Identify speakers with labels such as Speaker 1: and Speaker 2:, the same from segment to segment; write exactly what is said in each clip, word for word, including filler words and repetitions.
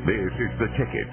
Speaker 1: This is The Ticket.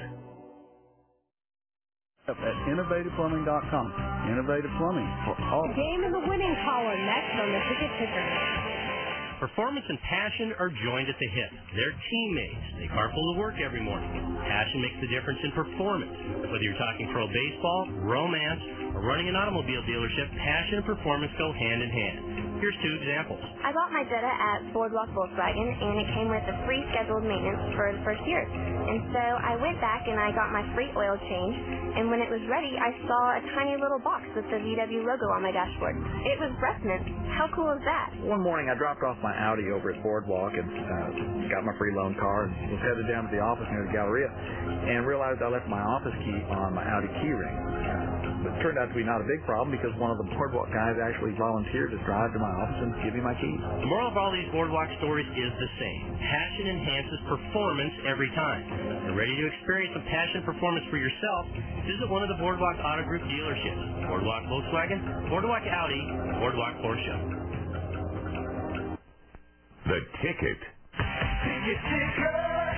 Speaker 2: At innovative plumbing dot com. Innovative Plumbing for all.
Speaker 3: Game in the winning column next on the Ticket Ticker.
Speaker 4: Performance and passion are joined at the hip. They're teammates. They carpool to work every morning. Passion makes the difference in performance. Whether you're talking pro baseball, romance, or running an automobile dealership, passion and performance go hand in hand. Here's two examples.
Speaker 5: I bought my Jetta at Boardwalk Volkswagen, and it came with a free scheduled maintenance for the first year. And so I went back and I got my free oil change, and when it was ready, I saw a tiny little box with the V W logo on my dashboard. It was breath mint. How cool is that?
Speaker 6: One morning I dropped off my Audi over at Boardwalk and uh, got my free loan car and was headed down to the office near the Galleria and realized I left my office key on my Audi key ring. Uh, it turned out to be not a big problem because one of the Boardwalk guys actually volunteered to drive to my office and give me my keys.
Speaker 4: The moral of all these Boardwalk stories is the same. Passion enhances performance every time. You're ready to experience some passion performance for yourself? Visit one of the Boardwalk Auto Group dealerships. Boardwalk Volkswagen, Boardwalk Audi, Boardwalk Porsche.
Speaker 1: The Ticket.
Speaker 3: Ticket Ticker.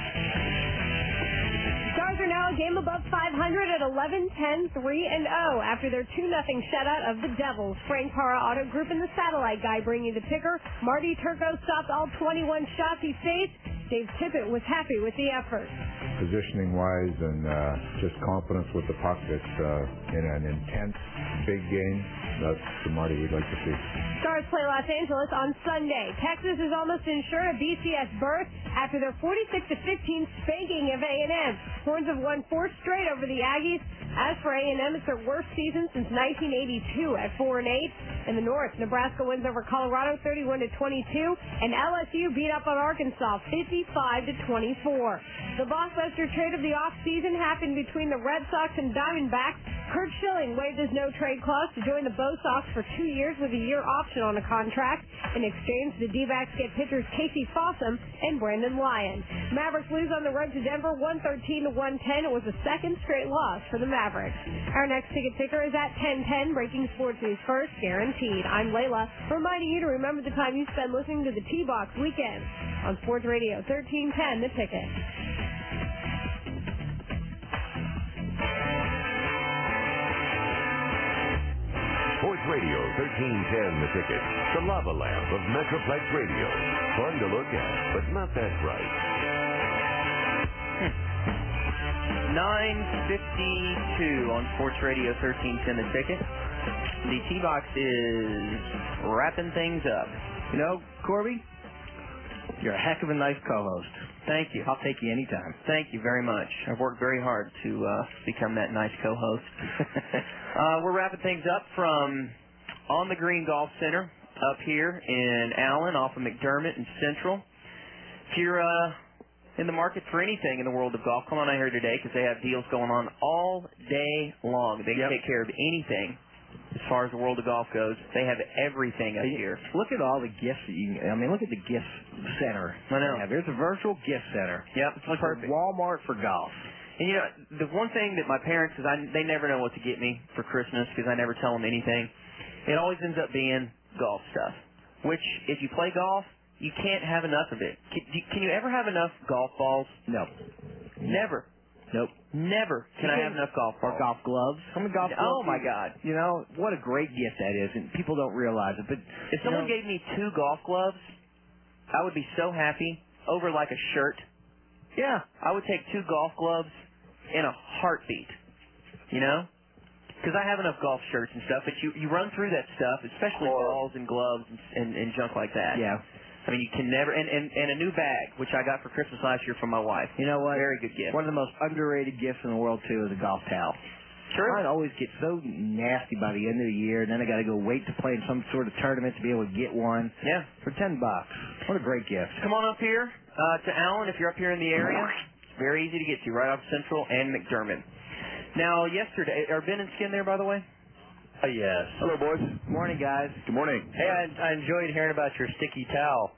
Speaker 3: Stars are now a game above five hundred at eleven, ten, three, and oh after their two nothing shutout of the Devils. Frank Para Auto Group and the Satellite Guy bring you the ticker. Marty Turco stopped all twenty-one shots he faced. Dave Tippett was happy with the effort.
Speaker 7: Positioning-wise and uh, just confidence with the puck. It's uh, in an intense, big game. That's the Marty we'd like to see.
Speaker 3: Stars play Los Angeles on Sunday. Texas is almost ensured a B C S berth after their forty-six to fifteen spanking of A and M. Horns have won four straight over the Aggies. As for A and M, it's their worst season since nineteen eighty-two at four and eight. In the North, Nebraska wins over Colorado thirty-one to twenty-two, and L S U beat up on Arkansas fifty-five to twenty-four. The blockbuster trade of the offseason happened between the Red Sox and Diamondbacks. Kurt Schilling waived his no-trade clause to join the Bo Sox for two years with a year option on a contract. In exchange, the D-backs get pitchers Casey Fossum and Brandon Lyon. Mavericks lose on the road to Denver one thirteen to one ten. It was the second straight loss for the Mavericks. Our next ticket ticker is at ten ten, breaking sports news first, guaranteed. I'm Layla, reminding you to remember the time you spend listening to the T-Box Weekend on Sports Radio thirteen ten, The Ticket.
Speaker 1: Sports Radio thirteen ten, The Ticket. The lava lamp of Metroplex Radio. Fun to look at, but not that bright.
Speaker 8: nine fifty-two on Sports Radio thirteen ten, The Ticket. The T-Box is wrapping things up.
Speaker 9: You know, Corby, you're a heck of a nice co-host.
Speaker 8: Thank you.
Speaker 9: I'll take you anytime.
Speaker 8: Thank you very much. I've worked very hard to uh, become that nice co-host. uh, we're wrapping things up from On the Green Golf Center up here in Allen off of McDermott and Central. If you're uh, in the market for anything in the world of golf, come on out here today because they have deals going on all day long. They can
Speaker 9: yep.
Speaker 8: take care of anything. As far as the world of golf goes, they have everything up here.
Speaker 9: Look at all the gifts that you can, I mean, look at the gift center.
Speaker 8: I know.
Speaker 9: Yeah, there's a virtual gift center.
Speaker 8: Yep,
Speaker 9: it's like
Speaker 8: perfect.
Speaker 9: Walmart for golf.
Speaker 8: And, you know, the one thing that my parents, is I, they never know what to get me for Christmas because I never tell them anything. It always ends up being golf stuff, which, if you play golf, you can't have enough of it. Can, can you ever have enough golf balls?
Speaker 9: No.
Speaker 8: Never.
Speaker 9: Nope.
Speaker 8: Never can I have enough golf balls.
Speaker 9: Or golf gloves. How many golf gloves?
Speaker 8: Oh, my God.
Speaker 9: You know, what a great gift that is, and people don't realize it. But
Speaker 8: if someone
Speaker 9: know,
Speaker 8: gave me two golf gloves, I would be so happy over like a shirt.
Speaker 9: Yeah.
Speaker 8: I would take two golf gloves in a heartbeat, you know? Because I have enough golf shirts and stuff, but you, you run through that stuff, especially balls and gloves and, and, and junk like that.
Speaker 9: Yeah.
Speaker 8: I mean, you can never, and, and, and a new bag, which I got for Christmas last year from my wife.
Speaker 9: You know what?
Speaker 8: Very good gift.
Speaker 9: One of the most underrated gifts in the world, too, is a golf towel.
Speaker 8: Sure.
Speaker 9: Mine always get so nasty by the end of the year, and then I got to go wait to play in some sort of tournament to be able to get one.
Speaker 8: Yeah.
Speaker 9: For ten bucks. What a great gift.
Speaker 8: Come on up here uh, to Allen if you're up here in the area. It's very easy to get to, right off Central and McDermott. Now, yesterday, are Ben and Skin there, by the way?
Speaker 10: Uh, yes.
Speaker 11: Hello, boys.
Speaker 9: Morning, guys.
Speaker 11: Good morning.
Speaker 10: Hey, I, I enjoyed hearing about your sticky towel.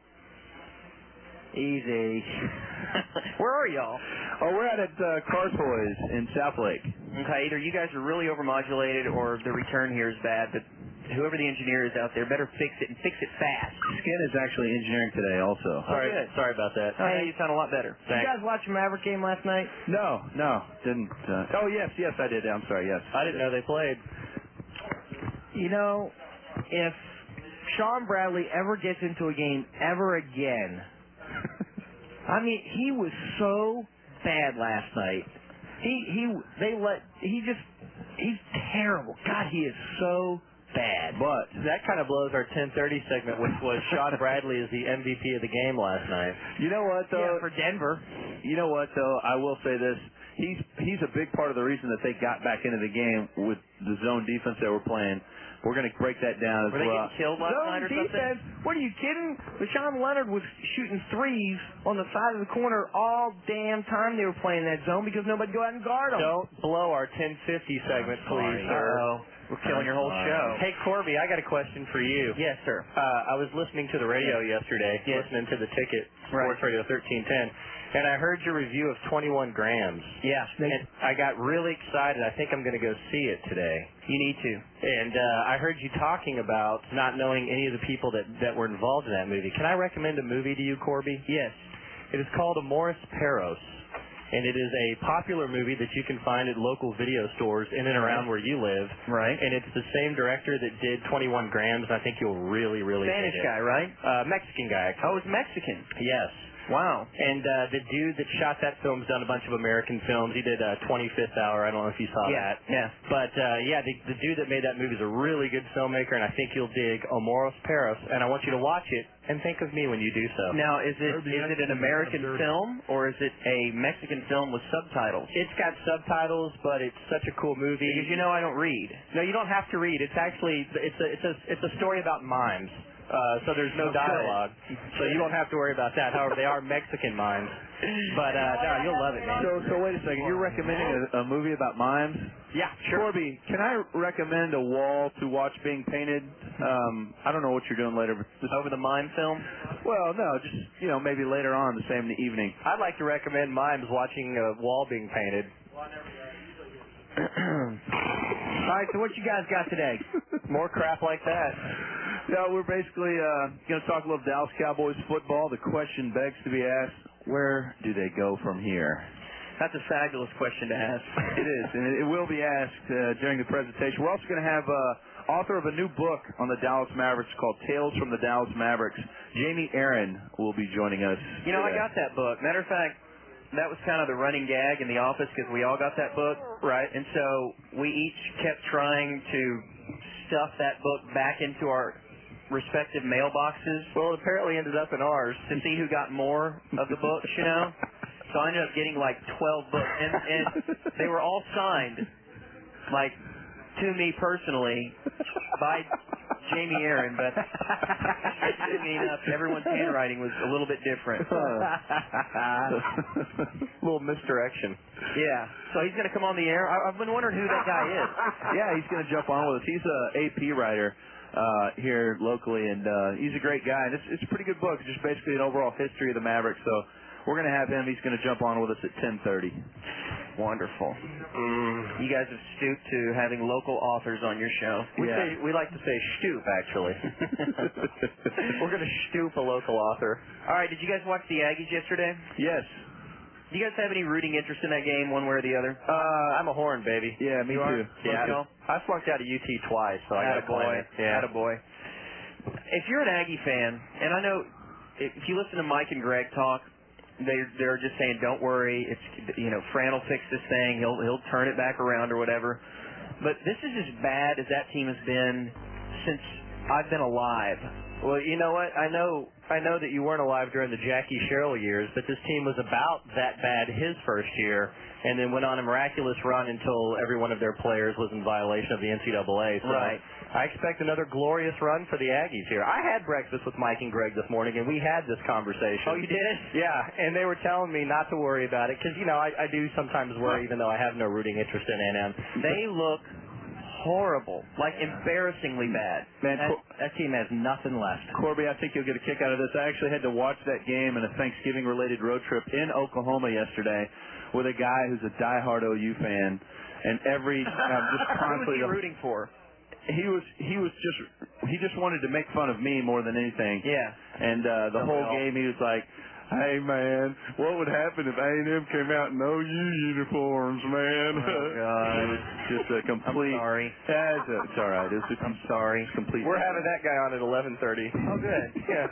Speaker 9: Easy.
Speaker 8: Where are y'all?
Speaker 11: Oh, we're out at uh, Carsoys in South Lake.
Speaker 8: Okay, either you guys are really overmodulated or the return here is bad, but whoever the engineer is out there better fix it and fix it fast.
Speaker 11: Skin is actually engineering today also.
Speaker 8: Sorry, oh, sorry about that. Oh, hey, you sound a lot better. Did you guys watch the Maverick game last night?
Speaker 11: No, no, didn't. Uh, oh, yes, yes, I did. I'm sorry, yes.
Speaker 10: I didn't know they played.
Speaker 9: You know, if Sean Bradley ever gets into a game ever again, I mean, he was so bad last night. He he they let he just he's terrible. God, he is so bad.
Speaker 10: But that kind of blows our ten thirty segment, which was Sean Bradley is the M V P of the game last night.
Speaker 11: You know what though?
Speaker 9: Yeah, for Denver.
Speaker 11: You know what though? I will say this. He's he's a big part of the reason that they got back into the game with the zone defense that we're playing. We're going to break that down as
Speaker 8: Were they
Speaker 11: well.
Speaker 8: getting killed last
Speaker 9: Zone
Speaker 8: night or
Speaker 9: defense?
Speaker 8: something?
Speaker 9: What are you kidding? Rashawn Leonard was shooting threes on the side of the corner all damn time they were playing that zone because nobody go out and guard them.
Speaker 10: Don't blow our ten fifty segment, please, sir.
Speaker 8: Uh-oh. We're killing your whole show.
Speaker 10: Hey, Corby, I got a question for you.
Speaker 8: Yes, sir.
Speaker 10: Uh, I was listening to the radio yesterday,
Speaker 8: Yes.
Speaker 10: listening to the ticket,
Speaker 8: Right.
Speaker 10: Sports Radio thirteen ten, and I heard your review of twenty-one grams.
Speaker 8: Yeah.
Speaker 10: And I got really excited. I think I'm going to go see it today.
Speaker 8: You need to.
Speaker 10: And uh, I heard you talking about not knowing any of the people that, that were involved in that movie. Can I recommend a movie to you, Corby?
Speaker 8: Yes.
Speaker 10: It is called Amoris Peros, and it is a popular movie that you can find at local video stores in and around where you live.
Speaker 8: Right.
Speaker 10: And it's the same director that did twenty-one grams, and I think you'll really, really
Speaker 8: Spanish
Speaker 10: dig it.
Speaker 8: guy, right?
Speaker 10: Uh, Mexican guy.
Speaker 8: Oh, it's Mexican.
Speaker 10: Yes.
Speaker 8: Wow.
Speaker 10: And uh, the dude that shot that film's done a bunch of American films. He did uh, twenty-fifth Hour. I don't know if you saw
Speaker 8: Yeah,
Speaker 10: that.
Speaker 8: yeah.
Speaker 10: But, uh, yeah, the, the dude that made that movie is a really good filmmaker, and I think you'll dig Amoros Peros. And I want you to watch it and think of me when you do so.
Speaker 8: Now, is it is it an American film or is it a Mexican film with subtitles?
Speaker 10: It's got subtitles, but it's such a cool movie.
Speaker 8: Because you know I don't read.
Speaker 10: No, you don't have to read. It's actually it's a it's a it's a story about mimes. Uh, so there's no
Speaker 8: Okay.
Speaker 10: dialogue, so you don't have to worry about that. However, they are Mexican mimes. But uh, no, you'll love it, man.
Speaker 11: So, so wait a second. You're recommending a, a movie about mimes?
Speaker 10: Yeah, sure.
Speaker 11: Corby, can I recommend a wall to watch being painted? Um, I don't know what you're doing later, but just,
Speaker 8: Over the mime film?
Speaker 11: well, no, just you know, maybe later on, the same in the evening.
Speaker 10: I'd like to recommend mimes watching a wall being painted.
Speaker 9: All right, so what you guys got today?
Speaker 10: More crap like that.
Speaker 11: Yeah, we're basically uh, going to talk a little Dallas Cowboys football. The question begs to be asked: where do they go from here?
Speaker 8: That's a fabulous question to ask.
Speaker 11: It is, and it will be asked uh, during the presentation. We're also going to have uh, author of a new book on the Dallas Mavericks called Tales from the Dallas Mavericks. Jamie Aaron will be joining us.
Speaker 8: You know, I
Speaker 11: today.
Speaker 8: got that book. Matter of fact, that was kind of the running gag in the office because we all got that book.
Speaker 10: Right.
Speaker 8: And so we each kept trying to stuff that book back into our respective mailboxes.
Speaker 10: Well, it apparently ended up in ours.
Speaker 8: To see who got more of the books, you know? So I ended up getting like twelve books. And, and they were all signed, like, to me personally by Jamie Aaron, but interestingly enough, everyone's handwriting was a little bit different.
Speaker 10: A little misdirection.
Speaker 8: Yeah. So he's going to come on the air. I, I've been wondering who that guy is.
Speaker 11: Yeah, he's going to jump on with us. He's a A P writer uh, here locally, and uh, he's a great guy. And it's, it's a pretty good book, just basically an overall history of the Mavericks. So we're going to have him. He's going to jump on with us at ten thirty.
Speaker 8: Wonderful. Mm. You guys have stooped to having local authors on your show.
Speaker 10: We,
Speaker 11: Yeah.
Speaker 10: say, we like to say stoop, actually. We're going to stoop a local author.
Speaker 8: All right, did you guys watch the Aggies yesterday?
Speaker 11: Yes.
Speaker 8: Do you guys have any rooting interest in that game, one way or the other?
Speaker 10: Uh, I'm a Horn, baby.
Speaker 11: Yeah, me
Speaker 8: You are?
Speaker 11: too.
Speaker 10: Yeah,
Speaker 8: You know?
Speaker 10: I flunked out of U T twice, so I got to blame
Speaker 8: Attaboy.
Speaker 10: it. Yeah.
Speaker 8: Attaboy. If you're an Aggie fan, and I know if you listen to Mike and Greg talk, they they're just saying, "Don't worry, it's you know, Fran will fix this thing. He'll he'll turn it back around or whatever." But this is as bad as that team has been since I've been alive.
Speaker 10: Well, you know what? I know I know that you weren't alive during the Jackie Sherrill years, but this team was about that bad his first year, and then went on a miraculous run until every one of their players was in violation of the N C double A. So
Speaker 8: Right.
Speaker 10: I expect another glorious run for the Aggies here. I had breakfast with Mike and Greg this morning, and we had this conversation.
Speaker 8: Oh, you did?
Speaker 10: Yeah, and they were telling me not to worry about it, because, you know, I, I do sometimes worry, even though I have no rooting interest in A and M.
Speaker 8: They look horrible, like embarrassingly bad.
Speaker 11: Man,
Speaker 9: That,
Speaker 11: Cor-
Speaker 9: that team has nothing left.
Speaker 11: Corby, I think you'll get a kick out of this. I actually had to watch that game in a Thanksgiving-related road trip in Oklahoma yesterday with a guy who's a diehard O U fan, and every um, just
Speaker 8: Who was
Speaker 11: constantly
Speaker 8: he rooting for?
Speaker 11: he was he was just he just wanted to make fun of me more than anything.
Speaker 8: Yeah.
Speaker 11: And uh, the
Speaker 8: Don't
Speaker 11: whole
Speaker 8: we all?
Speaker 11: game he was like, "Hey man, what would happen if A and M came out in O U uniforms, man?"
Speaker 8: Oh God.
Speaker 11: It was just a complete.
Speaker 8: I'm sorry.
Speaker 11: Yeah, it's, it's all right. It was just,
Speaker 8: I'm sorry.
Speaker 11: Complete.
Speaker 10: We're having that guy on at eleven thirty.
Speaker 8: Oh, good.
Speaker 10: Yeah.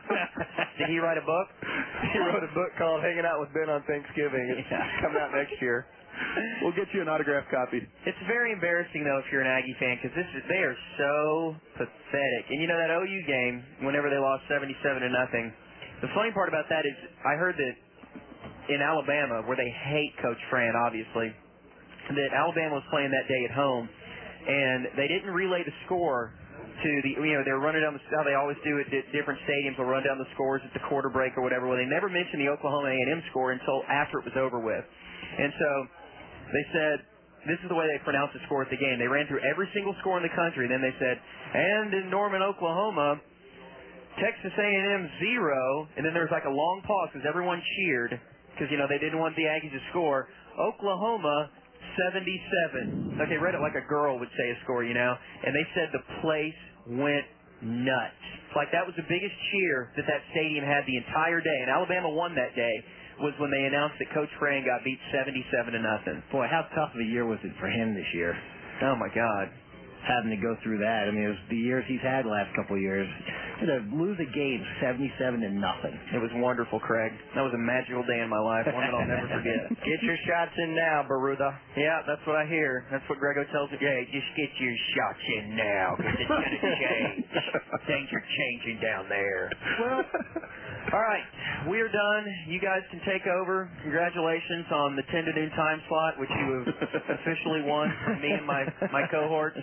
Speaker 8: Did he write a book?
Speaker 10: He wrote a book called Hanging Out with Ben on Thanksgiving. It's
Speaker 8: Yeah.
Speaker 10: coming out next year.
Speaker 11: We'll get you an autographed copy.
Speaker 8: It's very embarrassing, though, if you're an Aggie fan, because this is, they are so pathetic. And, you know, that O U game, whenever they lost seventy-seven to nothing, the funny part about that is I heard that in Alabama, where they hate Coach Fran, obviously, that Alabama was playing that day at home, and they didn't relay the score to the, you know, they were running down the, how they always do at different stadiums, they'll run down the scores at the quarter break or whatever. Well, they never mentioned the Oklahoma A and M score until after it was over with. And so they said, this is the way they pronounced the score at the game. They ran through every single score in the country. Then they said, and in Norman, Oklahoma, Texas A and M zero, and then there was like a long pause because everyone cheered because, you know, they didn't want the Aggies to score. Oklahoma seventy-seven. Okay, read it like a girl would say a score, you know. And they said the place went nuts. Like that was the biggest cheer that that stadium had the entire day. And Alabama won that day was when they announced that Coach Fran got beat seventy-seven to nothing.
Speaker 9: Boy, how tough of a year was it for him this year?
Speaker 8: Oh, my God.
Speaker 9: Having to go through that. I mean, it was the years he's had the last couple of years. To lose a game seventy-seven to nothing.
Speaker 8: It was wonderful, Craig. That was a magical day in my life, one that I'll never forget.
Speaker 10: Get your shots in now, Baruda.
Speaker 8: Yeah, that's what I hear. That's what Grego tells me. Yeah, just get your shots in now, because it's going to change. Things are changing down there. Well, all right, we are done. You guys can take over. Congratulations on the ten to noon time slot, which you have officially won from me and my, my cohorts.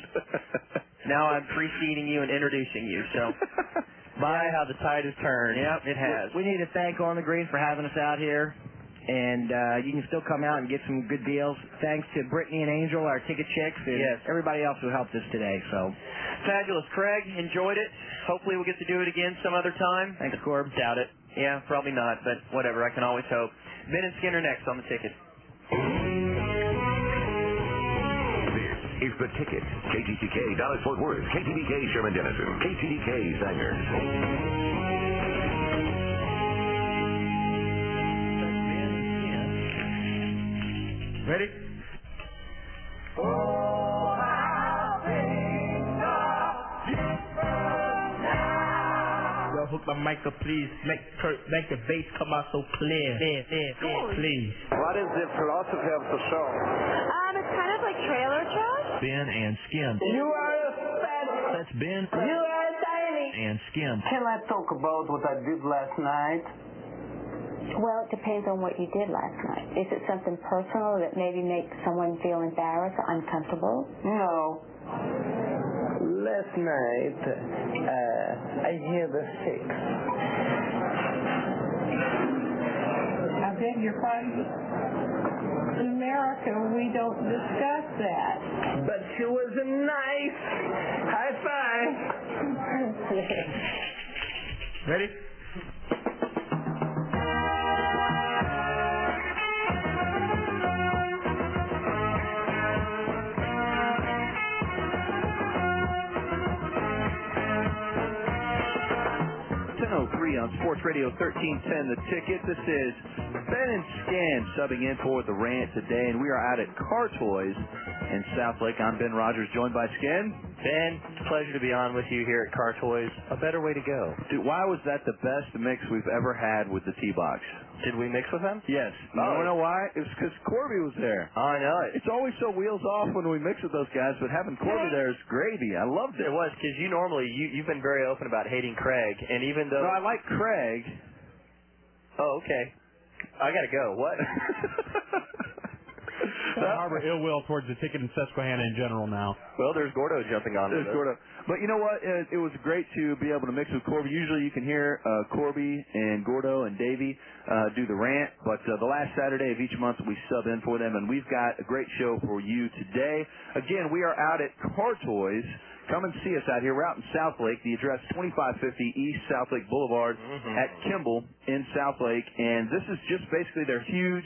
Speaker 8: Now I'm preceding you and introducing you, so...
Speaker 10: My, how the tide has turned.
Speaker 8: Yep, it has.
Speaker 9: We need to thank On the Green for having us out here. And uh, you can still come out and get some good deals. Thanks to Brittany and Angel, our ticket chicks, and
Speaker 8: yes.
Speaker 9: everybody else who helped us today. So
Speaker 8: fabulous. Craig, enjoyed it. Hopefully we'll get to do it again some other time.
Speaker 9: Thanks, Corb.
Speaker 8: Doubt it. Yeah, probably not, but whatever. I can always hope. Ben and Skinner next on the ticket.
Speaker 1: Is the ticket. K T T K, Dallas Fort Worth. K T D K, Sherman Denison. K T D K, Sanger.
Speaker 2: Ready? Well, hook my mic up, please. Make, make the bass come out so clear. Clear, clear, clear, please.
Speaker 12: What is the philosophy of the show?
Speaker 13: Um, it's kind of like trailer trash.
Speaker 14: Ben and Skim.
Speaker 12: You are a fat.
Speaker 14: That's Ben
Speaker 13: You are tiny.
Speaker 14: and Skim.
Speaker 12: Can I talk about what I did last night?
Speaker 15: Well, it depends on what you did last night. Is it something personal that maybe makes someone feel embarrassed or uncomfortable?
Speaker 12: No. Last night, uh, I hear the six.
Speaker 16: I beg your pardon? In America, we don't discuss that.
Speaker 12: But she was a nice high five.
Speaker 2: Ready?
Speaker 11: ten oh three on Sports Radio thirteen ten, The Ticket. This is Ben and Scan subbing in for the rant today, and we are out at Car Toys in South Lake. I'm Ben Rogers, joined by Scan.
Speaker 10: Ben, pleasure to be on with you here at Car Toys. A better way to go.
Speaker 11: Dude, why was that the best mix we've ever had with the T-Box?
Speaker 10: Did we mix with them?
Speaker 11: Yes. You
Speaker 10: Oh.
Speaker 11: want to know why? It was because Corby was there.
Speaker 10: Oh, I know it.
Speaker 11: It's always so wheels off when we mix with those guys, but having Corby there is gravy. I loved it.
Speaker 10: It was, because you normally, you, you've been very open about hating Craig, and even though...
Speaker 11: No, I like Craig.
Speaker 10: Oh, okay. I got to go. What?
Speaker 17: Don't harbor ill will towards the ticket in Susquehanna in general now.
Speaker 10: Well, there's Gordo jumping on
Speaker 11: There's
Speaker 10: with us.
Speaker 11: Gordo. But you know what? It, it was great to be able to mix with Corby. Usually you can hear uh, Corby and Gordo and Davey uh, do the rant, but uh, the last Saturday of each month we sub in for them, and we've got a great show for you today. Again, we are out at Car Toys. Come and see us out here. We're out in South Lake. The address twenty-five fifty East South Lake Boulevard
Speaker 10: Mm-hmm.
Speaker 11: at Kimball in South Lake. And this is just basically their huge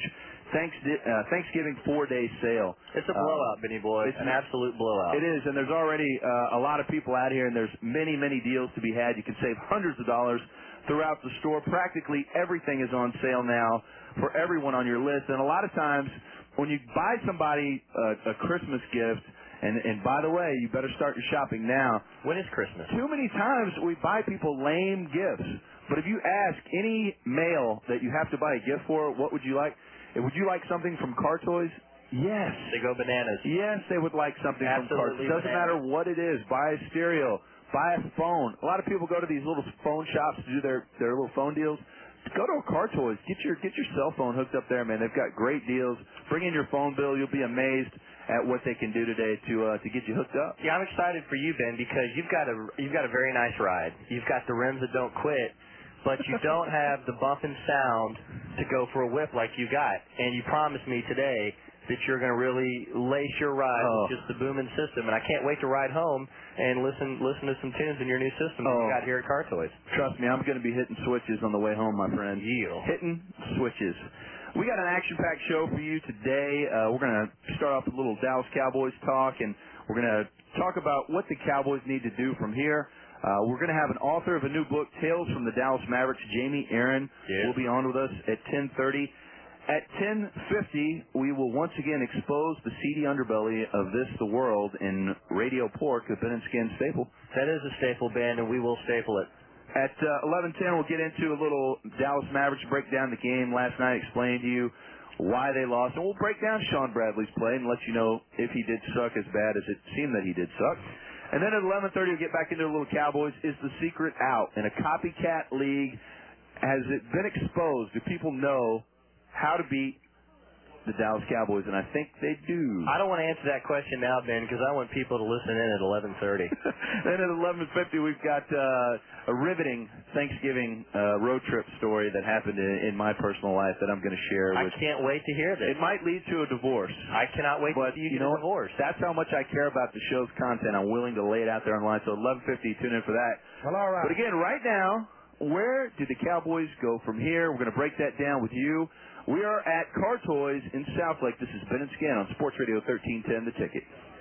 Speaker 11: Thanks, uh, Thanksgiving four-day sale.
Speaker 10: It's a blowout,
Speaker 11: uh,
Speaker 10: Benny boy. It's an absolute blowout.
Speaker 11: It is, and there's already uh, a lot of people out here, and there's many, many deals to be had. You can save hundreds of dollars throughout the store. Practically everything is on sale now for everyone on your list. And a lot of times when you buy somebody uh, a Christmas gift, and, and by the way, you better start your shopping now.
Speaker 10: When is Christmas?
Speaker 11: Too many times we buy people lame gifts. But if you ask any male that you have to buy a gift for, what would you like? Would you like something from Car Toys? Yes.
Speaker 10: They go bananas.
Speaker 11: Yes, they would like something
Speaker 10: Absolutely
Speaker 11: from Car Toys. It doesn't
Speaker 10: bananas.
Speaker 11: matter what it is. Buy a stereo. Buy a phone. A lot of people go to these little phone shops to do their, their little phone deals. Go to a Car Toys. Get your get your cell phone hooked up there, man. They've got great deals. Bring in your phone bill. You'll be amazed at what they can do today to uh, to get you hooked up.
Speaker 10: Yeah, I'm excited for you, Ben, because you've got a you've got a very nice ride. You've got the rims that don't quit, but you don't have the bump and sound to go for a whip like you got. And you promised me today that you're going to really lace your ride
Speaker 11: Oh.
Speaker 10: with just the booming system. And I can't wait to ride home and listen listen to some tunes in your new system that
Speaker 11: Oh.
Speaker 10: you got here at Car Toys.
Speaker 11: Trust me, I'm going to be hitting switches on the way home, my friend.
Speaker 10: Yield.
Speaker 11: Hitting switches. We got an action-packed show for you today. Uh, we're going to start off with a little Dallas Cowboys talk, and we're going to talk about what the Cowboys need to do from here. Uh, we're going to have an author of a new book, Tales from the Dallas Mavericks, Jamie Aaron,
Speaker 10: Yeah.
Speaker 11: will be on with us at ten thirty. At ten fifty, we will once again expose the seedy underbelly of This the World in Radio Pork, the Ben and Skin staple.
Speaker 10: That is a staple, Ben, and we will staple it.
Speaker 11: At uh, eleven ten, we'll get into a little Dallas Mavericks, break down the game last night, explain to you why they lost, and we'll break down Sean Bradley's play and let you know if he did suck as bad as it seemed that he did suck. And then at eleven thirty, we'll get back into a little Cowboys. Is the secret out? In a copycat league, has it been exposed? Do people know how to beat the Dallas Cowboys? And I think they do.
Speaker 10: I don't want to answer that question now, Ben, because I want people to listen in at eleven thirty.
Speaker 11: Then at eleven fifty, we've got uh, a riveting Thanksgiving uh, road trip story that happened in, in my personal life that I'm going to share
Speaker 10: I
Speaker 11: with.
Speaker 10: can't wait to hear this.
Speaker 11: It might lead to a divorce.
Speaker 10: I cannot wait
Speaker 11: But
Speaker 10: to see you
Speaker 11: you
Speaker 10: get
Speaker 11: know
Speaker 10: a divorce.
Speaker 11: That's how much I care about the show's content. I'm willing to lay it out there online. So eleven fifty, tune in for that.
Speaker 2: Well, all right.
Speaker 11: But again, right now, where do the Cowboys go from here? We're going to break that down with you. We are at Car Toys in Southlake. This is Ben and Scan on Sports Radio thirteen ten, The Ticket.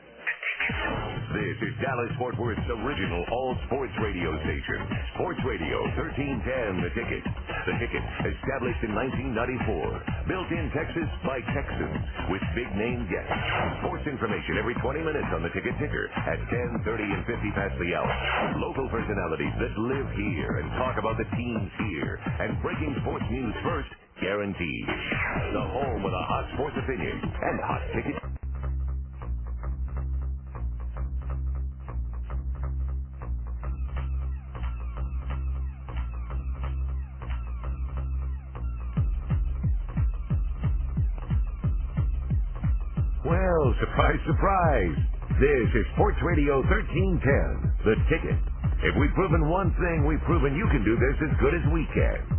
Speaker 1: This is Dallas Fort Worth's original all-sports radio station. Sports Radio thirteen ten, The Ticket. The Ticket, established in nineteen ninety-four. Built in Texas by Texans with big-name guests. Sports information every twenty minutes on the Ticket Ticker at ten, thirty, and fifty past the hour. Local personalities that live here and talk about the teams here. And breaking sports news first, guaranteed. The home with a hot sports opinion and hot ticket. Well, surprise, surprise. This is Sports Radio thirteen ten, The Ticket. If we've proven one thing, we've proven you can do this as good as we can.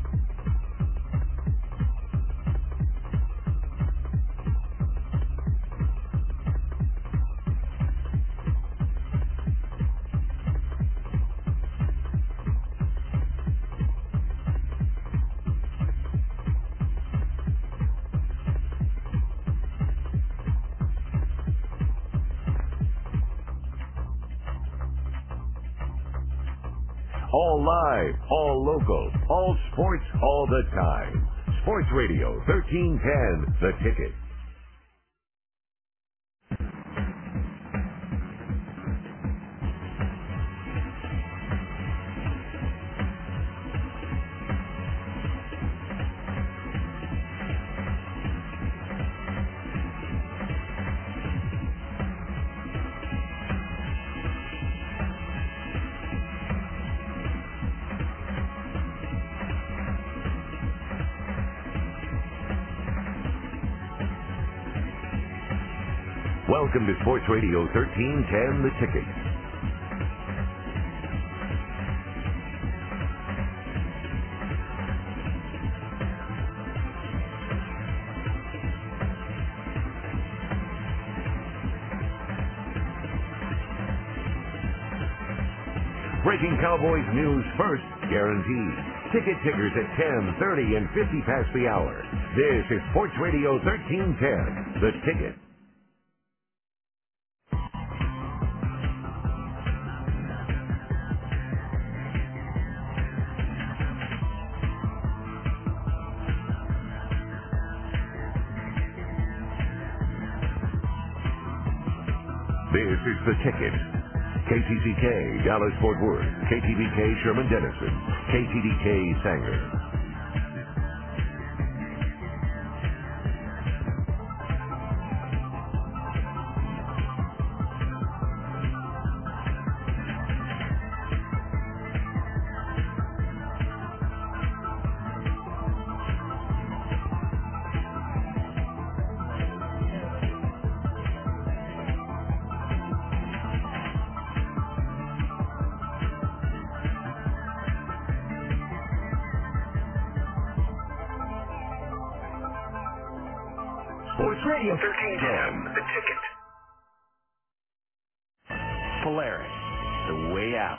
Speaker 1: All live, all local, all sports, all the time. Sports Radio thirteen ten, The Ticket. Welcome to Sports Radio thirteen ten, The Ticket. Breaking Cowboys news first, guaranteed. Ticket tickers at ten, thirty, and fifty past the hour. This is Sports Radio thirteen ten, The Ticket. This is The Ticket. K T C K, Dallas-Fort Worth. K T B K, Sherman-Denison. K T D K, Sanger. Sports Radio thirteen ten, The Ticket.
Speaker 14: Polaris, the way out.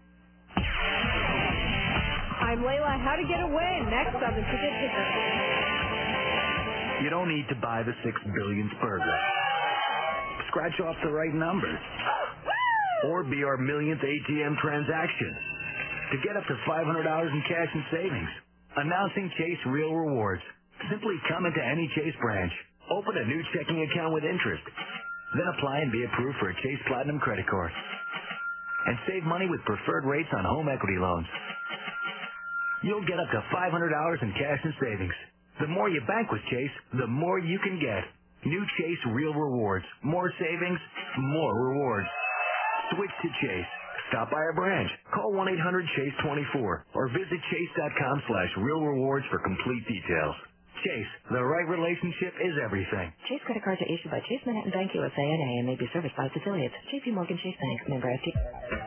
Speaker 3: I'm Layla. How to get a win. Next on The Ticket Ticker.
Speaker 14: You don't need to buy the six billionth burger. Scratch off the right numbers. Or be our millionth A T M transaction. To get up to five hundred dollars in cash and savings. Announcing Chase Real Rewards. Simply come into any Chase branch. Open a new checking account with interest. Then apply and be approved for a Chase Platinum credit card. And save money with preferred rates on home equity loans. You'll get up to five hundred dollars in cash and savings. The more you bank with Chase, the more you can get. New Chase Real Rewards. More savings, more rewards. Switch to Chase. Stop by our branch. Call one eight hundred chase twenty-four or visit chase.com slash real rewards for complete details. Chase, the right relationship is everything.
Speaker 18: Chase credit cards are issued by Chase Manhattan Bank U S A N A and may be serviced by its affiliates. J P Morgan Chase Bank, member F D.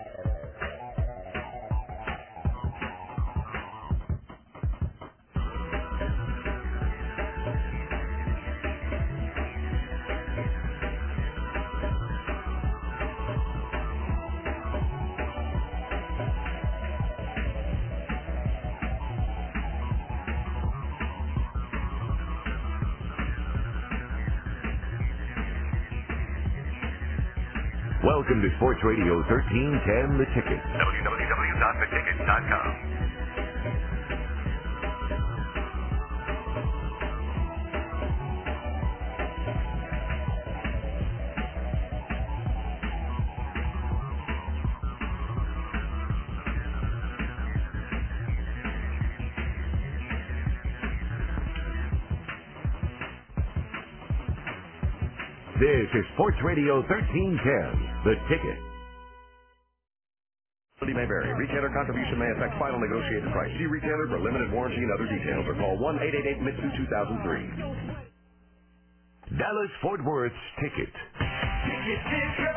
Speaker 1: Welcome to Sports Radio thirteen ten, The Ticket. w w w dot the ticket dot com. This is Sports Radio thirteen ten, The Ticket.
Speaker 19: May vary. Retailer contribution may affect final negotiated price. See retailer for limited warranty and other details or call one eight eight eight M I T S U two thousand three.
Speaker 1: Dallas-Fort Worth's Ticket.
Speaker 3: Ticket Ticker.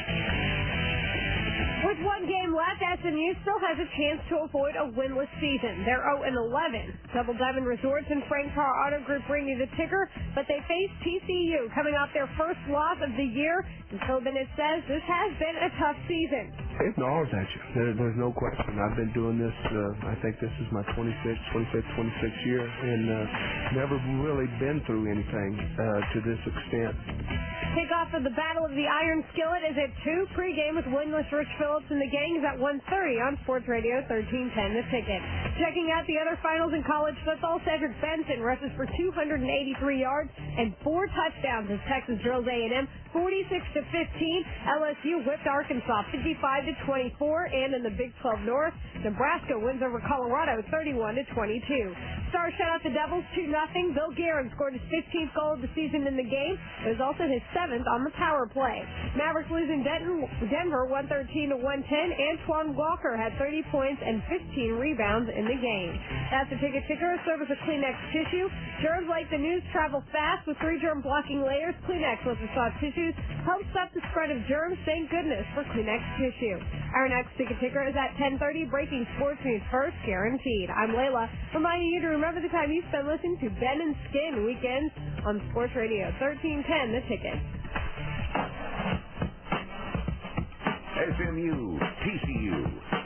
Speaker 3: With one game left, S M U still has a chance to avoid a winless season. They're oh and eleven. Double Diamond Resorts and Frank Carr Auto Group bring you the ticker, but they face T C U coming off their first loss of the year. And Phil Bennett says this has been a tough season.
Speaker 20: It gnaws at you. There, there's no question. I've been doing this, uh, I think this is my twenty-sixth, twenty-fifth, twenty-sixth year, and uh, never really been through anything uh, to this extent.
Speaker 3: Kickoff of the Battle of the Iron Skillet is at two. Pre-game with winless Rich Phillips and the gang is at one thirty on Sports Radio thirteen ten, The Ticket. Checking out the other finals in college football, Cedric Benson rushes for two hundred eighty-three yards and four touchdowns as Texas drills A and M forty-six to fifteen. L S U whipped Arkansas fifty-five to twenty-four, and in the Big twelve North, Nebraska wins over Colorado thirty-one to twenty-two. Stars shut out the Devils two nothing. Bill Guerin scored his fifteenth goal of the season in the game. It was also his seventh on the power play. Mavericks losing Denton, Denver one thirteen to one ten. Antoine Walker had thirty points and fifteen rebounds in the game. That's the Ticket Ticker, a service of Kleenex Tissue. Germs like the news travel fast with three germ blocking layers. Kleenex with the soft tissues helps stop the spread of germs. Thank goodness for Kleenex Tissue. Our next Ticket Ticker is at ten thirty, breaking sports news first, guaranteed. I'm Layla, reminding you to remember the time you spend listening to Ben and Skin weekends on Sports Radio thirteen ten, The Ticket.
Speaker 1: S M U, T C U,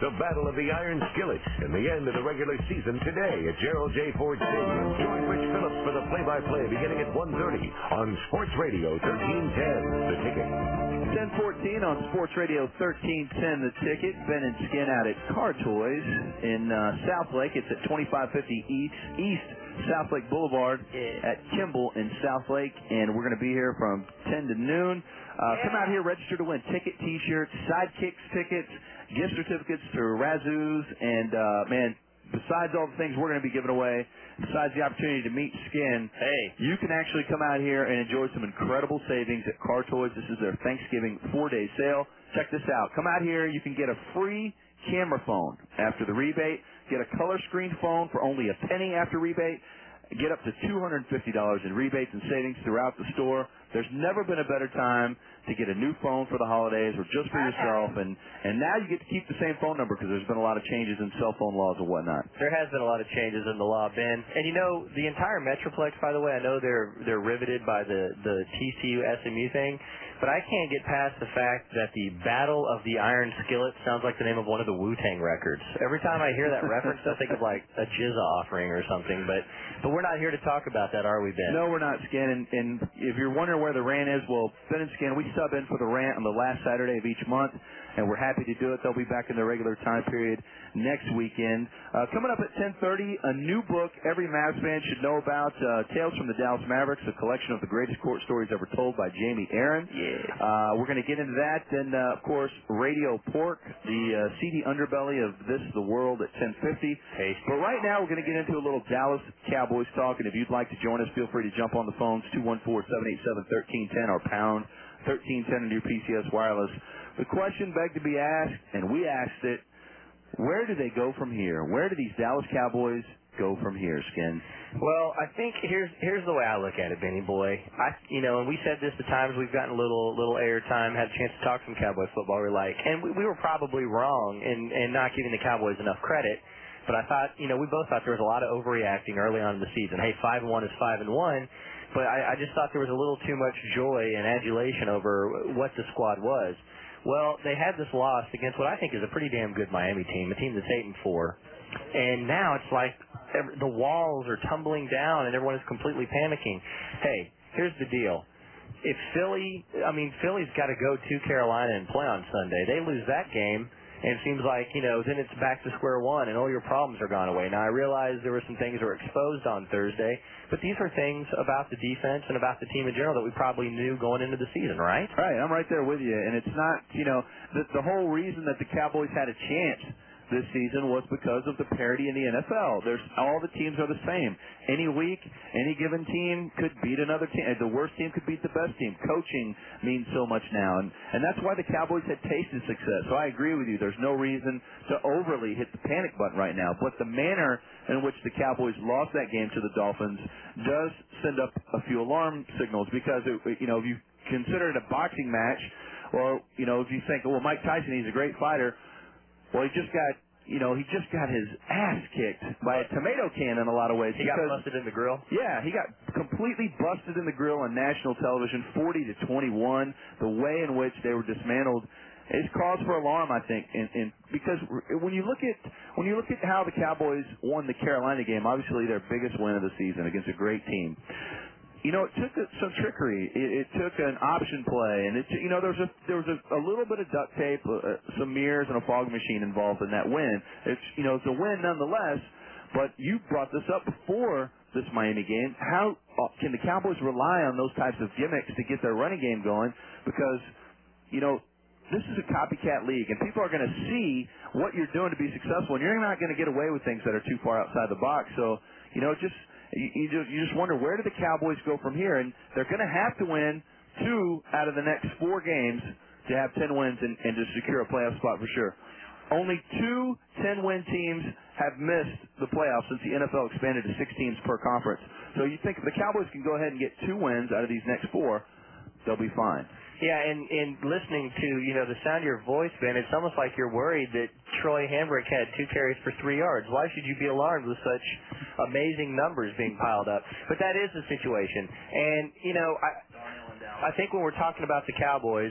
Speaker 1: The Battle of the Iron Skillets and the end of the regular season today at Gerald J. Ford Stadium. Join Rich Phillips for the play-by-play beginning at one thirty on Sports Radio thirteen ten, The Ticket.
Speaker 11: ten fourteen on Sports Radio thirteen ten, The Ticket. Ben and Skin out at Car Toys in uh, Southlake. It's at twenty-five fifty East, East Southlake Boulevard at Kimball in Southlake. And we're going to be here from ten to noon. Uh, come out here, register to win ticket, T-shirts, sidekicks tickets, gift certificates to Razzoos, and, uh, man, besides all the things we're going to be giving away, besides the opportunity to meet Skin, hey, you can actually come out here and enjoy some incredible savings at Car Toys. This is their Thanksgiving four-day sale. Check this out. Come out here. You can get a free camera phone after the rebate, get a color screen phone for only a penny after rebate, get up to two hundred fifty dollars in rebates and savings throughout the store. There's never been a better time to get a new phone for the holidays or just for yourself. And, and now you get to keep the same phone number because there's been a lot of changes in cell phone laws and whatnot.
Speaker 10: There has been a lot of changes in the law, Ben. And, you know, the entire Metroplex, by the way, I know they're they're riveted by the, the T C U S M U thing, but I can't get past the fact that the Battle of the Iron Skillet sounds like the name of one of the Wu-Tang records. Every time I hear that reference, I think of, like, a jizza offering or something. But but we're not here to talk about that, are we, Ben?
Speaker 11: No, we're not, Skin. And, and if you're wondering where the rant is, well, Ben and Skin, we sub in for the rant on the last Saturday of each month, and we're happy to do it. They'll be back in their regular time period next weekend. Uh, coming up at ten thirty, a new book every Mavs fan should know about, uh, Tales from the Dallas Mavericks, a collection of the greatest court stories ever told by Jamie Aaron.
Speaker 10: Yeah.
Speaker 11: Uh, we're going to get into that. Then, uh, of course, Radio Pork, the uh, seedy underbelly of This is the World at ten fifty.
Speaker 10: Hey.
Speaker 11: But right now, we're going to get into a little Dallas Cowboys talk, and if you'd like to join us, feel free to jump on the phones, two one four, seven eight seven, one three one zero or pound thirteen ten on your P C S wireless. The question begged to be asked, and we asked it, where do they go from here? Where do these Dallas Cowboys go from here, Skin?
Speaker 10: Well, I think here's here's the way I look at it, Benny boy. I you know, and we said this the times we've gotten a little little airtime, had a chance to talk some Cowboys football. We're like, and we, we were probably wrong in in not giving the Cowboys enough credit. But I thought, you know, we both thought there was a lot of overreacting early on in the season. Hey, five and one is five and one. But I, I just thought there was a little too much joy and adulation over what the squad was. Well, they had this loss against what I think is a pretty damn good Miami team, a team that's eight and four, and now it's like every, the walls are tumbling down and everyone is completely panicking. Hey, here's the deal: if Philly, I mean Philly's got to go to Carolina and play on Sunday. They lose that game, and it seems like, you know, then it's back to square one and all your problems are gone away. Now, I realize there were some things that were exposed on Thursday, but these are things about the defense and about the team in general that we probably knew going into the season, right?
Speaker 11: Right, I'm right there with you. And it's not, you know, the, the whole reason that the Cowboys had a chance this season was because of the parity in the N F L. There's all the teams are the same. Any week, any given team could beat another team. The worst team could beat the best team. Coaching means so much now, and and that's why the Cowboys had tasted success. So I agree with you. There's no reason to overly hit the panic button right now. But the manner in which the Cowboys lost that game to the Dolphins does send up a few alarm signals because it, you know, if you consider it a boxing match, or you know, if you think, well, Mike Tyson, he's a great fighter. Well, he just got, you know, he just got his ass kicked by a tomato can in a lot of ways.
Speaker 10: He got busted in the grill?
Speaker 11: Yeah, he got completely busted in the grill on national television, forty to twenty-one. The way in which they were dismantled is cause for alarm, I think, and, and because when you look at when you look at how the Cowboys won the Carolina game, obviously their biggest win of the season against a great team. You know, it took some trickery. It, it took an option play, and it, you know, there was a there was a, a little bit of duct tape, uh, some mirrors, and a fog machine involved in that win. It's you know, it's a win nonetheless. But you brought this up before this Miami game. How uh, can the Cowboys rely on those types of gimmicks to get their running game going? Because you know, this is a copycat league, and people are going to see what you're doing to be successful, and you're not going to get away with things that are too far outside the box. So you know, just You, you just you just wonder, where do the Cowboys go from here? And they're going to have to win two out of the next four games to have ten wins and, and to secure a playoff spot for sure. Only two ten-win teams have missed the playoffs since the N F L expanded to six teams per conference. So you think if the Cowboys can go ahead and get two wins out of these next four, they'll be fine.
Speaker 10: Yeah, and, and listening to, you know, the sound of your voice, Ben, it's almost like you're worried that Troy Hambrick had two carries for three yards. Why should you be alarmed with such amazing numbers being piled up? But that is the situation. And, you know, I, I think when we're talking about the Cowboys,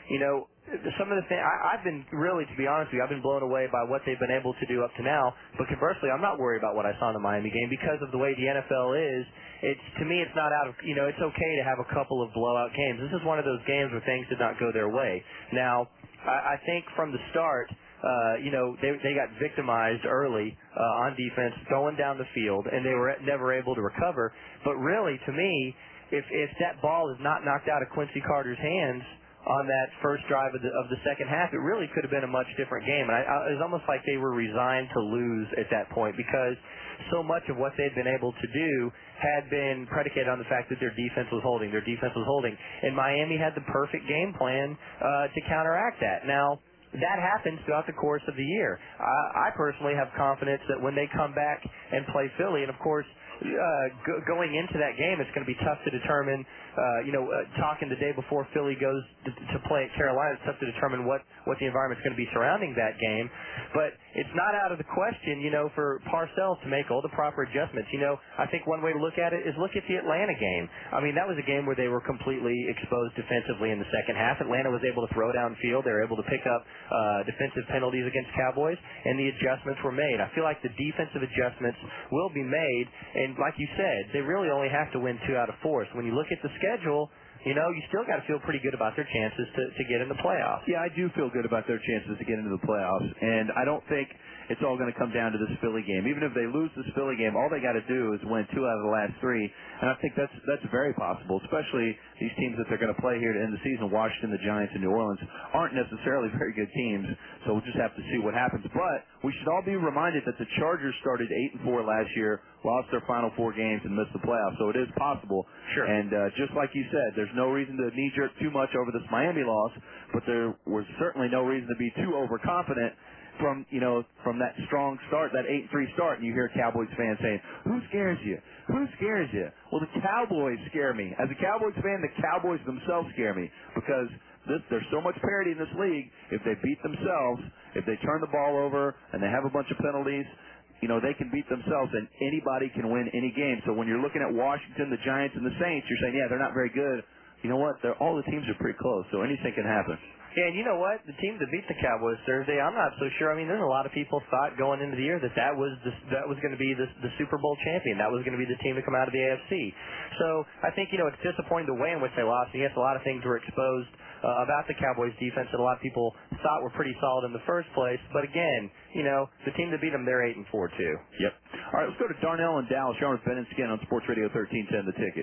Speaker 10: you know, some of the things, I've been really, to be honest with you, I've been blown away by what they've been able to do up to now. But conversely, I'm not worried about what I saw in the Miami game because of the way the N F L is. It's, to me, it's not out of, you know, it's okay to have a couple of blowout games. This is one of those games where things did not go their way. Now, I, I think from the start, uh, you know, they they got victimized early uh, on defense, going down the field, and they were never able to recover. But really, to me, if if that ball is not knocked out of Quincy Carter's hands on that first drive of the, of the second half, it really could have been a much different game. And I, I, it was almost like they were resigned to lose at that point because so much of what they'd been able to do had been predicated on the fact that their defense was holding. Their defense was holding. And Miami had the perfect game plan uh, to counteract that. Now, that happens throughout the course of the year. Uh, I personally have confidence that when they come back and play Philly, and of course, uh, go, going into that game, it's going to be tough to determine, uh, you know, uh, talking the day before Philly goes to, to play at Carolina, it's tough to determine what, what the environment's going to be surrounding that game. But it's not out of the question, you know, for Parcells to make all the proper adjustments. You know, I think one way to look at it is look at the Atlanta game. I mean, that was a game where they were completely exposed defensively in the second half. Atlanta was able to throw downfield. They were able to pick up uh, defensive penalties against Cowboys, and the adjustments were made. I feel like the defensive adjustments will be made, and like you said, they really only have to win two out of four. So when you look at the schedule, you know, you still got to feel pretty good about their chances to, to get in the playoffs.
Speaker 11: Yeah, I do feel good about their chances to get into the playoffs, and I don't think it's all going to come down to this Philly game. Even if they lose this Philly game, all they got to do is win two out of the last three, and I think that's that's very possible, especially these teams that they're going to play here to end the season. Washington, the Giants, and New Orleans aren't necessarily very good teams, so we'll just have to see what happens. But we should all be reminded that the Chargers started eight and four last year, lost their final four games, and missed the playoffs, so it is possible.
Speaker 10: Sure.
Speaker 11: And uh, just like you said, there's no reason to knee-jerk too much over this Miami loss, but there was certainly no reason to be too overconfident from, you know, from that strong start, that eight and three start, and you hear Cowboys fans saying, who scares you? Who scares you? Well, the Cowboys scare me. As a Cowboys fan, the Cowboys themselves scare me because this, there's so much parity in this league. If they beat themselves, if they turn the ball over and they have a bunch of penalties, you know, they can beat themselves, and anybody can win any game. So when you're looking at Washington, the Giants, and the Saints, you're saying, yeah, they're not very good. You know what? They're, all the teams are pretty close, so anything can happen.
Speaker 10: Yeah, and you know what? The team that beat the Cowboys Thursday, I'm not so sure. I mean, there's a lot of people thought going into the year that that was the, that was going to be the, the Super Bowl champion. That was going to be the team to come out of the A F C. So I think, you know, it's disappointing the way in which they lost. And yes, a lot of things were exposed uh, about the Cowboys defense that a lot of people thought were pretty solid in the first place. But again, you know, the team that beat them, they're eight and four too.
Speaker 11: Yep. All right, let's go to Darnell and Dallas. You're on with Ben and Skin on Sports Radio thirteen ten, The Ticket.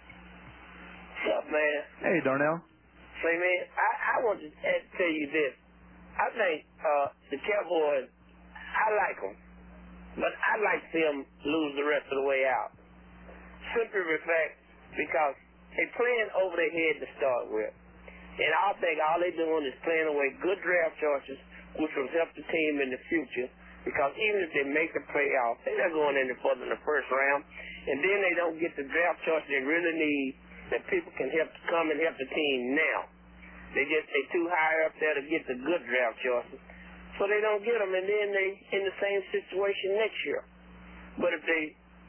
Speaker 12: What's up, man?
Speaker 11: Hey, Darnell.
Speaker 12: Say, man, I, I want to tell you this. I think uh, the Cowboys, I like them, but I like to see them lose the rest of the way out. Simply the fact because they playing over their head to start with. And I think all they're doing is playing away good draft choices, which will help the team in the future. Because even if they make the playoffs, they're not going any further in the first round. And then they don't get the draft choices they really need that people can help come and help the team now. They just they too high up there to get the good draft choices, so they don't get them, and then they in the same situation next year. But if they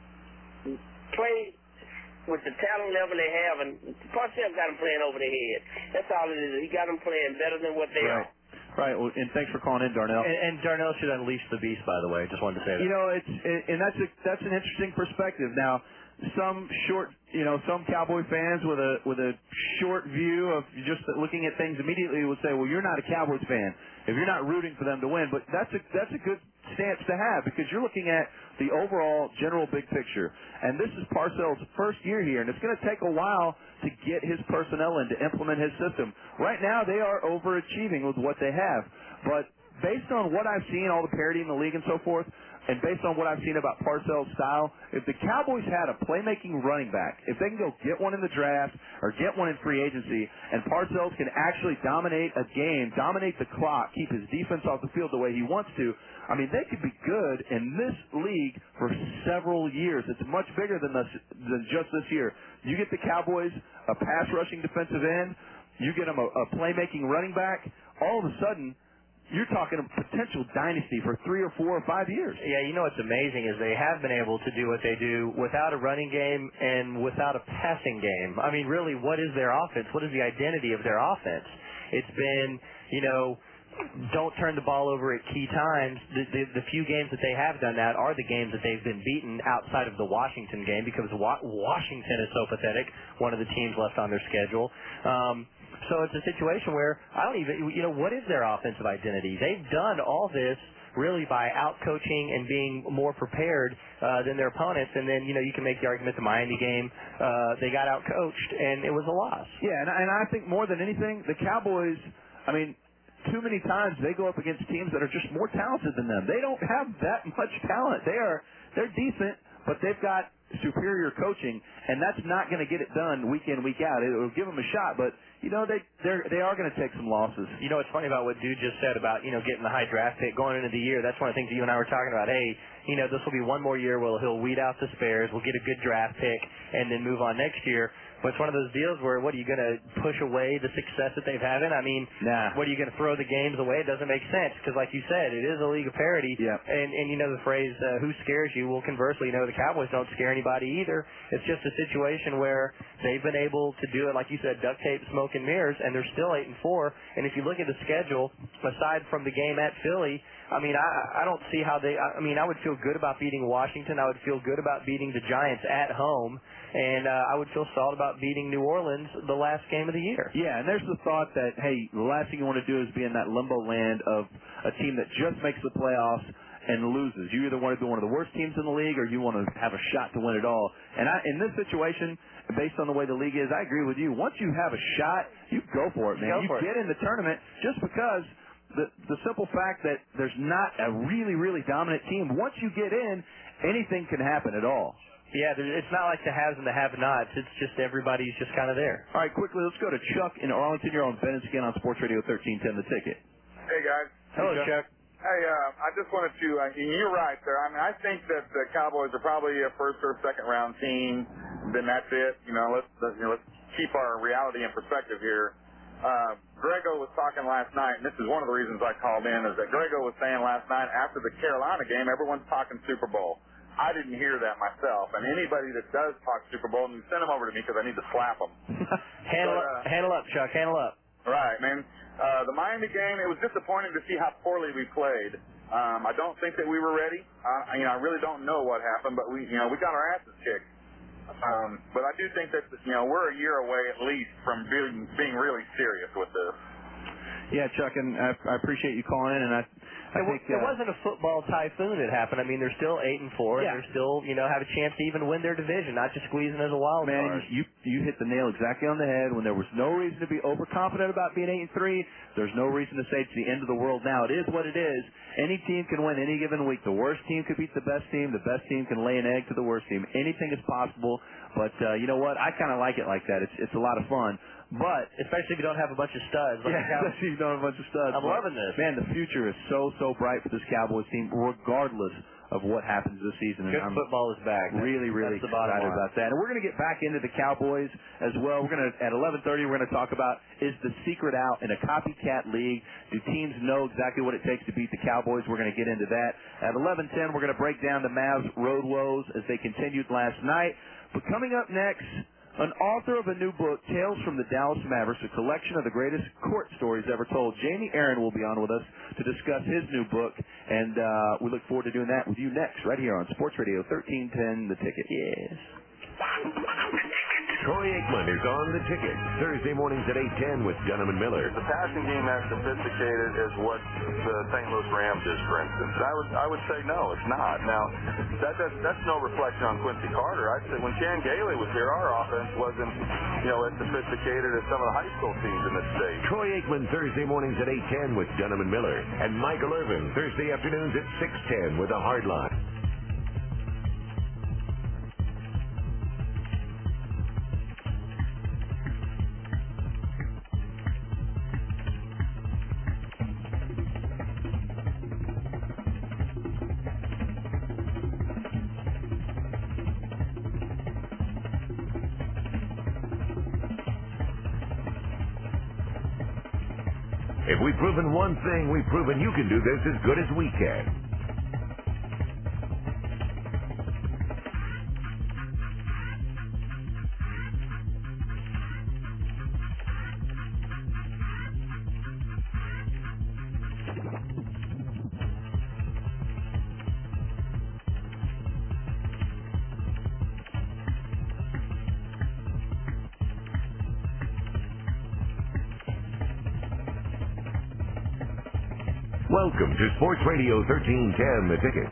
Speaker 12: play with the talent level they have, and Parcells got them playing over their head. That's all it is. He got them playing better than what they
Speaker 11: right.
Speaker 12: are.
Speaker 11: Right, well, and thanks for calling in, Darnell.
Speaker 10: And, and Darnell should unleash the beast, by the way. Just wanted to say that.
Speaker 11: You know, it's it, and that's a, that's an interesting perspective. Now, some short, you know, some Cowboy fans with a with a short view of just looking at things immediately would say, well, you're not a Cowboys fan if you're not rooting for them to win. But that's a that's a good stance to have because you're looking at the overall general big picture. And this is Parcells' first year here, and it's going to take a while to get his personnel in to implement his system. Right now, they are overachieving with what they have. But based on what I've seen, all the parity in the league and so forth, and based on what I've seen about Parcells' style, if the Cowboys had a playmaking running back, if they can go get one in the draft or get one in free agency, and Parcells can actually dominate a game, dominate the clock, keep his defense off the field the way he wants to, I mean, they could be good in this league for several years. It's much bigger than, this, than just this year. You get the Cowboys a pass-rushing defensive end, you get them a, a playmaking running back, all of a sudden, you're talking a potential dynasty for three or four or five years.
Speaker 10: Yeah, you know what's amazing is they have been able to do what they do without a running game and without a passing game. I mean, really, what is their offense? What is the identity of their offense?
Speaker 8: It's been, you know, don't turn the ball over at key times. The, the, the few games that they have done that are the games that they've been beaten outside of the Washington game because Wa- Washington is so pathetic, one of the teams left on their schedule. Um, so it's a situation where I don't even, you know, what is their offensive identity? They've done all this really by out-coaching and being more prepared uh, than their opponents. And then, you know, you can make the argument the Miami game, uh, they got out-coached, and it was a loss.
Speaker 11: Yeah, and, and I think more than anything, the Cowboys, I mean, too many times they go up against teams that are just more talented than them. They don't have that much talent. They are, they're decent, but they've got superior coaching, and that's not going to get it done week in, week out. It will give them a shot, but, you know, they they're, they are going to take some losses.
Speaker 8: You know, it's funny about what Dude just said about, you know, getting the high draft pick going into the year. That's one of the things that you and I were talking about. Hey, you know, this will be one more year where he'll weed out the spares, we'll get a good draft pick, and then move on next year. But it's one of those deals where, what, are you going to push away the success that they've had? I mean,
Speaker 11: nah.
Speaker 8: What are you going to throw the games away? It doesn't make sense because, like you said, it is a league of parity.
Speaker 11: Yep.
Speaker 8: And, and you know the phrase, uh, who scares you? Well, conversely, you know, the Cowboys don't scare anybody either. It's just a situation where they've been able to do it, like you said, duct tape, smoke, and mirrors, and they're still eight and four. And if you look at the schedule, aside from the game at Philly, I mean, I, I don't see how they, I mean, I would feel good about beating Washington. I would feel good about beating the Giants at home. And uh, I would feel solid about beating New Orleans the last game of the year.
Speaker 11: Yeah, and there's the thought that, hey, the last thing you want to do is be in that limbo land of a team that just makes the playoffs and loses. You either want to be one of the worst teams in the league or you want to have a shot to win it all. And I, in this situation, based on the way the league is, I agree with you. Once you have a shot, you go for it, man.
Speaker 8: Go
Speaker 11: you
Speaker 8: for
Speaker 11: get
Speaker 8: it.
Speaker 11: in the tournament just because the, the simple fact that there's not a really, really dominant team, once you get in, anything can happen at all.
Speaker 8: Yeah, it's not like the haves and the have-nots. It's just everybody's just kind of there.
Speaker 11: All right, quickly, let's go to Chuck in Arlington. You're on Ben and Skin on Sports Radio thirteen ten, The Ticket.
Speaker 21: Hey, guys.
Speaker 8: Hello,
Speaker 21: hey,
Speaker 8: Chuck.
Speaker 21: Hey, uh, I just wanted to, uh, and you're right there. I mean, I think that the Cowboys are probably a first or second round team. Then that's it. You know, let's, let's, you know, let's keep our reality in perspective here. Uh, Grego was talking last night, and this is one of the reasons I called in, is that Grego was saying last night after the Carolina game, everyone's talking Super Bowl. I didn't hear that myself, and anybody that does talk Super Bowl, send them over to me because I need to slap them.
Speaker 8: handle,
Speaker 21: but,
Speaker 8: up,
Speaker 21: uh,
Speaker 8: handle up, Chuck. Handle up.
Speaker 21: Right, man. Uh, the Miami game, it was disappointing to see how poorly we played. Um, I don't think that we were ready. Uh, you know, I really don't know what happened, but we, you know, we got our asses kicked. Um, but I do think that, you know, we're a year away at least from being being really serious with this.
Speaker 11: Yeah, Chuck, and I, I appreciate you calling in, and I. I
Speaker 8: it,
Speaker 11: think,
Speaker 8: it
Speaker 11: uh,
Speaker 8: wasn't a football typhoon that happened. I mean, they're still eight and four.
Speaker 11: Yeah.
Speaker 8: And they're still, you know, have a chance to even win their division, not just squeezing as a wild
Speaker 11: Man,
Speaker 8: card.
Speaker 11: you you hit the nail exactly on the head. When there was no reason to be overconfident about being eight and three, there's no reason to say it's the end of the world now. It is what it is. Any team can win any given week. The worst team could beat the best team. The best team can lay an egg to the worst team. Anything is possible. But uh, you know what? I kind of like it like that. It's it's a lot of fun. But
Speaker 8: especially if you don't have a bunch of studs. Like
Speaker 11: yeah, especially if you don't have a bunch of studs.
Speaker 8: I'm
Speaker 11: but,
Speaker 8: loving this.
Speaker 11: Man, the future is so so bright for this Cowboys team, regardless of what happens this season.
Speaker 8: Good
Speaker 11: and I'm
Speaker 8: football is back.
Speaker 11: Really, really
Speaker 8: That's the bottom
Speaker 11: excited
Speaker 8: line.
Speaker 11: about that. And we're going to get back into the Cowboys as well. We're going to at eleven thirty. We're going to talk about, is the secret out in a copycat league? Do teams know exactly what it takes to beat the Cowboys? We're going to get into that. At eleven ten, we're going to break down the Mavs' road woes as they continued last night. But coming up next, an author of a new book, Tales from the Dallas Mavericks, a collection of the greatest court stories ever told. Jamie Aaron will be on with us to discuss his new book, and uh, we look forward to doing that with you next, right here on Sports Radio thirteen ten, The Ticket.
Speaker 8: Yes.
Speaker 1: Troy Aikman is on The Ticket, Thursday mornings at eight ten with Dunham and Miller.
Speaker 22: The passing game as sophisticated as what the Saint Louis Rams is, for instance. I would I would say no, it's not. Now, that does, that's no reflection on Quincy Carter. I'd say when Chan Gailey was here, our offense wasn't, you know, as sophisticated as some of the high school teams in this state.
Speaker 1: Troy Aikman, Thursday mornings at eight ten with Dunham and Miller. And Michael Irvin, Thursday afternoons at six ten with The Hard Line. If we've proven one thing, we've proven you can do this as good as we can. Welcome to Sports Radio thirteen ten, The Ticket.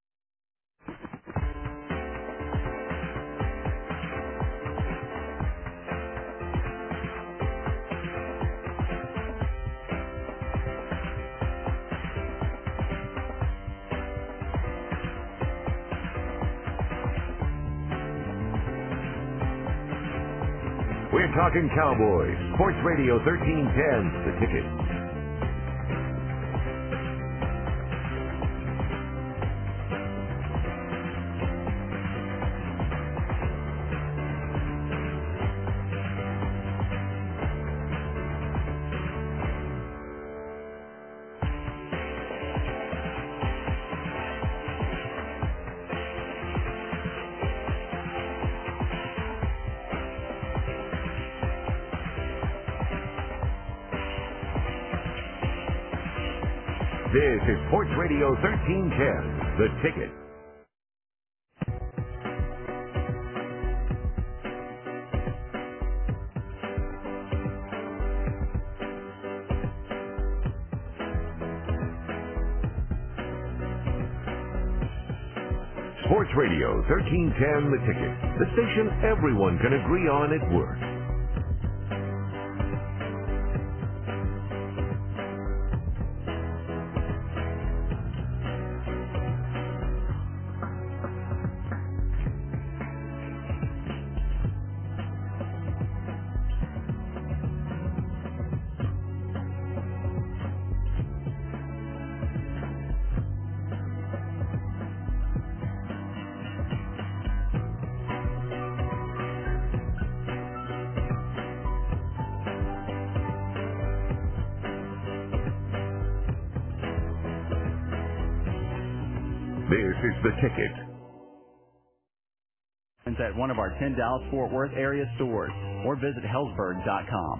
Speaker 1: We're talking Cowboys. Sports Radio thirteen ten, The Ticket. This is Sports Radio thirteen ten, The Ticket. Sports Radio thirteen ten, The Ticket. The station everyone can agree on at work. This is The Ticket.
Speaker 5: At one of our ten Dallas-Fort Worth area stores or visit Hellsberg dot com.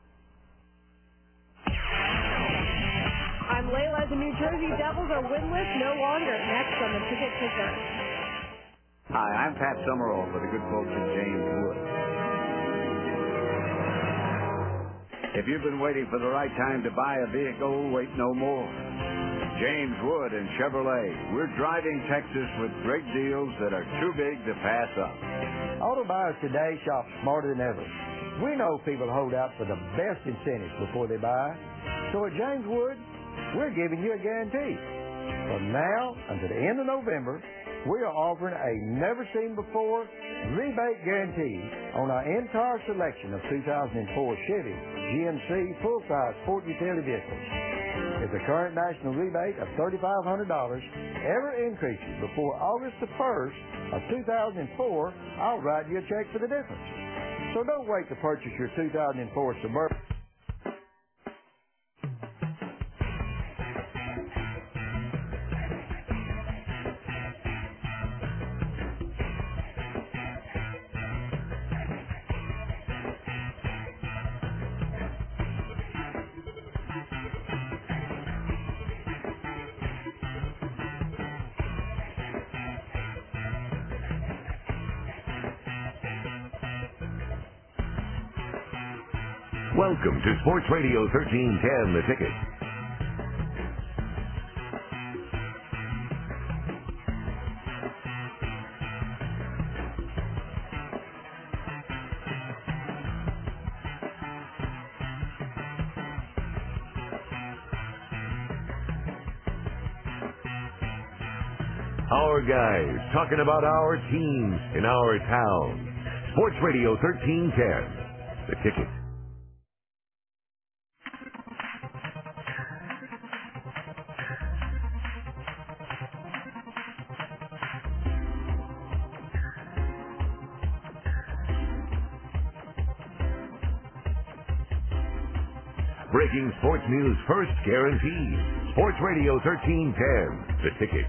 Speaker 3: I'm Layla. The New Jersey Devils are winless no longer. Next on The Ticket Ticker.
Speaker 6: Hi, I'm Pat Summerall with the good folks in James Wood. If you've been waiting for the right time to buy a vehicle, wait no more. James Wood and Chevrolet. We're driving Texas with great deals that are too big to pass up.
Speaker 23: Auto buyers today shop smarter than ever. We know people hold out for the best incentives before they buy. So at James Wood, we're giving you a guarantee. From now until the end of November, we are offering a never-seen-before rebate guarantee on our entire selection of two thousand four Chevy G M C full-size sport utility vehicles. If the current national rebate of three thousand five hundred dollars ever increases before August the first of two thousand four, I'll write you a check for the difference. So don't wait to purchase your two thousand four Suburban.
Speaker 1: Welcome to Sports Radio thirteen ten, The Ticket. Our guys talking about our teams in our town. Sports Radio thirteen ten, The Ticket. Breaking sports news first guaranteed. Sports Radio thirteen ten, The Ticket.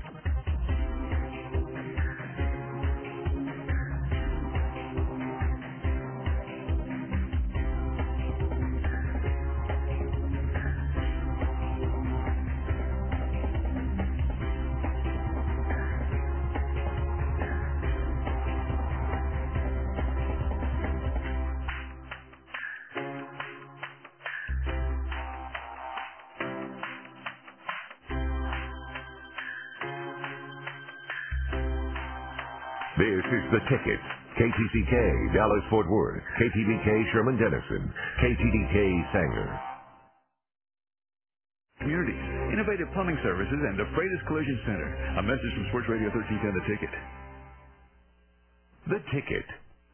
Speaker 1: This is The Ticket. K T C K, Dallas-Fort Worth. K T V K, Sherman-Denison. K T D K, Sanger.
Speaker 4: Communities, innovative plumbing services, and the Freitas Collision Center. A message from Sports Radio thirteen ten, The Ticket.
Speaker 1: The Ticket.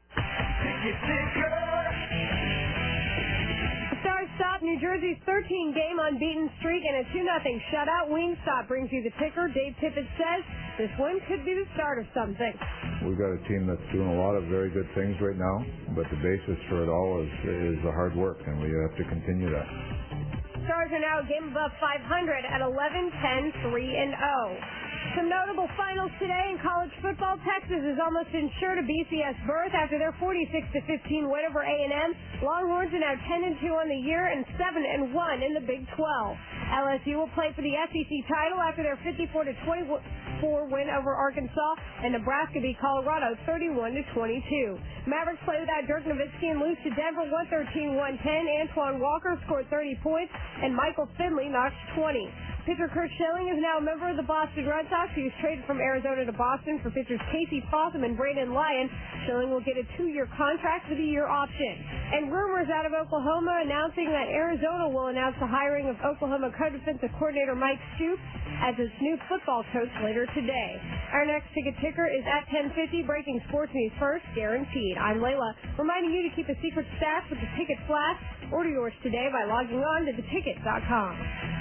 Speaker 3: The Stars stop New Jersey's thirteen-game unbeaten streak and a two nothing shutout. Wingstop brings you the ticker. Dave Tippett says this win could be the start of something.
Speaker 7: We've got a team that's doing a lot of very good things right now, but the basis for it all is, is the hard work, and we have to continue that.
Speaker 3: Stars are now a game above five hundred at eleven ten three and oh. Some notable finals today in college football. Texas is almost ensured a B C S berth after their forty-six to fifteen win over A and M. Longhorns are now ten and two on the year and seven and one in the Big twelve. L S U will play for the S E C title after their fifty-four to twenty-four win over Arkansas, and Nebraska beat Colorado thirty-one to twenty-two. Mavericks play without Dirk Nowitzki and lose to Denver one thirteen to one ten. Antoine Walker scored thirty points, and Michael Finley notched twenty. Pitcher Kurt Schilling is now a member of the Boston Red Sox. He was traded from Arizona to Boston for pitchers Casey Fossum and Brandon Lyon. Schilling will get a two-year contract with a year option. And rumors out of Oklahoma announcing that Arizona will announce the hiring of Oklahoma co-defensive coordinator Mike Stoops as its new football coach later today. Our next ticket ticker is at ten fifty, breaking sports news first, guaranteed. I'm Layla, reminding you to keep a secret stash with the Ticket Flash. Order yours today by logging on to the ticket dot com.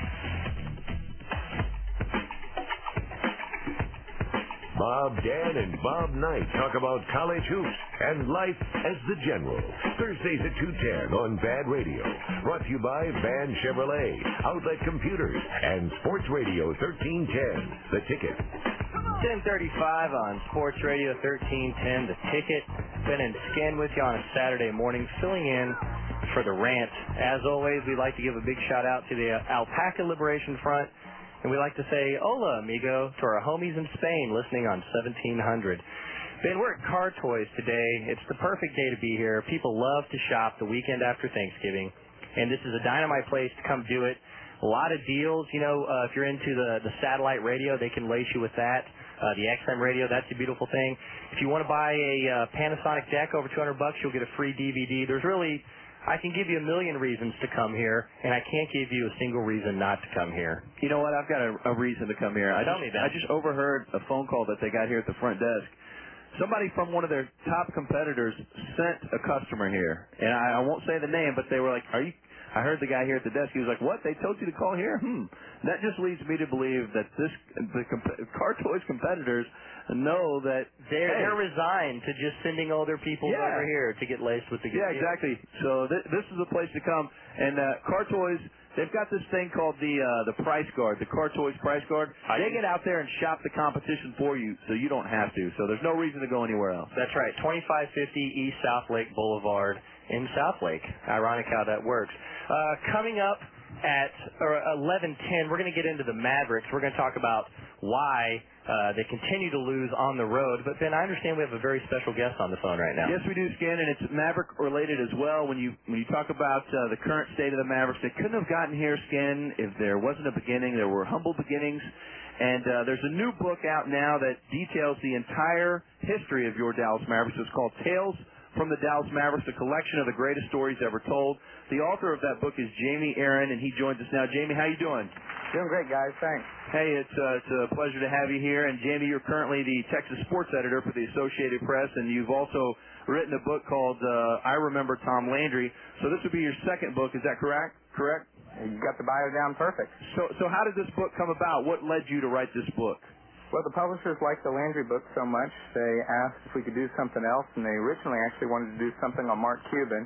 Speaker 1: Bob Dan and Bob Knight talk about college hoops and life as the general. Thursdays at two ten on Bad Radio. Brought to you by Van Chevrolet, Outlet Computers, and Sports Radio thirteen ten, The Ticket.
Speaker 10: ten thirty-five on Sports Radio thirteen ten, The Ticket. Ben and Skin with you on a Saturday morning, filling in for the rant. As always, we'd like to give a big shout out to the Alpaca Liberation Front. And we like to say, hola, amigo, to our homies in Spain listening on seventeen hundred. Ben, we're at Car Toys today. It's the perfect day to be here. People love to shop the weekend after Thanksgiving. And this is a dynamite place to come do it. A lot of deals. You know, uh, if you're into the, the satellite radio, they can lace you with that. Uh, the X M radio, that's a beautiful thing. If you want to buy a uh, Panasonic deck over two hundred bucks, you'll get a free D V D. There's really... I can give you a million reasons to come here, and I can't give you a single reason not to come here.
Speaker 11: You know what? I've got a, a reason to come here. I
Speaker 10: Tell
Speaker 11: just,
Speaker 10: me that.
Speaker 11: I just overheard a phone call that they got here at the front desk. Somebody from one of their top competitors sent a customer here, and I, I won't say the name, but they were like, "Are you?" I heard the guy here at the desk. He was like, "What? They told you to call here?" Hmm. That just leads me to believe that this the comp- Car Toys competitors know that
Speaker 10: they're
Speaker 11: hey,
Speaker 10: they're resigned to just sending older people
Speaker 11: yeah.
Speaker 10: over here to get laced with the good
Speaker 11: yeah,
Speaker 10: deal.
Speaker 11: exactly. So th- this is the place to come. And uh, Car Toys, they've got this thing called the uh, the Price Guard, the Car Toys Price Guard.
Speaker 10: I
Speaker 11: they get out there and shop the competition for you, so you don't have to. So there's no reason to go anywhere else.
Speaker 10: That's right. twenty-five fifty East South Lake Boulevard in South Lake. Ironic how that works. Uh, coming up at eleven ten, we're going to get into the Mavericks. We're going to talk about why uh, they continue to lose on the road. But, Ben, I understand we have a very special guest on the phone right now.
Speaker 11: Yes, we do, Skin, and it's Maverick-related as well. When you when you talk about uh, the current state of the Mavericks, they couldn't have gotten here, Skin, if there wasn't a beginning. There were humble beginnings. And uh, there's a new book out now that details the entire history of your Dallas Mavericks. It's called Tales from the Dallas Mavericks, a collection of the greatest stories ever told. The author of that book is Jamie Aaron, and he joins us now. Jamie, how you doing?
Speaker 9: Doing great, guys. Thanks.
Speaker 11: Hey, it's, uh, it's a pleasure to have you here. And, Jamie, you're currently the Texas sports editor for the Associated Press, and you've also written a book called uh, I Remember Tom Landry. So this would be your second book. Is that correct? Correct?
Speaker 9: You got the bio down perfect.
Speaker 11: So, so how did this book come about? What led you to write this book?
Speaker 9: Well, the publishers liked the Landry book so much, they asked if we could do something else, and they originally actually wanted to do something on Mark Cuban.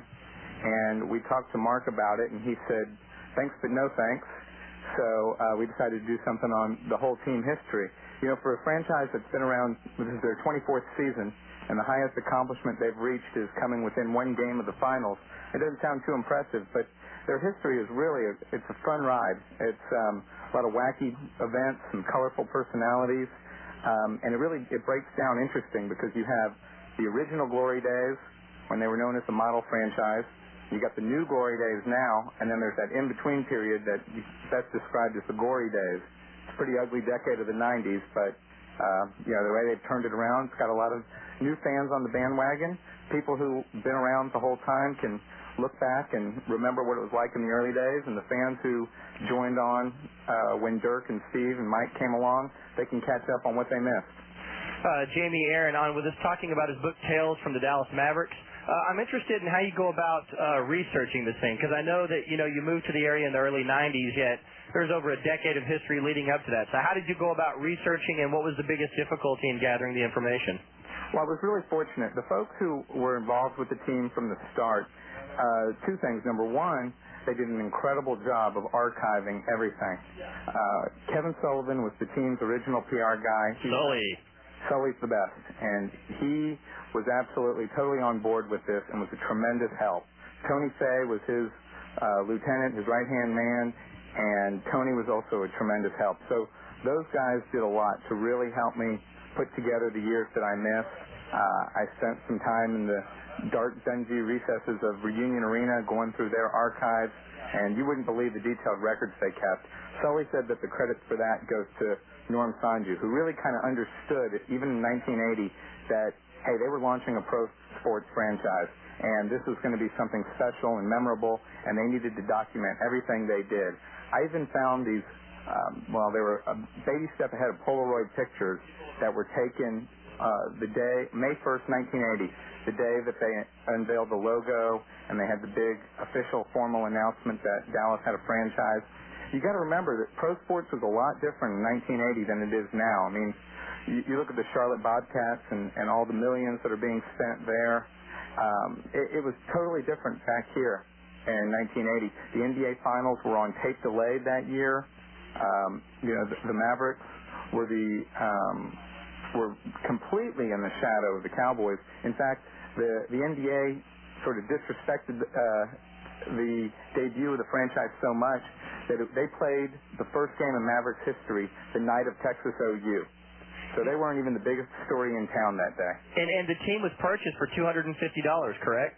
Speaker 9: And we talked to Mark about it, and he said, thanks, but no thanks. So uh, we decided to do something on the whole team history. You know, for a franchise that's been around, this is their twenty-fourth season, and the highest accomplishment they've reached is coming within one game of the finals. It doesn't sound too impressive, but their history is really, a, it's a fun ride. It's um, a lot of wacky events and colorful personalities, um, and it really, it breaks down interesting because you have the original glory days when they were known as the model franchise. You got the new glory days now, and then there's that in-between period that that's described as the gory days. It's a pretty ugly decade of the nineties, but Uh, you know, the way they've turned it around, it's got a lot of new fans on the bandwagon. People who've been around the whole time can look back and remember what it was like in the early days, and the fans who joined on uh, when Dirk and Steve and Mike came along, they can catch up on what they missed.
Speaker 8: Uh, Jamie Aaron on with us talking about his book Tales from the Dallas Mavericks. Uh, I'm interested in how you go about uh, researching this thing, because I know that you know you moved to the area in the early nineties, yet there's over a decade of history leading up to that. So how did you go about researching, and what was the biggest difficulty in gathering the information?
Speaker 9: Well, I was really fortunate. The folks who were involved with the team from the start, uh, two things. Number one, they did an incredible job of archiving everything. Uh, Kevin Sullivan was the team's original P R guy. He,
Speaker 8: Sully.
Speaker 9: Sully's the best, and he was absolutely totally on board with this and was a tremendous help. Tony Fay was his uh, lieutenant, his right-hand man, and Tony was also a tremendous help. So those guys did a lot to really help me put together the years that I missed. Uh, I spent some time in the dark, dungy recesses of Reunion Arena going through their archives, and you wouldn't believe the detailed records they kept. Sully said that the credit for that goes to Norm Sanju, who really kind of understood, even in nineteen eighty, that, hey, they were launching a pro sports franchise, and this was going to be something special and memorable, and they needed to document everything they did. I even found these, um, well, they were a baby step ahead of Polaroid pictures that were taken uh, the day, May first, nineteen eighty, the day that they unveiled the logo, and they had the big official formal announcement that Dallas had a franchise. You got to remember that pro sports was a lot different in nineteen eighty than it is now. I mean, you, you look at the Charlotte Bobcats and, and all the millions that are being spent there. Um, it, it was totally different back here in nineteen eighty. The N B A Finals were on tape delayed that year. Um, you know, the, the Mavericks were the um, were completely in the shadow of the Cowboys. In fact, the the N B A sort of disrespected uh, the debut of the franchise so much that it, they played the first game in Mavericks history the night of Texas O U. So they weren't even the biggest story in town that day.
Speaker 8: And and the team was purchased for two hundred fifty dollars, correct?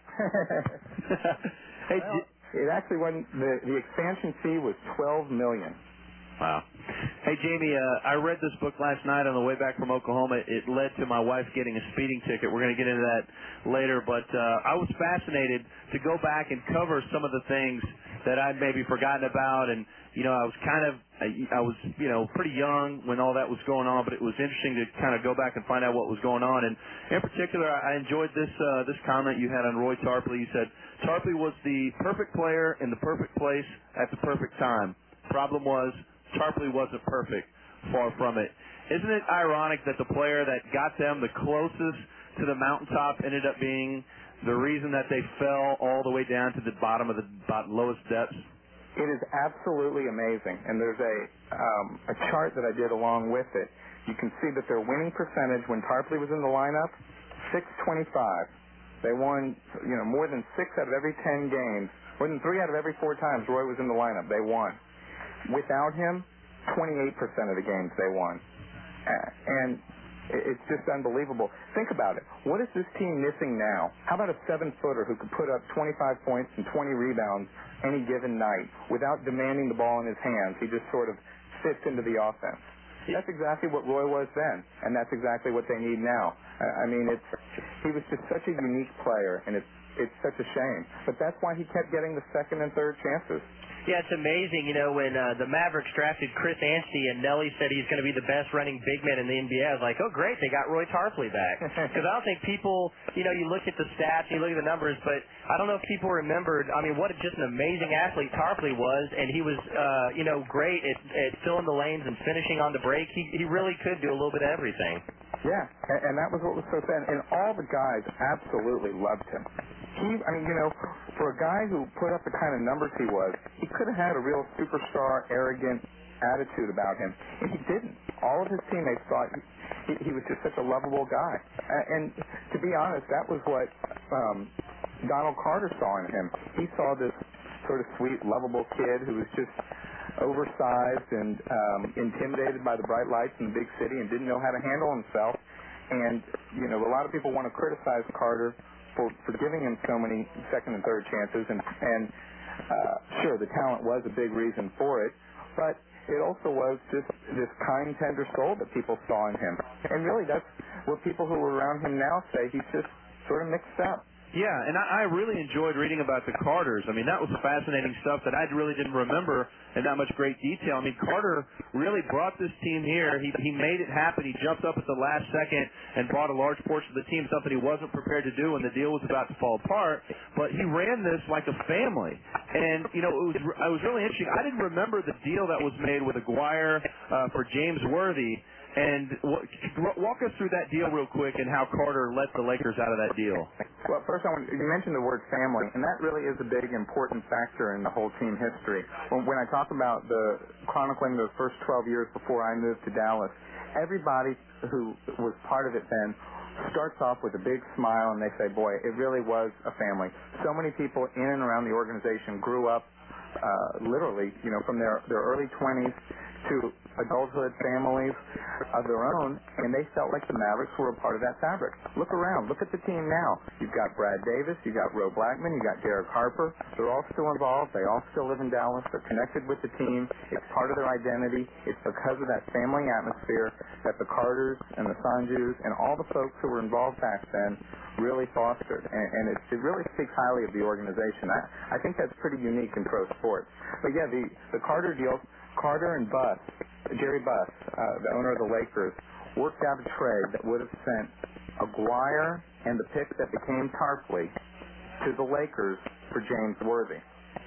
Speaker 9: Hey, well, it actually wasn't. The, the expansion fee was twelve million dollars.
Speaker 11: Wow. Hey, Jamie, uh, I read this book last night on the way back from Oklahoma. It led to my wife getting a speeding ticket. We're going to get into that later, but uh, I was fascinated to go back and cover some of the things that I'd maybe forgotten about. And, you know, I was kind of, I was, you know, pretty young when all that was going on, but it was interesting to kind of go back and find out what was going on. And in particular, I enjoyed this uh, this comment you had on Roy Tarpley. You said, Tarpley was the perfect player in the perfect place at the perfect time. Problem was, Tarpley wasn't perfect. Far from it. Isn't it ironic that the player that got them the closest to the mountaintop ended up being the reason that they fell all the way down to the bottom of the bottom, lowest depths?
Speaker 9: It is absolutely amazing, and there's a um, a chart that I did along with it. You can see that their winning percentage when Tarpley was in the lineup, six twenty-five. They won, you know, more than six out of every ten games. More than three out of every four times Roy was in the lineup, they won. Without him, twenty-eight percent of the games they won. Uh, and it's just unbelievable. Think about it. What is this team missing now? How about a seven-footer who could put up twenty-five points and twenty rebounds any given night without demanding the ball in his hands? He just sort of fits into the offense. That's exactly what Roy was then, and that's exactly what they need now. I mean, it's he was just such a unique player, and it's it's such a shame. But that's why he kept getting the second and third chances.
Speaker 8: Yeah, it's amazing, you know, when uh, the Mavericks drafted Chris Anstey and Nelly said he's going to be the best running big man in the N B A, I was like, oh, great, they got Roy Tarpley back. Because I don't think people, you know, you look at the stats, you look at the numbers, but I don't know if people remembered, I mean, what a, just an amazing athlete Tarpley was, and he was, uh, you know, great at, at filling the lanes and finishing on the break. He, he really could do a little bit of everything.
Speaker 9: Yeah, and, and that was what was so sad. And all the guys absolutely loved him. He, I mean, you know, for a guy who put up the kind of numbers he was, he could have had a real superstar, arrogant attitude about him, and he didn't. All of his teammates thought he, he was just such a lovable guy. And, and to be honest, that was what um, Donald Carter saw in him. He saw this sort of sweet, lovable kid who was just oversized and um, intimidated by the bright lights in the big city and didn't know how to handle himself. And, you know, a lot of people want to criticize Carter for, for giving him so many second and third chances. And, and uh, sure, the talent was a big reason for it, but it also was just this kind, tender soul that people saw in him. And really, that's what people who are around him now say. He's just sort of mixed up.
Speaker 11: Yeah, and I, I really enjoyed reading about the Carters. I mean, that was fascinating stuff that I really didn't remember in that much great detail. I mean, Carter really brought this team here. He he made it happen. He jumped up at the last second and brought a large portion of the team, something he wasn't prepared to do when the deal was about to fall apart. But he ran this like a family. And, you know, it was, it was really interesting. I didn't remember the deal that was made with Aguirre uh, for James Worthy. And walk us through that deal real quick and how Carter let the Lakers out of that deal.
Speaker 9: Well, first, I want, you mentioned the word family, and that really is a big, important factor in the whole team history. When, when I talk about the chronicling those first twelve years before I moved to Dallas, everybody who was part of it then starts off with a big smile, and they say, boy, it really was a family. So many people in and around the organization grew up uh, literally, you know, from their, their early twenties to adulthood families of their own, and they felt like the Mavericks were a part of that fabric. Look around. Look at the team now. You've got Brad Davis. You've got Ro Blackman. You've got Derek Harper. They're all still involved. They all still live in Dallas. They're connected with the team. It's part of their identity. It's because of that family atmosphere that the Carters and the Sanjus and all the folks who were involved back then really fostered, and, and it, it really speaks highly of the organization. I, I think that's pretty unique in pro sports. But yeah, the, the Carter deal, Carter and Buss, Jerry Buss, uh, the owner of the Lakers, worked out a trade that would have sent Aguirre and the pick that became Tarpley to the Lakers for James Worthy.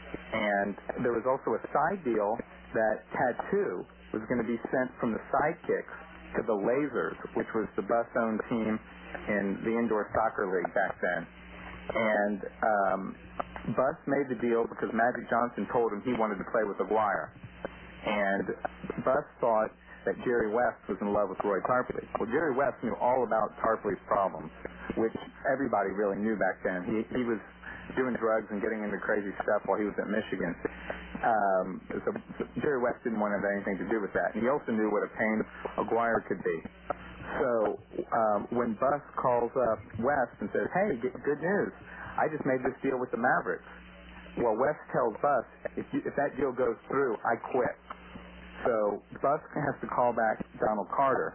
Speaker 9: And there was also a side deal that Tattoo was going to be sent from the Sidekicks to the Lasers, which was the Buss-owned team in the indoor soccer league back then. And um, Buss made the deal because Magic Johnson told him he wanted to play with Aguirre. And Buss thought that Jerry West was in love with Roy Tarpley. Well, Jerry West knew all about Tarpley's problems, which everybody really knew back then. He, he was doing drugs and getting into crazy stuff while he was at Michigan. Um, so, so Jerry West didn't want to have anything to do with that. And he also knew what a pain Aguirre could be. So um, when Buss calls up West and says, hey, good news, I just made this deal with the Mavericks. Well, West tells Buss, if, you, if that deal goes through, I quit. So Buss has to call back Donald Carter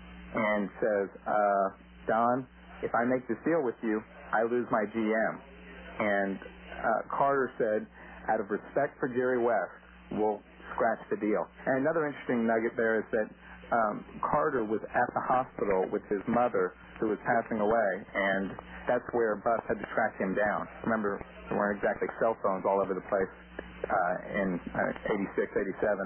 Speaker 9: and says, uh, Don, if I make this deal with you, I lose my G M. And uh, Carter said, out of respect for Jerry West, we'll scratch the deal. And another interesting nugget there is that um, Carter was at the hospital with his mother who was passing away, and that's where Buss had to track him down. Remember, there weren't exactly cell phones all over the place uh, in uh, eighty-six, eighty-seven.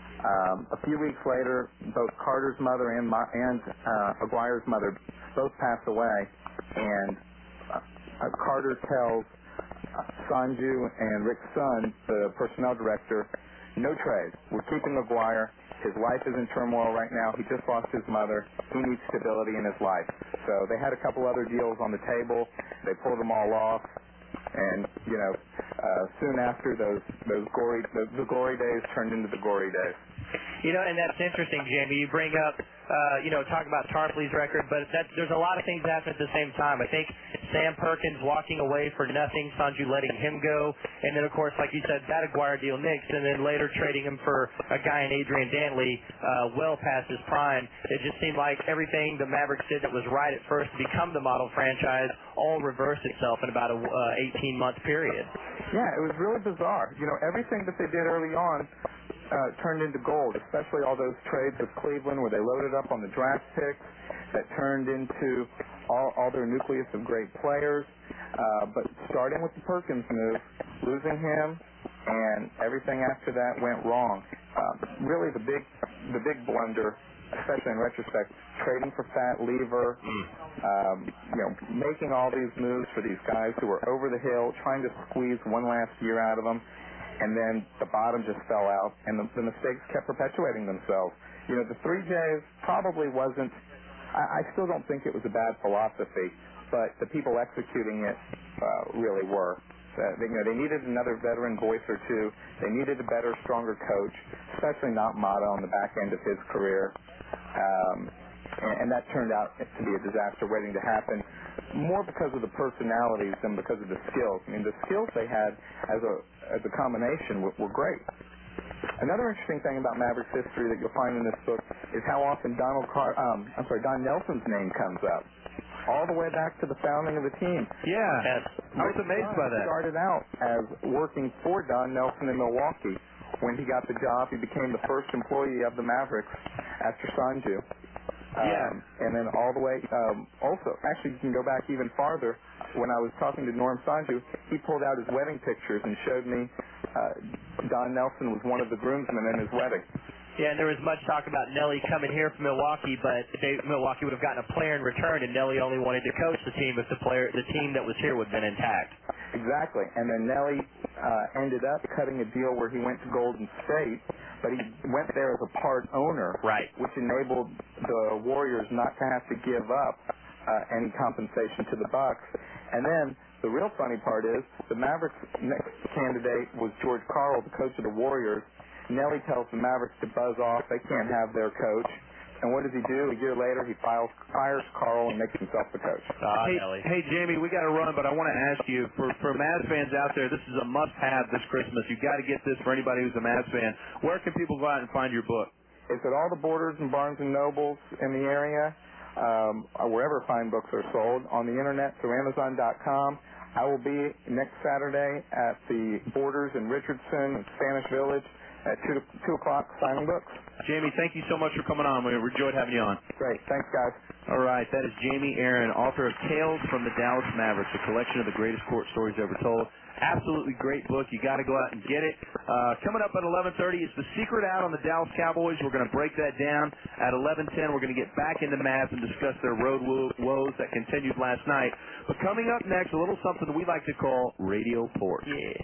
Speaker 9: Um, a few weeks later, both Carter's mother and, my, and uh, Aguirre's mother both passed away, and uh, uh, Carter tells uh, Sanju and Rick Sun, the personnel director, no trade. We're keeping Aguirre. His life is in turmoil right now. He just lost his mother. He needs stability in his life. So they had a couple other deals on the table. They pulled them all off. And, you know, uh, soon after, those those gory the, the glory days turned into the gory days.
Speaker 8: You know, and that's interesting, Jamie. You bring up, uh, you know, talk about Tarpley's record, but that, there's a lot of things happening at the same time. I think Sam Perkins walking away for nothing, Sanju letting him go, and then, of course, like you said, that Aguirre deal nixed, and then later trading him for a guy in Adrian Dantley uh, well past his prime. It just seemed like everything the Mavericks did that was right at first to become the model franchise all reversed itself in about a uh, eighteen-month period.
Speaker 9: Yeah, it was really bizarre. You know, everything that they did early on Uh, turned into gold, especially all those trades with Cleveland where they loaded up on the draft picks that turned into all, all their nucleus of great players. Uh, but starting with the Perkins move, losing him, and everything after that went wrong. Uh, really the big the big blunder, especially in retrospect, trading for Fat Lever, um, you know, making all these moves for these guys who were over the hill, trying to squeeze one last year out of them. And then the bottom just fell out, and the, the mistakes kept perpetuating themselves. You know, the three J's probably wasn't, I, I still don't think it was a bad philosophy, but the people executing it uh, really were. Uh, they, you know, they needed another veteran voice or two. They needed a better, stronger coach, especially not Mata on the back end of his career. Um, and, and that turned out to be a disaster waiting to happen, more because of the personalities than because of the skills. I mean, the skills they had as a as a combination were, were great. Another interesting thing about Mavericks history that you'll find in this book is how often Donald Car- um, I'm sorry, Don Nelson's name comes up, all the way back to the founding of the team.
Speaker 11: Yeah, I was amazed by that.
Speaker 9: Started out as working for Don Nelson in Milwaukee. When he got the job, he became the first employee of the Mavericks after Sanju.
Speaker 11: Yeah.
Speaker 9: Um, and then all the way, um, also, actually, you can go back even farther. When I was talking to Norm Sanju, he pulled out his wedding pictures and showed me uh, Don Nelson was one of the groomsmen in his wedding.
Speaker 8: Yeah, and there was much talk about Nelly coming here from Milwaukee, but they, Milwaukee would have gotten a player in return, and Nelly only wanted to coach the team if the player, the team that was here would have been intact.
Speaker 9: Exactly, and then Nelly uh, ended up cutting a deal where he went to Golden State, but he went there as a part owner,
Speaker 8: right,
Speaker 9: which enabled the Warriors not to have to give up uh, any compensation to the Bucks. And then the real funny part is the Mavericks' next candidate was George Karl, the coach of the Warriors. Nelly tells the Mavericks to buzz off. They can't have their coach. And what does he do? A year later, he files, fires Karl and makes himself the coach.
Speaker 8: Ah,
Speaker 11: hey,
Speaker 8: Nelly.
Speaker 11: hey, Jamie, we got to run, but I want to ask you, for, for Mavs fans out there, this is a must-have this Christmas. You've got to get this for anybody who's a Mavs fan. Where can people go out and find your book?
Speaker 9: It's at all the Borders and Barnes and Nobles in the area, um, or wherever fine books are sold, on the Internet through Amazon dot com. I will be next Saturday at the Borders in Richardson, Spanish Village, at two, two o'clock signing books.
Speaker 11: Jamie, thank you so much for coming on. We enjoyed having you on.
Speaker 9: Great. Thanks, guys.
Speaker 11: All right. That is Jamie Aaron, author of Tales from the Dallas Mavericks, a collection of the greatest court stories ever told. Absolutely great book. You got to go out and get it. Uh, coming up at eleven thirty is The Secret Out on the Dallas Cowboys. We're going to break that down. At eleven ten, we're going to get back into Mavs and discuss their road wo- woes that continued last night. But coming up next, a little something we like to call Radio Pork.
Speaker 8: Yes.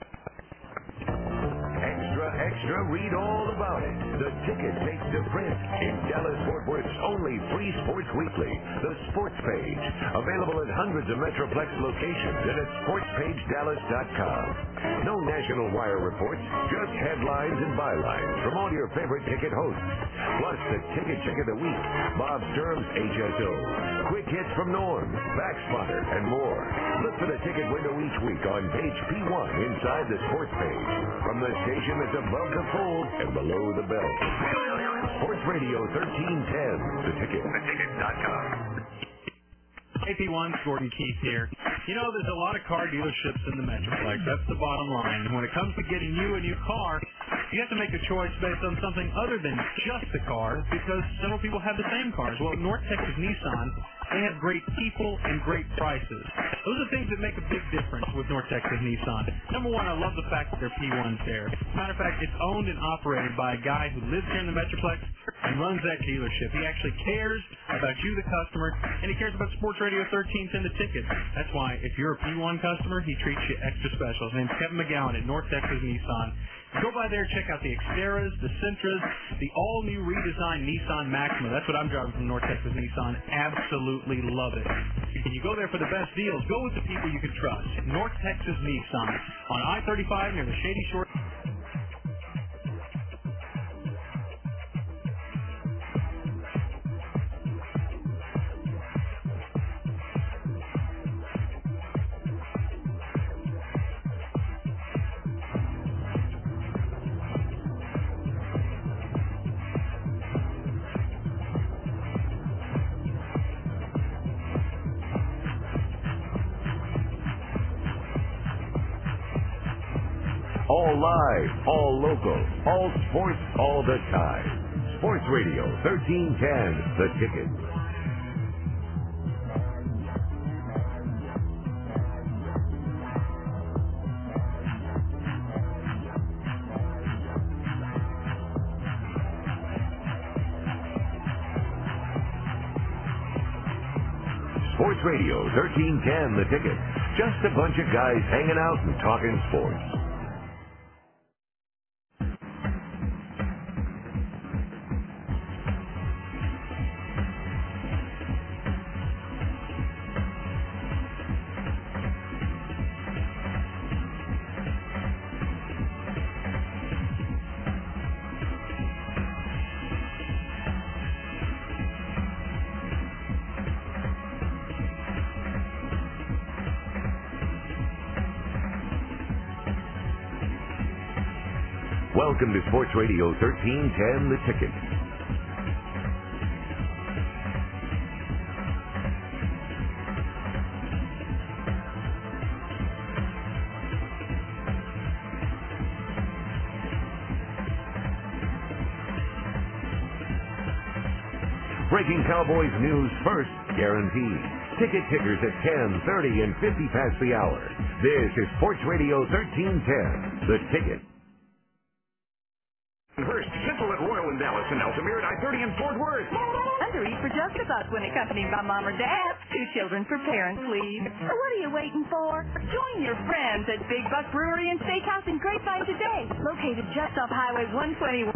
Speaker 1: Extra, extra, read all about it. The Ticket takes to print in Dallas-Fort Worth's only free sports weekly, The Sports Page. Available at hundreds of Metroplex locations and at sports page dallas dot com. No national wire reports, just headlines and bylines from all your favorite Ticket hosts. Plus the Ticket Check of the Week, Bob Sturm's H S O, quick hits from Norm, Backspotter, and more. Look for the Ticket window each week on page P one inside the Sports Page. From the station that's above the fold and below the belt. Sports Radio thirteen ten, The Ticket, the ticket dot com.
Speaker 17: A P one's Gordon Keith here. You know, there's a lot of car dealerships in the Metroplex. That's the bottom line. And when it comes to getting you a new car, you have to make a choice based on something other than just the car, because several people have the same cars. Well, North Texas Nissan, they have great people and great prices. Those are things that make a big difference with North Texas Nissan. Number one, I love the fact that their P one's there. As a matter of fact, it's owned and operated by a guy who lives here in the Metroplex and runs that dealership. He actually cares about you, the customer, and he cares about Sports Radio thirteen ten, The Ticket. That's why if you're a P one customer, he treats you extra special. His name's Kevin McGowan at North Texas Nissan. Go by there, check out the Xteras, the Sentras, the all-new redesigned Nissan Maxima. That's what I'm driving from North Texas Nissan. Absolutely love it. When you go there for the best deals, go with the people you can trust. North Texas Nissan on I thirty-five near the Shady Shore.
Speaker 1: All live, all local, all sports, all the time. Sports Radio thirteen ten, The Ticket. Sports Radio thirteen ten, The Ticket. Just a bunch of guys hanging out and talking sports. Welcome to Sports Radio thirteen ten, The Ticket. Breaking Cowboys news first, guaranteed. Ticket tickers at ten, thirty, and fifty past the hour. This is Sports Radio thirteen ten, The Ticket.
Speaker 19: First, Central at Royal in Dallas and Altamira at I thirty in Fort Worth.
Speaker 13: Under Eat for just a buck when accompanied by mom or dad. Two children for parents, please. So what are you waiting for? Join your friends at Big Buck Brewery and Steakhouse in Grapevine today. Located just off Highway one twenty-one.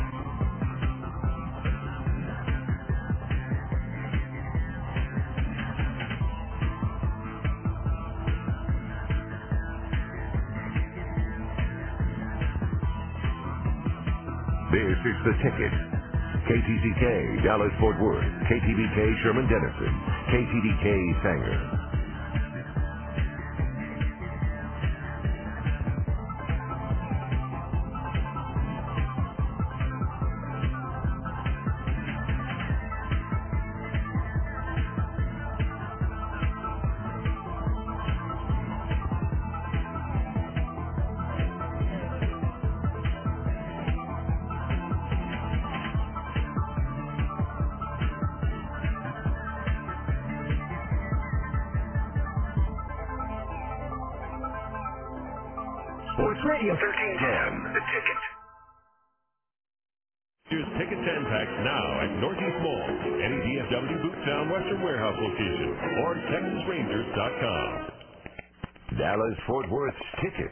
Speaker 1: This is The Ticket. K T C K, Dallas Fort Worth. K T B K, Sherman Denison. K T D K, Sanger.
Speaker 19: Sports Radio thirteen ten, The Ticket.
Speaker 15: Here's Ticket ten packs now at Northeast Mall, any D F W Boottown Western Warehouse location, or Texas Rangers dot com.
Speaker 1: Dallas Fort Worth's Ticket.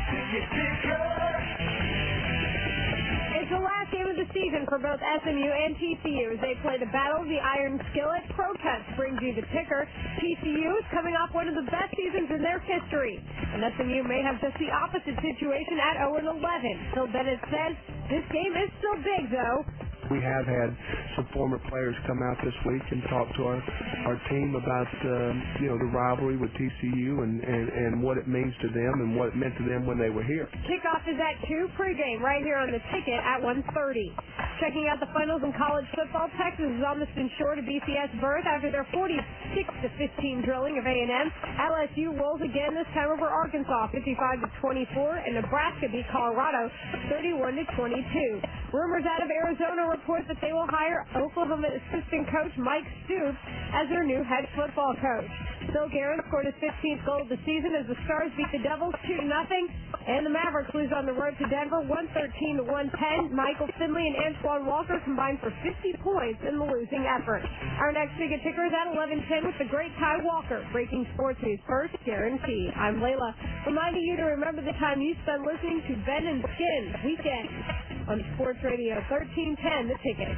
Speaker 3: It's the last game of the season for both S M U and T C U as they play the Battle of the Iron Skillet. Protest brings you the ticker. T C U is coming off one of the best seasons in their history, and S M U may have just the opposite situation at oh and eleven. Phil Bennett says this game is still big, though.
Speaker 20: We have had some former players come out this week and talk to our our team about um, you know the rivalry with T C U and, and, and what it means to them and what it meant to them when they were here.
Speaker 3: Kickoff is at two, pregame right here on the Ticket at one thirty. Checking out the finals in college football, Texas is almost insured a B C S berth after their forty-six to fifteen drilling of A and M. L S U rolls again, this time over Arkansas, fifty-five to twenty-four, and Nebraska beat Colorado thirty-one to twenty-two. Rumors out of Arizona report that they will hire Oklahoma assistant coach Mike Stoops as their new head football coach. Bill Guerin scored his fifteenth goal of the season as the Stars beat the Devils two to nothing, and the Mavericks lose on the road to Denver one thirteen to one ten. Michael Finley and Antoine Walker combined for fifty points in the losing effort. Our next ticket ticker is at eleven ten with the great Ty Walker. Breaking sports news first, guarantee. I'm Layla, reminding you to remember the time you spend listening to Ben and Skin Weekend on Sports Radio thirteen ten, The Ticket.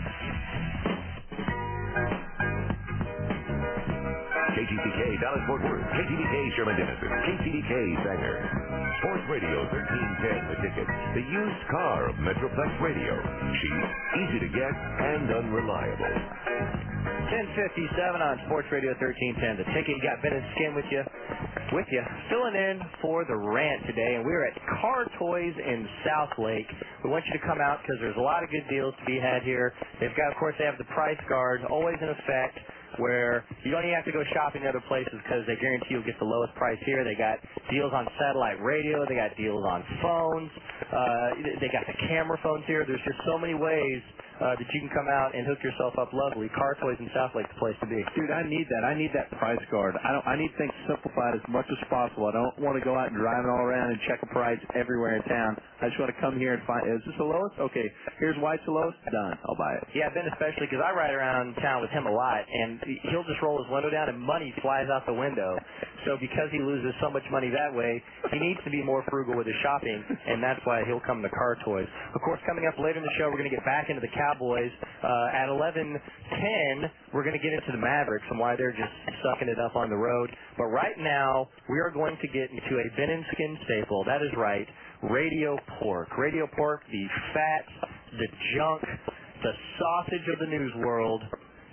Speaker 1: K T C K, Dallas Fort Worth. K T D K, Sherman Denison. K T D K, Sanger. Sports Radio thirteen ten, The Ticket. The used car of Metroplex Radio. Cheap, easy to get, and unreliable.
Speaker 8: ten fifty-seven on Sports Radio thirteen ten. The Ticket. You got Ben and Skin with you. With you. Filling in for the rant today, and we're at Car Toys in South Lake. We want you to come out because there's a lot of good deals to be had here. They've got, of course, they have the price guard always in effect, where you don't even have to go shopping other places because they guarantee you'll get the lowest price here. They got deals on satellite radio. They got deals on phones. Uh, they got the camera phones here. There's just so many ways uh, that you can come out and hook yourself up lovely. Car Toys in South Lake, the place to be.
Speaker 11: Dude, I need that. I need that price guard. I don't. I need things simplified as much as possible. I don't want to go out and drive it all around and check a price everywhere in town. I just want to come here and find, is this the lowest? Okay, here's why it's the lowest. Done. I'll buy it.
Speaker 8: Yeah, Ben especially because I ride around town with him a lot, and he'll just roll his window down and money flies out the window. So because he loses so much money that way, he needs to be more frugal with his shopping, and that's why he'll come to Car Toys. Of course, coming up later in the show, we're going to get back into the Cowboys. Uh, at eleven ten, we're going to get into the Mavericks and why they're just sucking it up on the road. But right now, we are going to get into a Ben and Skin staple. That is right, Radio Pork. Radio Pork, the fat, the junk, the sausage of the news world.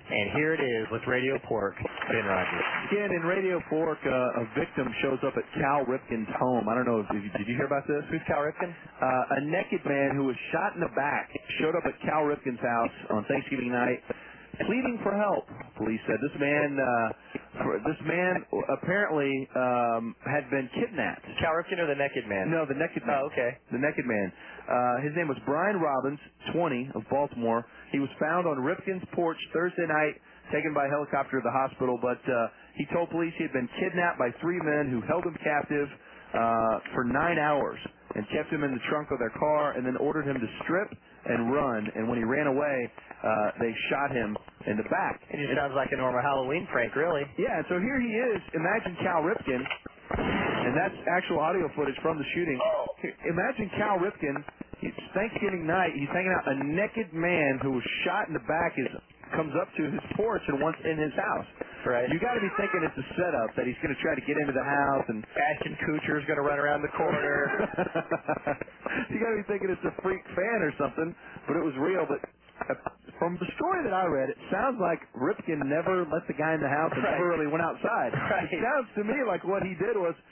Speaker 10: And here it is with Radio Pork, Ben Rogers.
Speaker 11: Again, in Radio Pork, uh, a victim shows up at Cal Ripken's home. I don't know, if, if you, did you hear about this?
Speaker 10: Who's Cal Ripken?
Speaker 11: Uh, a naked man who was shot in the back showed up at Cal Ripken's house on Thanksgiving night, pleading for help. Police said this man, uh, for, this man apparently um, had been kidnapped.
Speaker 10: Cal Ripken or the naked man?
Speaker 11: No, the naked man.
Speaker 10: Oh, okay.
Speaker 11: The naked man. Uh, his name was Brian Robbins, twenty, of Baltimore. He was found on Ripken's porch Thursday night, taken by helicopter to the hospital, but uh, he told police he had been kidnapped by three men who held him captive uh, for nine hours and kept him in the trunk of their car and then ordered him to strip and run. And when he ran away, uh, they shot him in the back.
Speaker 10: It just sounds like a normal Halloween prank, really.
Speaker 11: Yeah, and so here he is. Imagine Cal Ripken, and that's actual audio footage from the shooting. Here, imagine Cal Ripken. It's Thanksgiving night. He's hanging out. A naked man who was shot in the back is comes up to his porch and wants in his house.
Speaker 10: Right.
Speaker 11: You got to be thinking it's a setup that he's going to try to get into the house, and
Speaker 10: Ashton Kutcher's going to run around the corner.
Speaker 11: You got to be thinking it's a freak fan or something, but it was real. But from the story that I read, it sounds like Ripken never let the guy in the house and
Speaker 10: Right.
Speaker 11: never really went outside.
Speaker 10: Right.
Speaker 11: It sounds to me like what he did was,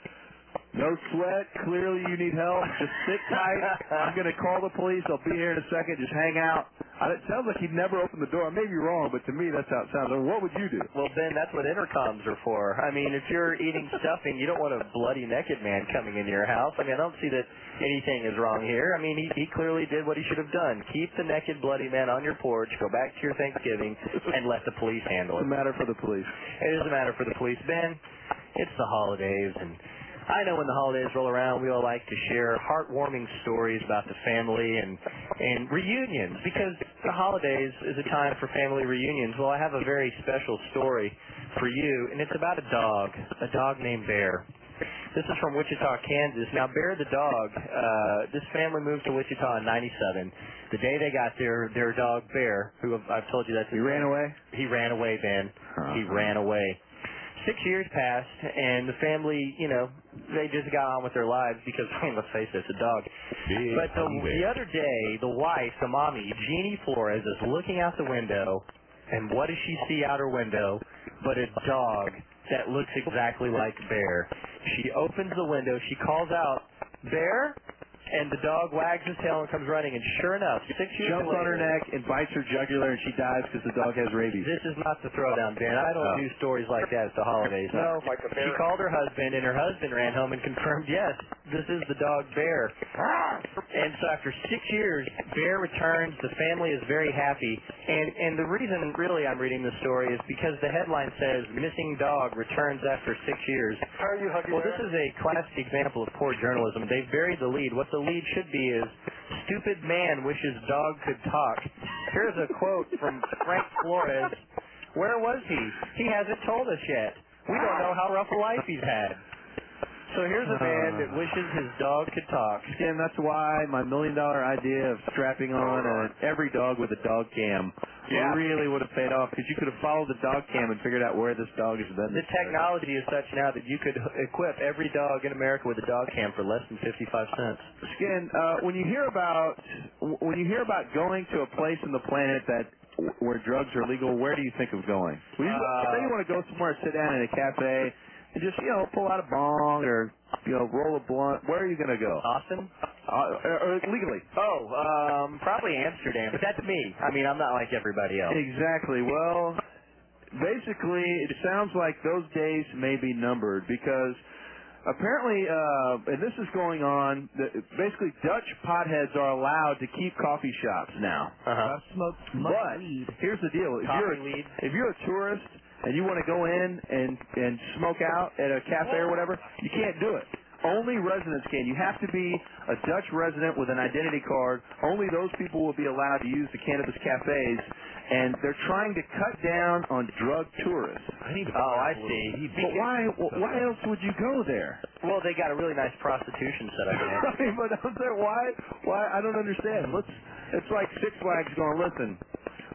Speaker 11: no sweat, clearly you need help, just sit tight, I'm going to call the police, I'll be here in a second, just hang out. Uh, It sounds like he'd never opened the door. I may be wrong, but to me that's how it sounds. I mean, what would you do?
Speaker 10: Well, Ben, that's what intercoms are for. I mean, if you're eating stuffing, you don't want a bloody naked man coming into your house. I mean, I don't see that anything is wrong here. I mean, he, he clearly did what he should have done. Keep the naked, bloody man on your porch, go back to your Thanksgiving, and let the police handle it.
Speaker 11: It's a matter for the police.
Speaker 10: It is a matter for the police. Ben, it's the holidays, and I know when the holidays roll around, we all like to share heartwarming stories about the family and and reunions, because the holidays is a time for family reunions. Well, I have a very special story for you, and it's about a dog, a dog named Bear. This is from Wichita, Kansas. Now, Bear the dog, uh, this family moved to Wichita in ninety-seven. The day they got there, their dog Bear, who I've, I've told you that's
Speaker 11: He ran away?
Speaker 10: He ran away, Ben.
Speaker 11: Uh-huh.
Speaker 10: He ran away. Six years passed, and the family, you know, they just got on with their lives because, let's face it, it's a dog.
Speaker 15: Big
Speaker 10: But the, the other day, the wife, the mommy, Jeannie Flores, is looking out the window, and what does she see out her window but a dog that looks exactly like Bear? She opens the window, she calls out, "Bear?" And the dog wags his tail and comes running, and sure enough, six years
Speaker 11: Jumps
Speaker 10: later,
Speaker 11: on her neck and bites her jugular, and she dies because the dog has rabies.
Speaker 10: This is not the throwdown, Ben. I don't
Speaker 11: Oh.
Speaker 10: do stories like that at the holidays. No,
Speaker 12: Like a
Speaker 10: she
Speaker 12: bear.
Speaker 10: called her husband, and her husband ran home and confirmed, yes, this is the dog Bear. And so after six years, Bear returns. The family is very happy. And and the reason, really, I'm reading this story is because the headline says, "Missing Dog Returns After Six Years."
Speaker 12: How are you, Huggy
Speaker 10: Well,
Speaker 12: Bear?
Speaker 10: this is a classic example of poor journalism. They've buried the lead. What the lead should be is, "Stupid man wishes dog could talk." Here's a quote from Frank Flores. Where was he? He hasn't told us yet. We don't know how rough a life he's had. So here's a man that wishes his dog could talk.
Speaker 11: Again, that's why my million dollar idea of strapping on a, every dog with a dog cam
Speaker 10: Yeah.
Speaker 11: really would have paid off, because you could have followed the dog cam and figured out where this dog has been.
Speaker 10: The technology is such now that you could equip every dog in America with a dog cam for less than fifty-five cents.
Speaker 11: Again, uh, when you hear about when you hear about going to a place on the planet that where drugs are legal, where do you think of going? Well, you,
Speaker 10: Uh,
Speaker 11: say you want to go somewhere, sit down in a cafe, and just, you know, pull out a bong or, you know, roll a blunt. Where are you going to go?
Speaker 10: Austin?
Speaker 11: Uh, or, or legally.
Speaker 10: Oh, um, probably Amsterdam, but that's me. I mean, I'm not like everybody else.
Speaker 11: Exactly. Well, basically, it sounds like those days may be numbered, because apparently, uh, and this is going on, the, basically Dutch potheads are allowed to keep coffee shops now.
Speaker 10: Uh-huh.
Speaker 11: Smoke but here's the deal. If
Speaker 10: Coffee
Speaker 11: you're,
Speaker 10: weed.
Speaker 11: if you're a tourist and you want to go in and, and smoke out at a cafe or whatever, you can't do it. Only residents can. You have to be a Dutch resident with an identity card. Only those people will be allowed to use the cannabis cafes, and they're trying to cut down on drug tourists.
Speaker 10: I need to oh, I see.
Speaker 11: But why? Why else would you go there?
Speaker 10: Well, they got a really nice prostitution set up in there.
Speaker 11: I mean, but I'm saying, why? Why? I don't understand. Let's. It's like Six Flags going. Listen,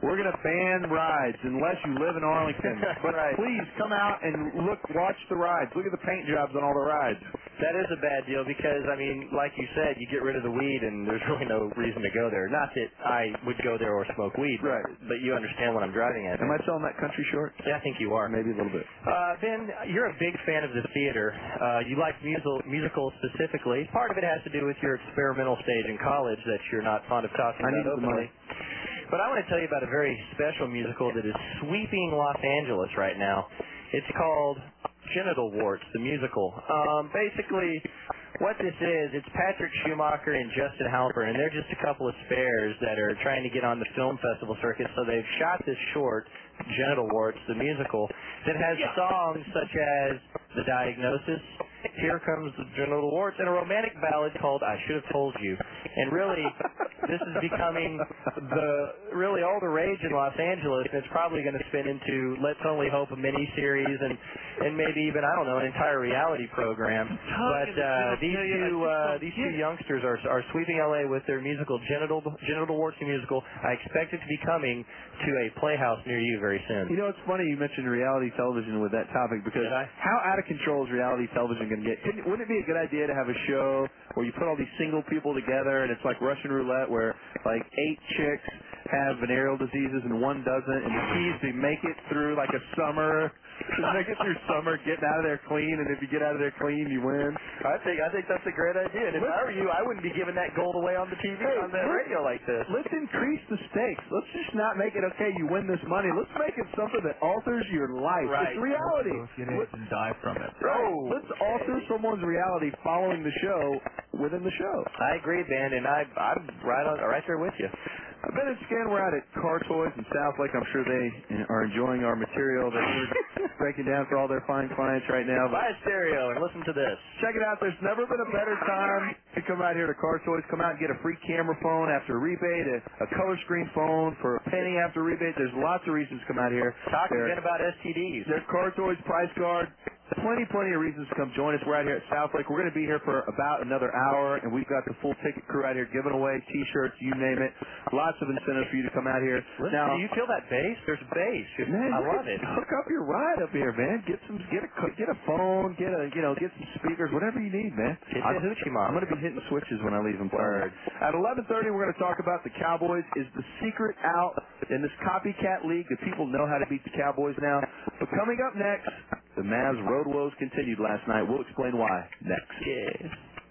Speaker 11: we're going to ban rides unless you live in Arlington. But
Speaker 10: Right.
Speaker 11: please come out and look, watch the rides. Look at the paint jobs on all the rides.
Speaker 10: That is a bad deal because, I mean, like you said, you get rid of the weed and there's really no reason to go there. Not that I would go there or smoke weed,
Speaker 11: Right.
Speaker 10: but you understand what I'm driving at.
Speaker 11: Am I selling that country short?
Speaker 10: Yeah, I think you are.
Speaker 11: Maybe a little bit.
Speaker 10: Uh, Ben, you're a big fan of the theater. Uh, you like musical, musicals specifically. Part of it has to do with your experimental stage in college that you're not fond of talking
Speaker 11: I
Speaker 10: about
Speaker 11: needed the
Speaker 10: openly.
Speaker 11: money.
Speaker 10: But I want to tell you about a very special musical that is sweeping Los Angeles right now. It's called Genital Warts, the musical. Um, basically, what this is, it's Patrick Schumacher and Justin Halpern, and they're just a couple of spares that are trying to get on the film festival circuit, so they've shot this short, Genital Warts, the musical, that has songs such as The Diagnosis, Here Comes the Genital Warts, and a romantic ballad called I Should Have Told You. And really, this is becoming the really all the rage in Los Angeles, and it's probably going to spin into, let's only hope, a mini-series and, and maybe even, I don't know, an entire reality program. But uh, these two uh, these two youngsters are are sweeping L A with their musical Genital Genital Warts musical. I expect it to be coming to a playhouse near you very soon.
Speaker 11: You know, it's funny you mentioned reality television with that topic because how out of control is reality television going to get? Couldn't, wouldn't it be a good idea to have a show where you put all these single people together and it's like Russian roulette where like eight chicks have venereal diseases and one doesn't, and the key is to make it through like a summer, to make it through summer, getting out of there clean, and if you get out of there clean, you win.
Speaker 10: I think I think that's a great idea. And if I were you, I wouldn't be giving that gold away on the T V
Speaker 11: Hey,
Speaker 10: on the
Speaker 11: let's-
Speaker 10: radio like this.
Speaker 11: Let's increase the stakes. Let's just not make it okay. You win this money. Let's make it something that alters your life.
Speaker 10: Right.
Speaker 11: It's reality.
Speaker 17: Get it and die from it.
Speaker 11: Right. Let's alter someone's reality following the show within the show.
Speaker 10: I agree, Ben, and I I'm right on right there with you.
Speaker 11: I've been at Scan. We're out at Car Toys in Southlake. I'm sure they are enjoying our material that we're breaking down for all their fine clients right now.
Speaker 10: Buy a stereo and listen to this.
Speaker 11: Check it out. There's never been a better time to come out here to Car Toys. Come out and get a free camera phone after rebate, a, a color screen phone for a penny after rebate. There's lots of reasons to come out here.
Speaker 10: Talk
Speaker 11: There-
Speaker 10: again about S T Ds.
Speaker 11: There's Car Toys Price Guard. Plenty, plenty of reasons to come join us. We're out here at Southlake. We're going to be here for about another hour, and we've got the full ticket crew out here giving away T-shirts, you name it. Lots of incentives for you to come out here.
Speaker 10: Listen,
Speaker 11: now,
Speaker 10: do you feel that bass? There's bass.
Speaker 11: man,
Speaker 10: I
Speaker 11: you
Speaker 10: love
Speaker 11: can
Speaker 10: it.
Speaker 11: Hook up your ride up here, man. Get some, get a, get a phone, get a, you know, get some speakers, whatever you need, man.
Speaker 10: Get
Speaker 11: I'm,
Speaker 10: the hoochie mom.
Speaker 11: I'm going to be hitting switches when I leave them. Word. At eleven thirty, we're going to talk about the Cowboys. Is the secret out in this copycat league that people know how to beat the Cowboys now? But coming up next, the Mavs road woes continued last night. We'll explain why next.
Speaker 10: Yeah.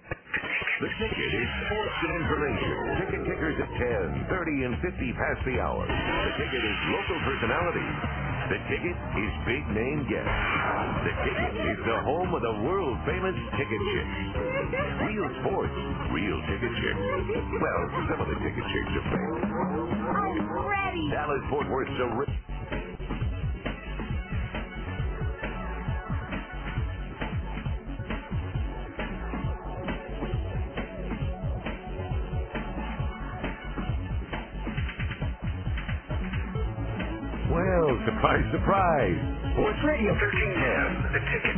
Speaker 1: The Ticket is sports and information. Ticket kickers at ten, thirty, and fifty past the hour. The Ticket is local personalities. The Ticket is big name guests. The Ticket is the home of the world famous Ticket Chicks. Real sports, real Ticket Chicks. Well, some of the Ticket Chicks are fake.
Speaker 13: I'm ready.
Speaker 1: Dallas Fort Worth so rich. Well, surprise, surprise. Sports Radio thirteen ten, The Ticket.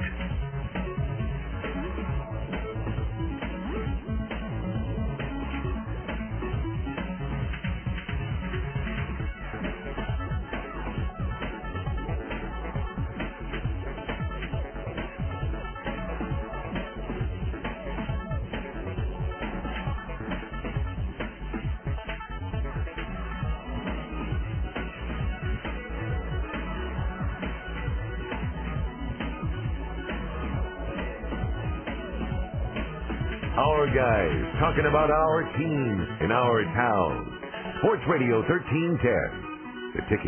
Speaker 1: Our guys talking about our teams in our town. Sports Radio thirteen ten, The Ticket.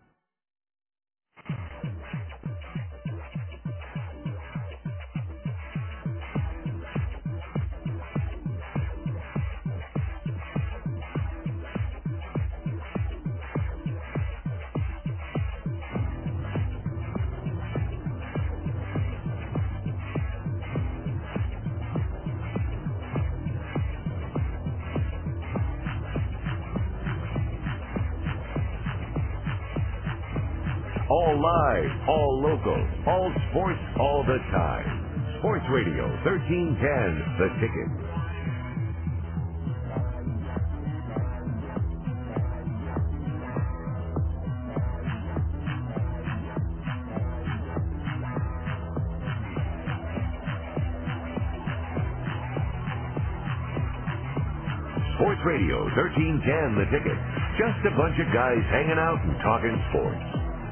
Speaker 1: All live, all local, all sports, all the time. Sports Radio thirteen ten, The Ticket. Sports Radio thirteen ten, The Ticket. Just a bunch of guys hanging out and talking sports.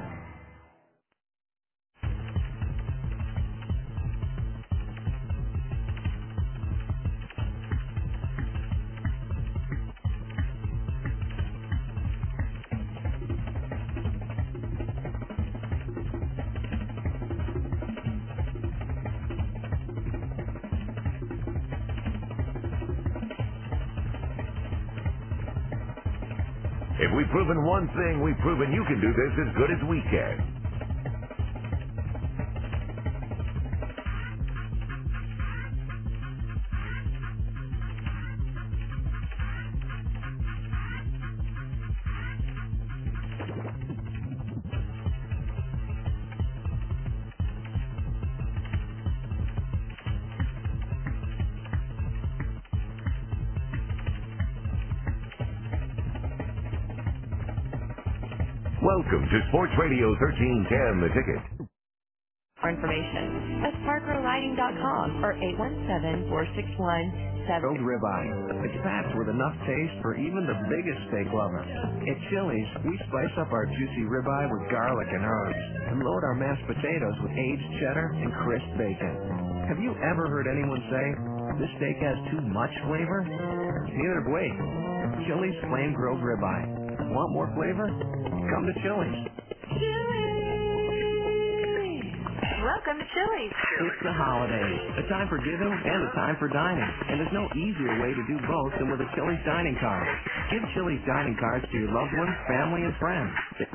Speaker 1: If we've proven one thing, we've proven you can do this as good as we can. Welcome to Sports Radio thirteen ten, The Ticket.
Speaker 2: For information, that's parker lighting dot com or eight one seven, four six one, seven.
Speaker 14: Grilled ribeye. It's packed with enough taste for even the biggest steak lover. At Chili's, we spice up our juicy ribeye with garlic and herbs and load our mashed potatoes with aged cheddar and crisp bacon. Have you ever heard anyone say, this steak has too much flavor? Neither have we. Chili's Flame Grilled Ribeye. Want more flavor? Come to Chili's.
Speaker 2: Welcome to Chili's.
Speaker 14: It's the holidays, a time for giving and a time for dining. And there's no easier way to do both than with a Chili's dining card. Give Chili's dining cards to your loved ones, family, and friends.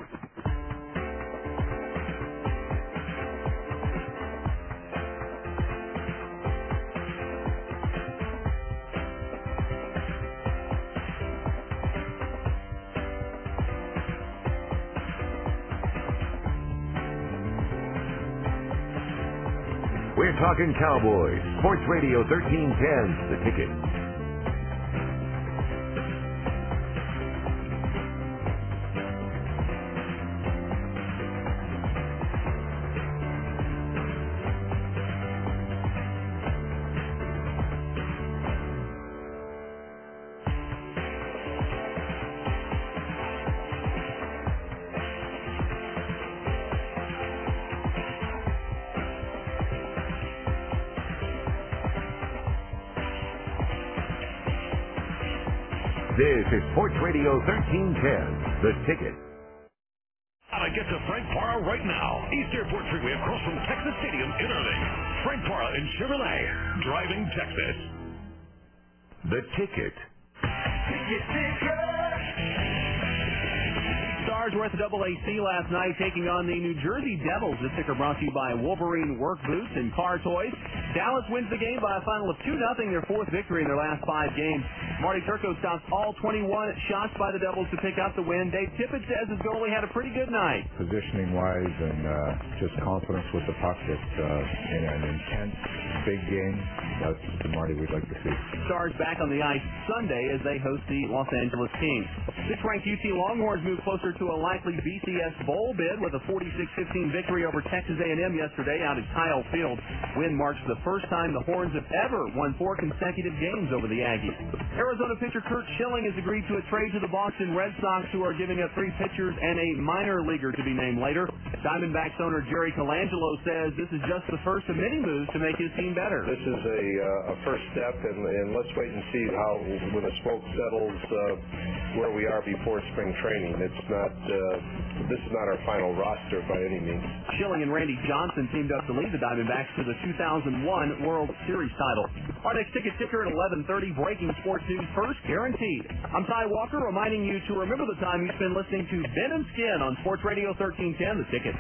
Speaker 1: We're talking Cowboys. Sports Radio thirteen ten, The Ticket. This is Sports Radio thirteen ten, The Ticket.
Speaker 15: Gotta get to Frank Para right now. East Airport Freeway across from Texas Stadium in Irving. Frank Para and Chevrolet, driving Texas.
Speaker 1: The Ticket.
Speaker 16: Ticket, ticket.
Speaker 5: Stars were at the Double A C last night taking on the New Jersey Devils. This ticker brought to you by Wolverine Work Boots and Car Toys. Dallas wins the game by a final of two nothing, their fourth victory in their last five games. Marty Turco stops all twenty-one shots by the Devils to pick up the win. Dave Tippett says his goalie had a pretty good night.
Speaker 7: Positioning-wise and uh, just confidence with the puck that uh, in an intense, big game, that's the Marty we'd like to see.
Speaker 5: Stars back on the ice Sunday as they host the Los Angeles Kings. Sixth-ranked U T Longhorns move closer to a likely B C S bowl bid with a forty-six fifteen victory over Texas A and M yesterday out at Kyle Field. Win marks the first time the Horns have ever won four consecutive games over the Aggies. Arizona pitcher Curt Schilling has agreed to a trade to the Boston Red Sox, who are giving up three pitchers and a minor leaguer to be named later. Diamondbacks owner Jerry Colangelo says this is just the first of many moves to make his team better.
Speaker 24: This is a, uh, a first step, and, and let's wait and see how, when the smoke settles, uh, where we are before spring training. It's not, uh, this is not our final roster by any means.
Speaker 5: Schilling and Randy Johnson teamed up to lead the Diamondbacks to the two thousand one World Series title. Our next ticket ticker at eleven thirty, breaking sports news first, guaranteed. I'm Ty Walker, reminding you to remember the time you spend listening to Ben and Skin on Sports Radio thirteen ten, The Ticket.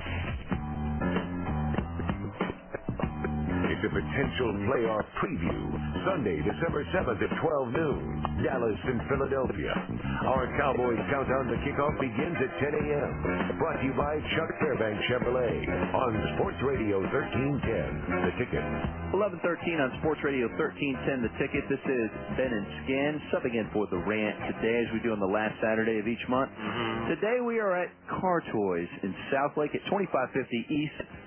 Speaker 1: It's a potential playoff preview. Sunday, December seventh at twelve noon. Dallas and Philadelphia. Our Cowboys countdown to kickoff begins at ten a.m. Brought to you by Chuck Fairbanks Chevrolet on Sports Radio thirteen ten, The Ticket.
Speaker 11: eleven thirteen on Sports Radio thirteen ten, The Ticket. This is Ben and Skin, subbing in for The Rant today, as we do on the last Saturday of each month. Mm-hmm. Today we are at Car Toys in South Lake at twenty-five fifty East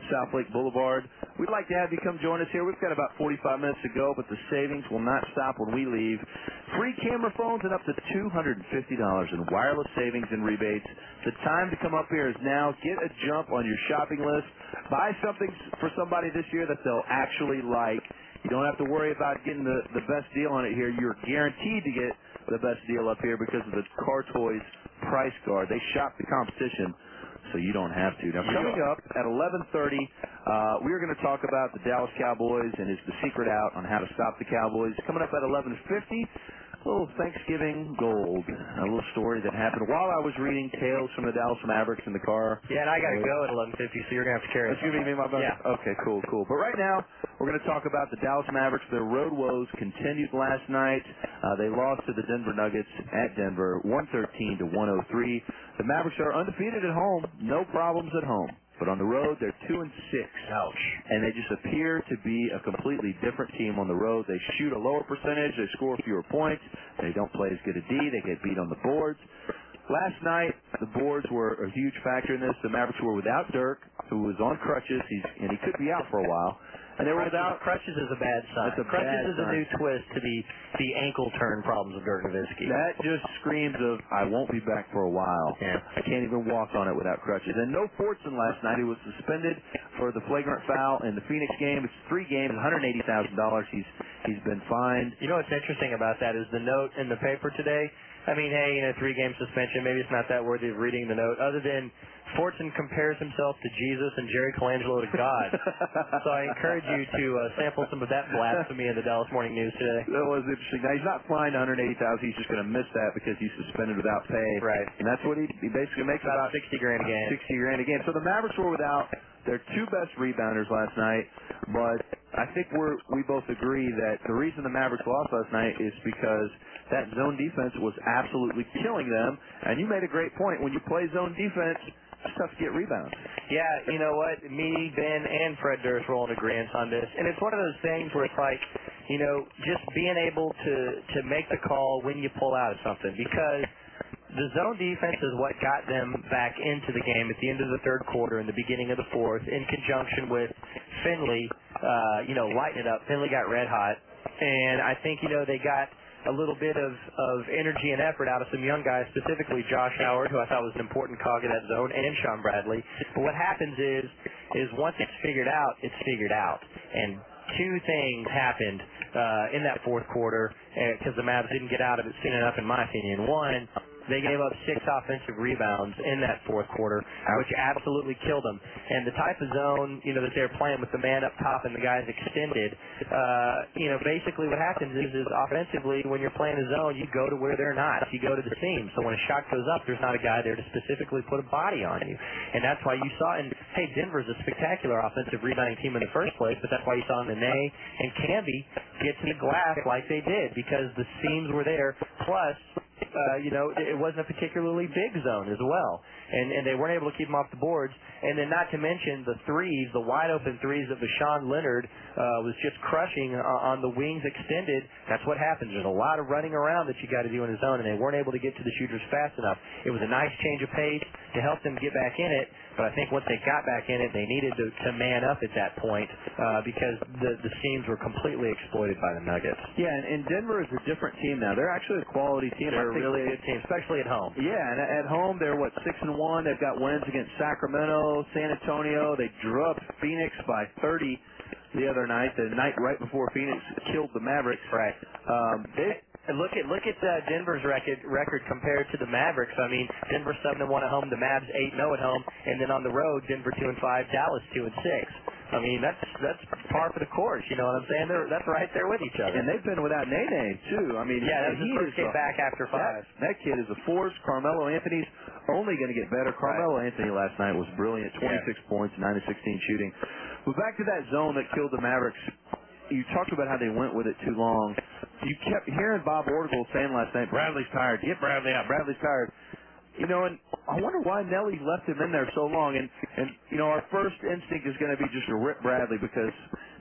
Speaker 11: South Lake Boulevard. We'd like to have you come join us here. We've got about forty-five minutes to go, but the savings will not stop when we leave. Free camera phones and up to two hundred fifty dollars in wireless savings and rebates. The time to come up here is now. Get a jump on your shopping list. Buy something for somebody this year that they'll actually like. You don't have to worry about getting the, the best deal on it here. You're guaranteed to get the best deal up here because of the Car Toys price guard. They shop the competition, so you don't have to. Now, coming up at eleven thirty, uh, we're going to talk about the Dallas Cowboys and is the secret out on how to stop the Cowboys. Coming up at eleven fifty, a little Thanksgiving gold, a little story that happened while I was reading Tales from the Dallas Mavericks in the car.
Speaker 10: Yeah, and I got to go at eleven fifty, so you're going to have to carry it.
Speaker 11: Excuse me, my brother?
Speaker 10: Yeah.
Speaker 11: Okay, cool, cool. But right now, we're going to talk about the Dallas Mavericks. Their road woes continued last night. Uh, they lost to the Denver Nuggets at Denver, one thirteen to one oh three. The Mavericks are undefeated at home, no problems at home. But on the road, they're two and six.
Speaker 10: Ouch.
Speaker 11: And they just appear to be a completely different team on the road. They shoot a lower percentage. They score fewer points. They don't play as good a D. They get beat on the boards. Last night, the boards were a huge factor in this. The Mavericks were without Dirk, who was on crutches, He's, and he could be out for a while. And they were without
Speaker 10: crutches is a bad sign.
Speaker 11: That's a
Speaker 10: crutches
Speaker 11: bad
Speaker 10: is a
Speaker 11: sign.
Speaker 10: new twist to the the ankle turn problems of Dirk Nowitzki.
Speaker 11: That just screams of, I won't be back for a while.
Speaker 10: Yeah.
Speaker 11: I can't even walk on it without crutches. And no Fortson last night. He was suspended for the flagrant foul in the Phoenix game. It's three games, one hundred eighty thousand dollars. He's He's been fined.
Speaker 10: You know what's interesting about that is the note in the paper today. I mean, hey, you know, three-game suspension. Maybe it's not that worthy of reading the note. Other than Fortson compares himself to Jesus and Jerry Colangelo to God. So I encourage you to uh, sample some of that blasphemy in the Dallas Morning News today.
Speaker 11: That was interesting. Now, he's not fined one hundred eighty thousand dollars. He's just going to miss that because he's suspended without pay.
Speaker 10: Right.
Speaker 11: And that's what he, he basically makes
Speaker 10: about,
Speaker 11: about
Speaker 10: sixty grand a game.
Speaker 11: sixty grand a game. So the Mavericks were without their two best rebounders last night, but I think we're we both agree that the reason the Mavericks lost last night is because that zone defense was absolutely killing them. And you made a great point. When you play zone defense, it's tough to get rebounds.
Speaker 10: Yeah, you know what? Me, Ben, and Fred Durst were all in agreement on this. And it's one of those things where it's like, you know, just being able to, to make the call when you pull out of something. Because the zone defense is what got them back into the game at the end of the third quarter and the beginning of the fourth in conjunction with Finley, uh, you know, lighting it up. Finley got red hot. And I think, you know, they got a little bit of, of energy and effort out of some young guys, specifically Josh Howard, who I thought was an important cog in that zone, and Sean Bradley. But what happens is, is once it's figured out, it's figured out. And two things happened uh, in that fourth quarter because uh, the Mavs didn't get out of it soon enough, in my opinion. One, they gave up six offensive rebounds in that fourth quarter, which absolutely killed them. And the type of zone, you know, that they're playing with the man up top and the guys extended, uh, you know, basically what happens is, is offensively, when you're playing a zone, you go to where they're not. You go to the seam. So when a shot goes up, there's not a guy there to specifically put a body on you. And that's why you saw, and hey, Denver's a spectacular offensive rebounding team in the first place, but that's why you saw Nene and Camby get to the glass like they did, because the seams were there. Plus, Uh, you know, it wasn't a particularly big zone as well. And, and they weren't able to keep them off the boards. And then not to mention the threes, the wide-open threes that Vashawn Leonard uh, was just crushing uh, on the wings extended. That's what happens. There's a lot of running around that you got to do in a zone, and they weren't able to get to the shooters fast enough. It was a nice change of pace to help them get back in it. But I think once they got back in it, they needed to, to man up at that point uh, because the, the seams were completely exploited by the Nuggets.
Speaker 11: Yeah, and, and Denver is a different team now. They're actually a quality team.
Speaker 10: They're a really good team, especially at home.
Speaker 11: Yeah, and at home they're, what, six and one. They've got wins against Sacramento, San Antonio. They drubbed Phoenix by thirty the other night, the night right before Phoenix killed the Mavericks.
Speaker 10: Right.
Speaker 11: Um, they
Speaker 10: And look at look at uh, Denver's record record compared to the Mavericks. I mean, Denver seven and one at home, the Mavs eight and zero at home, and then on the road, Denver two and five, Dallas two and six. I mean, that's that's par for the course. You know what I'm saying? They're that's right there with each other.
Speaker 11: And they've been without Nene too. I mean,
Speaker 10: yeah, that's
Speaker 11: he
Speaker 10: his first
Speaker 11: is
Speaker 10: game
Speaker 11: a,
Speaker 10: back after five.
Speaker 11: That, that kid is a force. Carmelo Anthony's only going to get better. Carmelo
Speaker 10: right.
Speaker 11: Anthony last night was brilliant, twenty-six
Speaker 10: yeah.
Speaker 11: points, nine of sixteen shooting. But back to that zone that killed the Mavericks. You talked about how they went with it too long. You kept hearing Bob Orgel saying last night, Bradley's tired. Get Bradley out. Bradley's tired. You know, and I wonder why Nelly left him in there so long. And, and you know, our first instinct is going to be just to rip Bradley because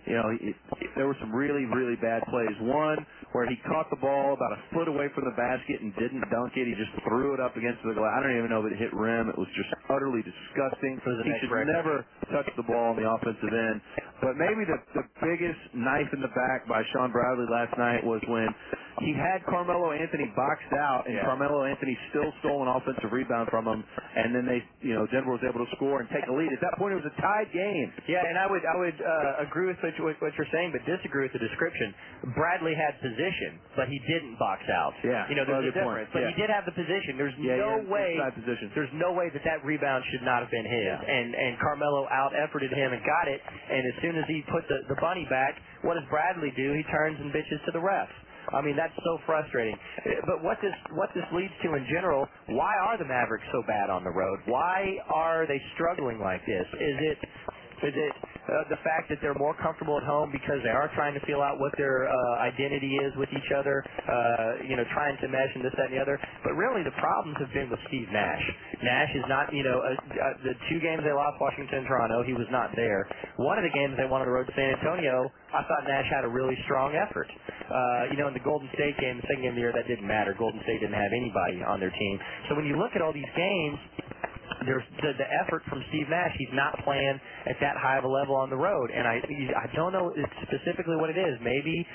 Speaker 11: you know, it, it, there were some really, really bad plays. One where he caught the ball about a foot away from the basket and didn't dunk it. He just threw it up against the glass. I don't even know if it hit rim. It was just utterly disgusting. He should never touch the ball on the offensive end. But maybe the, the biggest knife in the back by Sean Bradley last night was when he had Carmelo Anthony boxed out, and
Speaker 8: Yeah.
Speaker 11: Carmelo Anthony still stole an offensive rebound from him, and then they, you know, Denver was able to score and take a lead. At that point, it was a tied game.
Speaker 10: Yeah, and I would I would uh, agree with what, you- what you're saying, but disagree with the description. Bradley had position, but he didn't box out.
Speaker 11: Yeah,
Speaker 10: you know, there's
Speaker 11: well,
Speaker 10: a
Speaker 11: good point.
Speaker 10: difference. But
Speaker 11: Yeah.
Speaker 10: he did have the position. There's
Speaker 11: Yeah,
Speaker 10: no
Speaker 11: yeah,
Speaker 10: way.
Speaker 11: inside position.
Speaker 10: There's no way that that rebound should not have been his.
Speaker 11: Yeah.
Speaker 10: And and Carmelo out efforted him and got it. And as soon as he put the the bunny back, what does Bradley do? He turns and bitches to the ref. I mean, that's so frustrating. But what this what this leads to in general, why are the Mavericks so bad on the road? Why are they struggling like this? Is it is it uh, the fact that they're more comfortable at home because they are trying to feel out what their uh, identity is with each other, uh, you know, trying to mesh and this, that, and the other? But really the problems have been with Steve Nash. Nash is not, you know, uh, uh, the two games they lost, Washington and Toronto, he was not there. One of the games they won on the road to San Antonio, I thought Nash had a really strong effort. Uh, you know, in the Golden State game, the second game of the year, that didn't matter. Golden State didn't have anybody on their team. So when you look at all these games, there's the, the effort from Steve Nash. He's not playing at that high of a level on the road, and I I don't know specifically what it is. Maybe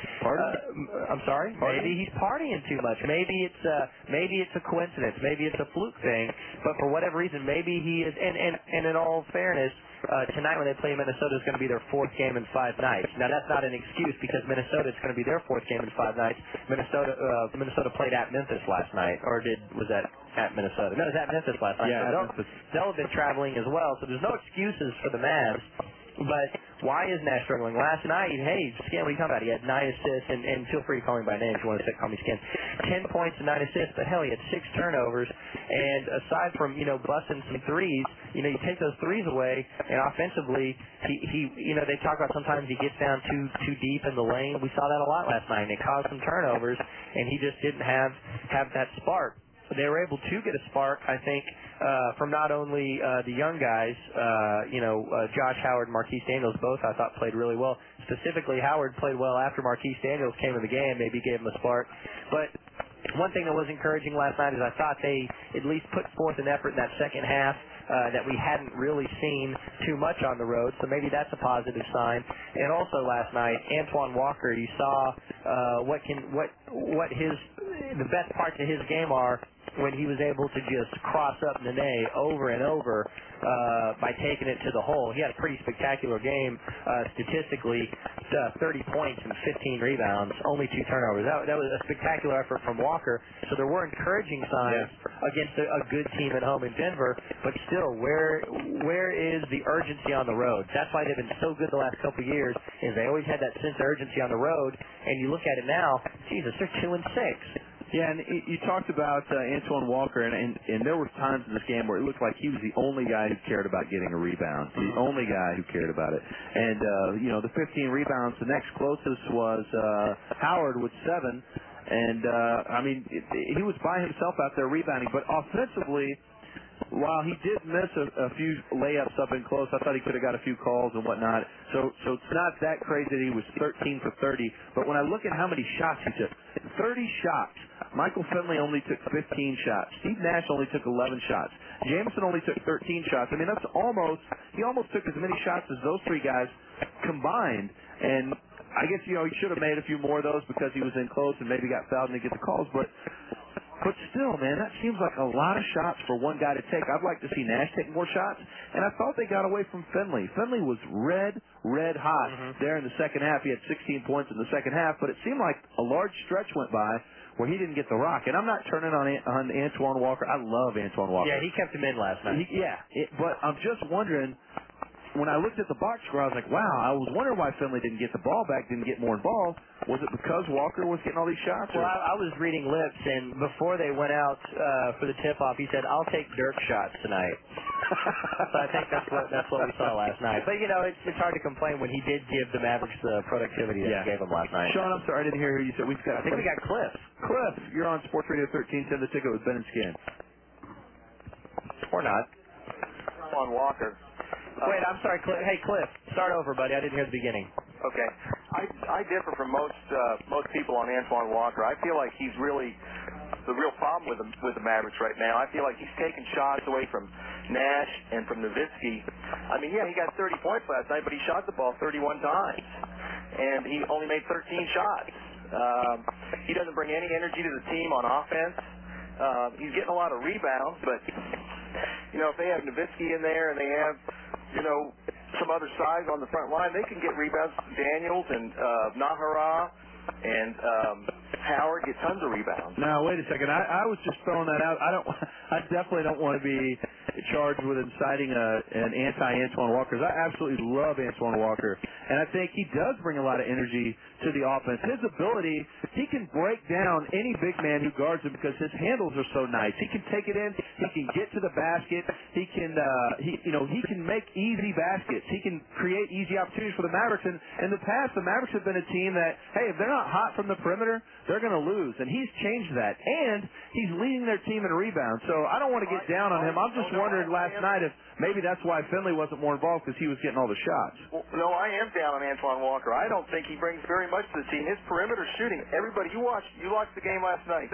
Speaker 10: uh, I'm sorry.
Speaker 11: Partying?
Speaker 10: Maybe he's partying too much. Maybe it's uh, maybe it's a coincidence. Maybe it's a fluke thing. But for whatever reason, maybe he is. And and, and in all fairness, uh, tonight when they play Minnesota is going to be their fourth game in five nights. Now that's not an excuse because Minnesota is going to be their fourth game in five nights. Minnesota uh, Minnesota played at Memphis last night, or did was that at Minnesota? No, it was at Memphis last night.
Speaker 11: Yeah,
Speaker 10: so
Speaker 11: at
Speaker 10: they'll,
Speaker 11: Memphis.
Speaker 10: they'll have been traveling as well. So there's no excuses for the Mavs. But why is Nash struggling? Last night, hey, Skin, what are you talking about? He had nine assists, and, and feel free to call me by name if you want to say, call me Skin. Ten points and nine assists, but hell, he had six turnovers. And aside from, you know, busting some threes, you know, you take those threes away, and offensively, he, he you know, they talk about sometimes he gets down too too deep in the lane. We saw that a lot last night, and it caused some turnovers, and he just didn't have have that spark. They were able to get a spark, I think, uh, from not only uh, the young guys, uh, you know, uh, Josh Howard and Marquise Daniels both, I thought, played really well. Specifically, Howard played well after Marquise Daniels came in the game, maybe gave him a spark. But one thing that was encouraging last night is I thought they at least put forth an effort in that second half uh, that we hadn't really seen too much on the road, so maybe that's a positive sign. And also last night, Antoine Walker, you saw uh, what can what what his the best parts of his game are when he was able to just cross up Nene over and over uh, by taking it to the hole. He had a pretty spectacular game uh, statistically, uh, thirty points and fifteen rebounds, only two turnovers. That, that was a spectacular effort from Walker. So there were encouraging signs yeah. against a, a good team at home in Denver, but still, where where is the urgency on the road? That's why they've been so good the last couple of years, is they always had that sense of urgency on the road, and you look at it now, Jesus, they're two and six.
Speaker 11: Yeah, and you talked about uh, Antoine Walker, and, and and there were times in this game where it looked like he was the only guy who cared about getting a rebound, the only guy who cared about it. And uh, you know, the fifteen rebounds, the next closest was uh, Howard with seven, and uh, I mean, it, he was by himself out there rebounding. But offensively, while he did miss a, a few layups up and close, I thought he could have got a few calls and whatnot. So, so it's not that crazy that he was thirteen for thirty. But when I look at how many shots he took, thirty shots. Michael Finley only took fifteen shots. Steve Nash only took eleven shots. Jameson only took thirteen shots. I mean, that's almost, he almost took as many shots as those three guys combined. And I guess, you know, he should have made a few more of those because he was in close and maybe got fouled and didn't get the calls. But But still, man, that seems like a lot of shots for one guy to take. I'd like to see Nash take more shots. And I thought they got away from Finley. Finley was red, red hot mm-hmm. there in the second half. He had sixteen points in the second half, but it seemed like a large stretch went by where he didn't get the rock. And I'm not turning on on Antoine Walker. I love Antoine Walker.
Speaker 10: Yeah, he kept him in last night.
Speaker 11: He, yeah, it, but I'm just wondering, when I looked at the box score, I was like, wow, I was wondering why Finley didn't get the ball back, didn't get more involved. Was it because Walker was getting all these shots?
Speaker 10: Well, I, I was reading lips, and before they went out uh, for the tip-off, he said, I'll take Dirk shots tonight. So I think that's what that's what we saw last night. But, you know, it's, it's hard to complain when he did give the Mavericks the productivity that
Speaker 11: yeah.
Speaker 10: he gave them last night.
Speaker 11: Sean, I'm sorry, I didn't hear who you said. We've got
Speaker 10: I think we got Cliff.
Speaker 11: Cliff, you're on Sports Radio thirteen ten, the ticket with Ben and Skin.
Speaker 10: Or not.
Speaker 6: On Walker.
Speaker 10: Wait, I'm sorry, Cliff. Hey, Cliff, start over, buddy. I didn't hear the beginning.
Speaker 6: Okay. I I differ from most uh, most people on Antoine Walker. I feel like he's really the real problem with the, with the Mavericks right now. I feel like he's taking shots away from Nash and from Nowitzki. I mean, yeah, he got thirty points last night, but he shot the ball thirty-one times, and he only made thirteen shots. Um, he doesn't bring any energy to the team on offense. Uh, he's getting a lot of rebounds, but you know, if they have Nowitzki in there and they have, you know, some other size on the front line, they can get rebounds. Daniels and uh, Nahara and um, Howard get tons of rebounds.
Speaker 11: Now, wait a second. I, I was just throwing that out. I don't. I definitely don't want to be charged with inciting a, an anti-Antoine Walker. I absolutely love Antoine Walker, and I think he does bring a lot of energy to the offense. His ability, he can break down any big man who guards him because his handles are so nice. He can take it in. He can get to the basket. He can, uh, he, you know, he can make easy baskets. He can create easy opportunities for the Mavericks. And in the past, the Mavericks have been a team that, hey, if they're not hot from the perimeter, they're going to lose. And he's changed that. And he's leading their team in rebounds. So I don't want to get down on him. I'm just wondering last night if maybe that's why Finley wasn't more involved because he was getting all the shots.
Speaker 6: Well, no, I am down on Antoine Walker. I don't think he brings very much to the team. His perimeter shooting, everybody, you watched, you watched the game last night.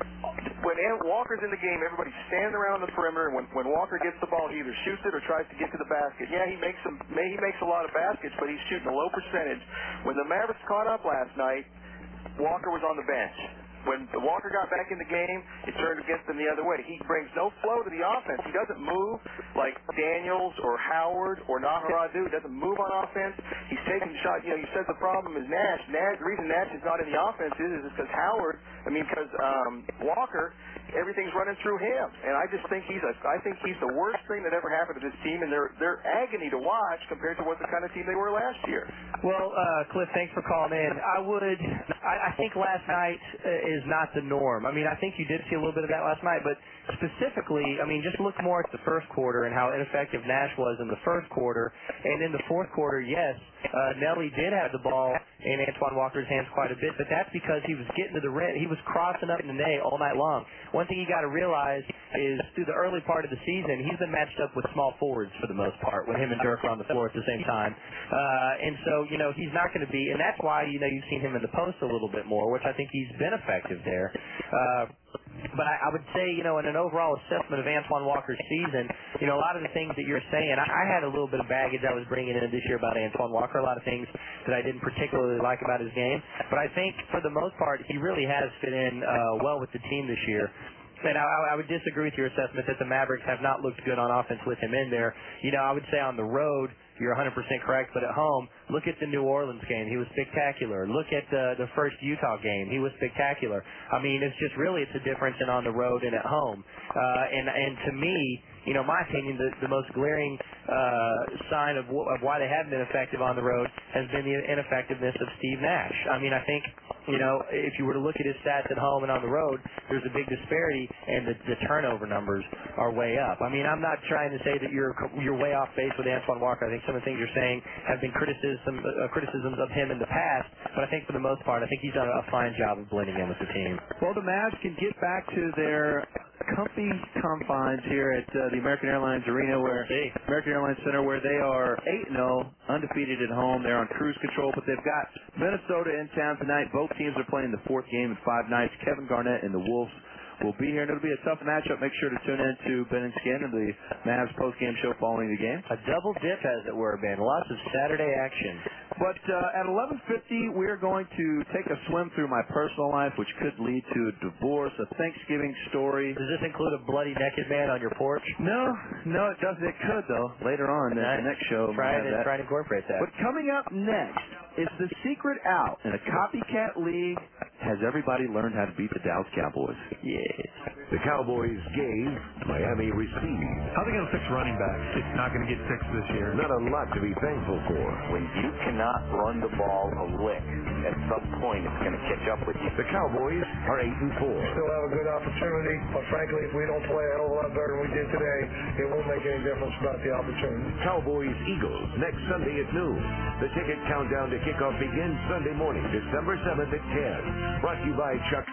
Speaker 6: When Walker's in the game, everybody's standing around on the perimeter. When when Walker gets the ball, he either shoots it or tries to get to the basket. Yeah, he makes some, he makes a lot of baskets, but he's shooting a low percentage. When the Mavericks caught up last night, Walker was on the bench. When Walker got back in the game, it turned against him the other way. He brings no flow to the offense. He doesn't move like Daniels or Howard or Nahara do. He doesn't move on offense. He's taking shots. You know, you said the problem is Nash. Nash. The reason Nash is not in the offense is because Howard, I mean, because um, Walker, everything's running through him. And I just think he's a, I think he's the worst thing that ever happened to this team, and they're they're agony to watch compared to what the kind of team they were last year.
Speaker 8: Well, uh, Cliff, thanks for calling in. I would, I, I think last night uh, is not the norm. I mean, I think you did see a little bit of that last night, but specifically, I mean, just look more at the first quarter and how ineffective Nash was in the first quarter. And in the fourth quarter, yes, uh, Nelly did have the ball in Antoine Walker's hands quite a bit, but that's because he was getting to the rim. He was crossing up in the net all night long. One thing you got to realize is through the early part of the season, he's been matched up with small forwards for the most part, with him and Dirk are on the floor at the same time. Uh, and so, you know, he's not going to be, and that's why, you know, you've seen him in the post a little bit more, which I think he's been effective there. Uh, But I, I would say, you know, in an overall assessment of Antoine Walker's season, you know, a lot of the things that you're saying, I, I had a little bit of baggage I was bringing in this year about Antoine Walker, a lot of things that I didn't particularly like about his game. But I think, for the most part, he really has fit in uh, well with the team this year. And I, I would disagree with your assessment that the Mavericks have not looked good on offense with him in there. You know, I would say on the road, you're one hundred percent correct, but at home, look at the New Orleans game. He was spectacular. Look at the, the first Utah game. He was spectacular. I mean, it's just really, it's a difference in on the road and at home. Uh, and, and to me, you know, my opinion, the, the most glaring uh, sign of, w- of why they haven't been effective on the road has been the ineffectiveness of Steve Nash. I mean, I think, you know, if you were to look at his stats at home and on the road, there's a big disparity, and the, the turnover numbers are way up. I mean, I'm not trying to say that you're you're way off base with Antoine Walker. I think some of the things you're saying have been criticism uh, criticisms of him in the past, but I think for the most part, I think he's done a fine job of blending in with the team.
Speaker 11: Well, the Mavs can get back to their comfy confines here at uh, the American Airlines Arena, where American Airlines Center, where they are eight and oh, undefeated at home. They're on cruise control, but they've got Minnesota in town tonight. Both teams are playing the fourth game in five nights. Kevin Garnett and the Wolves will be here, and it'll be a tough matchup. Make sure to tune in to Ben and Skin and the Mavs post-game show following the game.
Speaker 8: A double dip, as it were, Ben. Lots of Saturday action.
Speaker 11: But uh, at eleven fifty, we're going to take a swim through my personal life, which could lead to a divorce, a Thanksgiving story.
Speaker 8: Does this include a bloody naked man on your porch?
Speaker 11: No, no, it doesn't. It could, though, later on in
Speaker 8: nice.
Speaker 11: the next show.
Speaker 8: Try to, try to incorporate that.
Speaker 11: But coming up next is the secret out in a copycat league. Has everybody learned how to beat the Dallas Cowboys?
Speaker 8: Yes.
Speaker 1: The Cowboys gave, Miami received.
Speaker 17: How are they going to fix running backs? It's not going to get fixed this year.
Speaker 1: Not a lot to be thankful for.
Speaker 18: When you cannot run the ball a lick, at some point it's going to catch up with you.
Speaker 1: The Cowboys are eight and four.
Speaker 21: Still have a good opportunity, but frankly, if we don't play a hell of a lot better than we did today, it won't make any difference about the opportunity.
Speaker 1: Cowboys Eagles next Sunday at noon. The ticket countdown to kickoff begins Sunday morning, December seventh at ten. Brought to you by Chuck.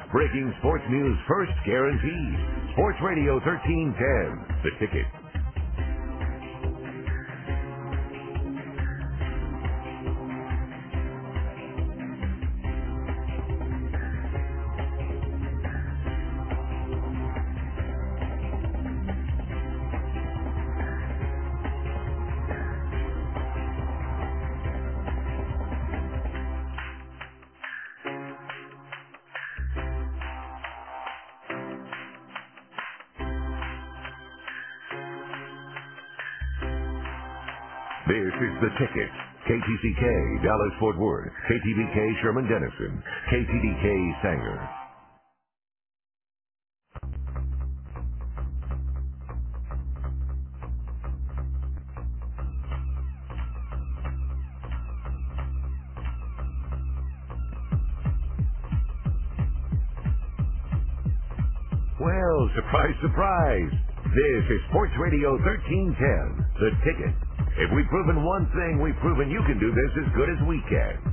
Speaker 1: Breaking sports news first, guaranteed. Sports Radio thirteen ten, The Ticket. This is The Ticket. K T C K, Dallas-Fort Worth. K T B K, Sherman-Denison. K T D K, Sanger. Well, surprise, surprise. This is Sports Radio thirteen ten, The Ticket. If we've proven one thing, we've proven you can do this as good as we can.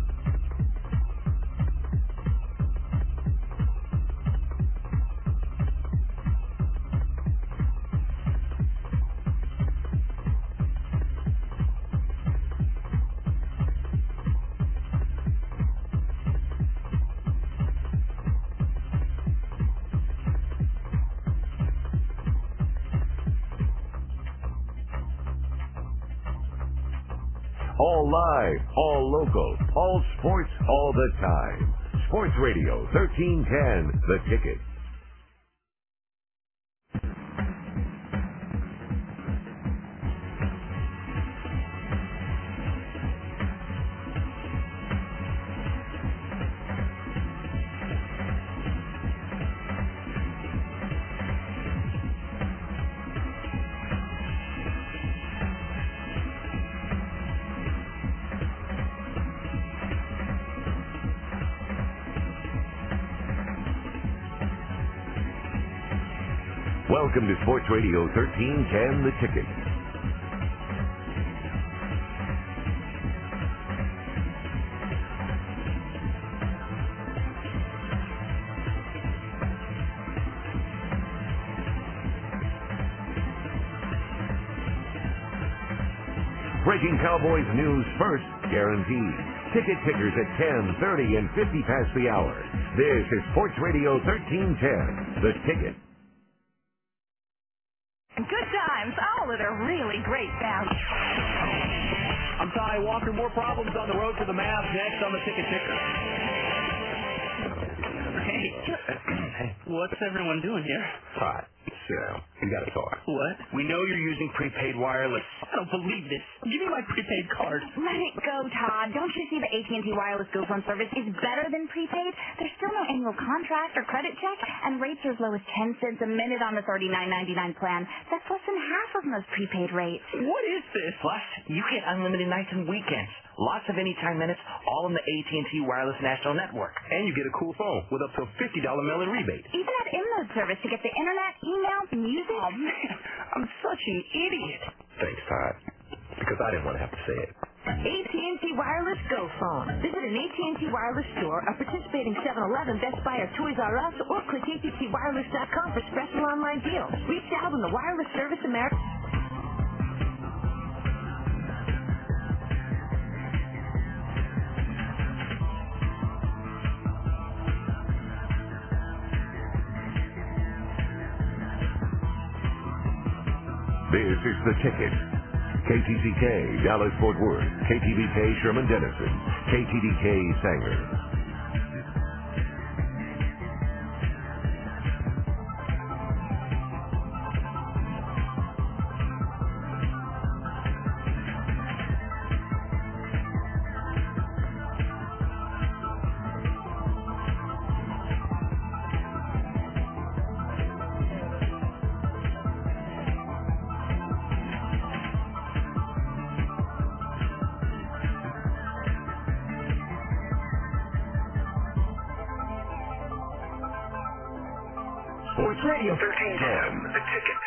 Speaker 1: All live, all local, all sports, all the time. Sports Radio thirteen ten, The Ticket. Welcome to Sports Radio thirteen ten, The Ticket. Breaking Cowboys news first, guaranteed. Ticket tickers at ten, thirty, and fifty past the hour. This is Sports Radio thirteen ten, The Ticket.
Speaker 13: Good times, all at a really great value.
Speaker 5: I'm Ty Walker. More problems on the road for the Mavs next on the Ticket Ticker.
Speaker 4: Hey, what's everyone doing here?
Speaker 9: Todd, sit down. We got to talk.
Speaker 4: What?
Speaker 9: We know you're using prepaid wireless.
Speaker 4: I don't believe this. Give me my prepaid card.
Speaker 22: Let it go, Todd. Don't you see the A T and T wireless Go Phone service is better than prepaid? There's still no annual contract or credit check, and rates are as low as ten cents a minute on the thirty-nine ninety-nine plan. That's less than half of most prepaid rates.
Speaker 4: What is this?
Speaker 9: Plus, you get unlimited nights and weekends. Lots of anytime minutes, all on the A T and T Wireless National Network. And you get a cool phone with up to a fifty dollars mail-in rebate.
Speaker 22: Even at M-Mode service to get the internet, email, music.
Speaker 4: Oh, man, I'm such an idiot.
Speaker 9: Thanks, Todd. Because I didn't want to have to say it.
Speaker 22: A T and T Wireless Go Phone. Visit an A T and T Wireless store, a participating seven eleven, Best Buy, or Toys R Us, or click A T and T wireless dot com for special online deals. Reach out on the Wireless Service America.
Speaker 1: This is The Ticket. K T C K, Dallas-Fort Worth. K T B K, Sherman-Denison. K T D K, Sanger. Sports Radio thirteen ten, The Ticket.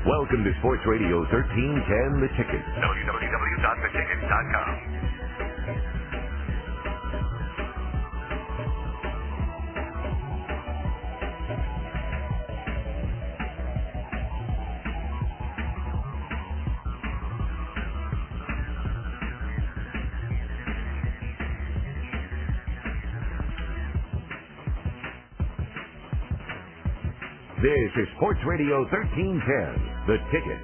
Speaker 1: Welcome to Sports Radio thirteen ten, The Ticket. w w w dot the ticket dot com. This is Sports Radio thirteen ten, The Ticket.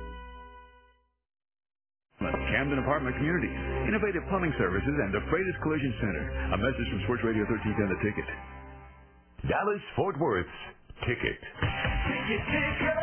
Speaker 3: Camden Apartment Communities, innovative plumbing services, and the Freitas Collision Center. A message from Sports Radio thirteen ten, The Ticket.
Speaker 1: Dallas Fort Worth's Ticket.
Speaker 16: Ticket Ticker.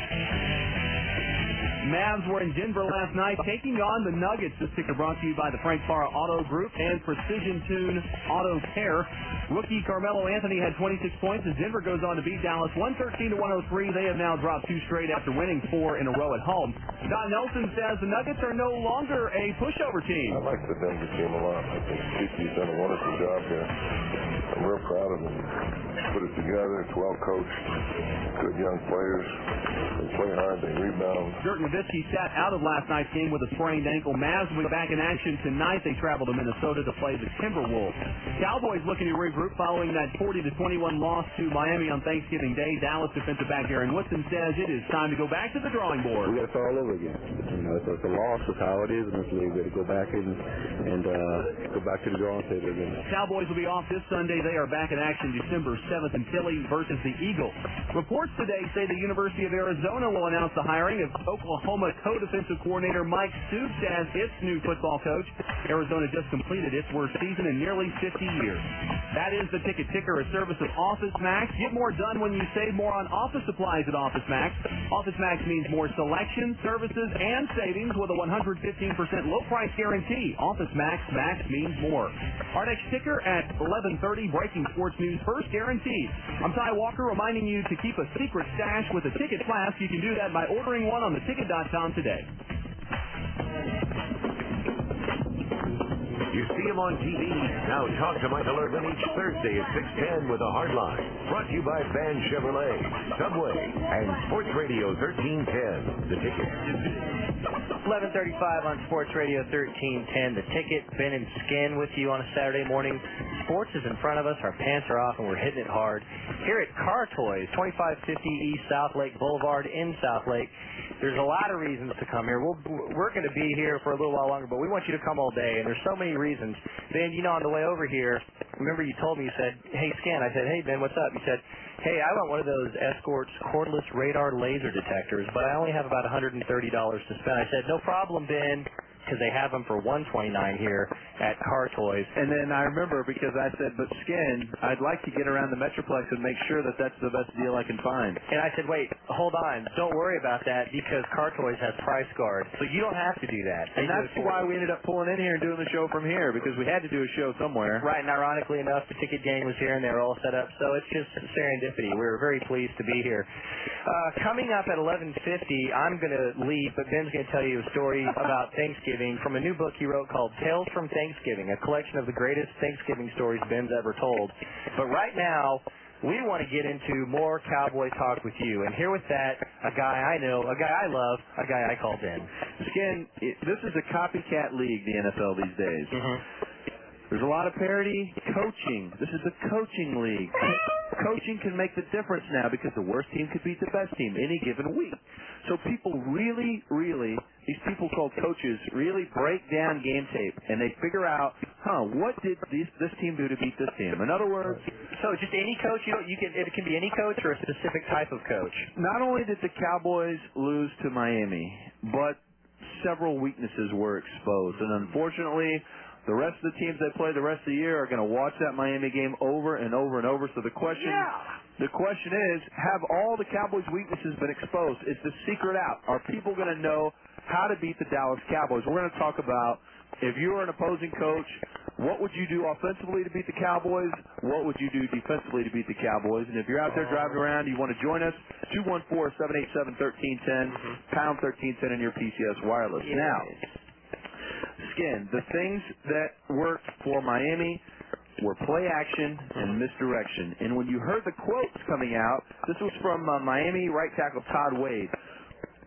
Speaker 5: Mavs were in Denver last night taking on the Nuggets. This ticker brought to you by the Frank Parra Auto Group and Precision Tune Auto Care. Rookie Carmelo Anthony had twenty-six points as Denver goes on to beat Dallas one thirteen to one oh three. They have now dropped two straight after winning four in a row at home. Don Nelson says the Nuggets are no longer a pushover team.
Speaker 24: I like the Denver team a lot. I think Stevie's done a wonderful job there. I'm real proud of them. Put it together. It's well coached. Good young players. They play hard. They rebound.
Speaker 5: Dirk Nowitzki sat out of last night's game with a sprained ankle. Mavs will be back in action tonight. They travel to Minnesota to play the Timberwolves. Cowboys looking to regroup following that forty to twenty-one loss to Miami on Thanksgiving Day. Dallas defensive back Aaron Woodson says it is time to go back to the drawing board.
Speaker 19: We got to start all over again. You know, it's, it's a loss. It's how it is in this league. We got to go back and and uh, go back to the drawing table again.
Speaker 5: Cowboys will be off this Sunday. They are back in action December seventh in Philly versus the Eagles. Reports today say the University of Arizona will announce the hiring of Oklahoma co-defensive coordinator Mike Stoops as its new football coach. Arizona just completed its worst season in nearly fifty years. That is the Ticket Ticker, a service of Office Max. Get more done when you save more on office supplies at Office Max. Office Max means more selection, services, and savings with a one hundred fifteen percent low price guarantee. Office Max, Max means more. Our next ticker at eleven thirty, breaking sports news first guaranteed. I'm Ty Walker reminding you to keep a secret stash with a Ticket Flask. You can do that by ordering one on the ticket dot com today.
Speaker 1: You see him on T V. Now talk to Michael Irvin each Thursday at six ten with a Hardline. Brought to you by Van Chevrolet, Subway, and Sports Radio thirteen ten, The Ticket.
Speaker 10: eleven thirty-five on Sports Radio thirteen ten, The Ticket. Ben and Skin with you on a Saturday morning. Sports is in front of us. Our pants are off, and we're hitting it hard. Here at Car Toys, twenty-five fifty East South Lake Boulevard in South Lake. There's a lot of reasons to come here. We'll, we're going to be here for a little while longer, but we want you to come all day, and there's so many reasons. Ben, you know, on the way over here, remember you told me, you said, hey, Scan. I said, hey, Ben, what's up? You said, hey, I want one of those Escorts cordless radar laser detectors, but I only have about one hundred thirty dollars to spend. I said, no problem, Ben, because they have them for one hundred twenty-nine dollars here at Car Toys.
Speaker 11: And then I remember because I said, but Skin, I'd like to get around the Metroplex and make sure that that's the best deal I can find.
Speaker 10: And I said, wait, hold on. Don't worry about that because Car Toys has Price Guard, so you don't have to do that.
Speaker 11: And that's why we ended up pulling in here and doing the show from here, because we had to do a show somewhere.
Speaker 10: Right, and ironically enough, the ticket gang was here and they were all set up, so it's just serendipity. We were very pleased to be here. Uh, coming up at eleven fifty, I'm going to leave, but Ben's going to tell you a story about Thanksgiving from a new book he wrote called Tales from Thanksgiving, a collection of the greatest Thanksgiving stories Ben's ever told. But right now, we want to get into more Cowboy talk with you. And here with that, a guy I know, a guy I love, a guy I call Ben.
Speaker 11: Skin, it, this is a copycat league, the N F L these days.
Speaker 10: Mm-hmm.
Speaker 11: There's a lot of parity. Coaching. This is the coaching league. Coaching can make the difference now because the worst team could beat the best team any given week. So people really, really, these people called coaches really break down game tape and they figure out, huh, what did this, this team do to beat this team? In other words,
Speaker 10: so just any coach, you know, you can it can be any coach or a specific type of coach.
Speaker 11: Not only did the Cowboys lose to Miami, but several weaknesses were exposed, and unfortunately, the rest of the teams they play the rest of the year are going to watch that Miami game over and over and over. So the question,
Speaker 10: yeah.
Speaker 11: the question is, have all the Cowboys' weaknesses been exposed? Is the secret out? Are people going to know how to beat the Dallas Cowboys? We're going to talk about if you were an opposing coach, what would you do offensively to beat the Cowboys? What would you do defensively to beat the Cowboys? And if you're out there driving around, you want to join us, two one four, seven eight seven, one three one zero, mm-hmm. pound thirteen ten in your P C S wireless.
Speaker 10: Yes.
Speaker 11: Now, Skin, the things that worked for Miami were play action and misdirection. And when you heard the quotes coming out, this was from uh, Miami right tackle Todd Wade.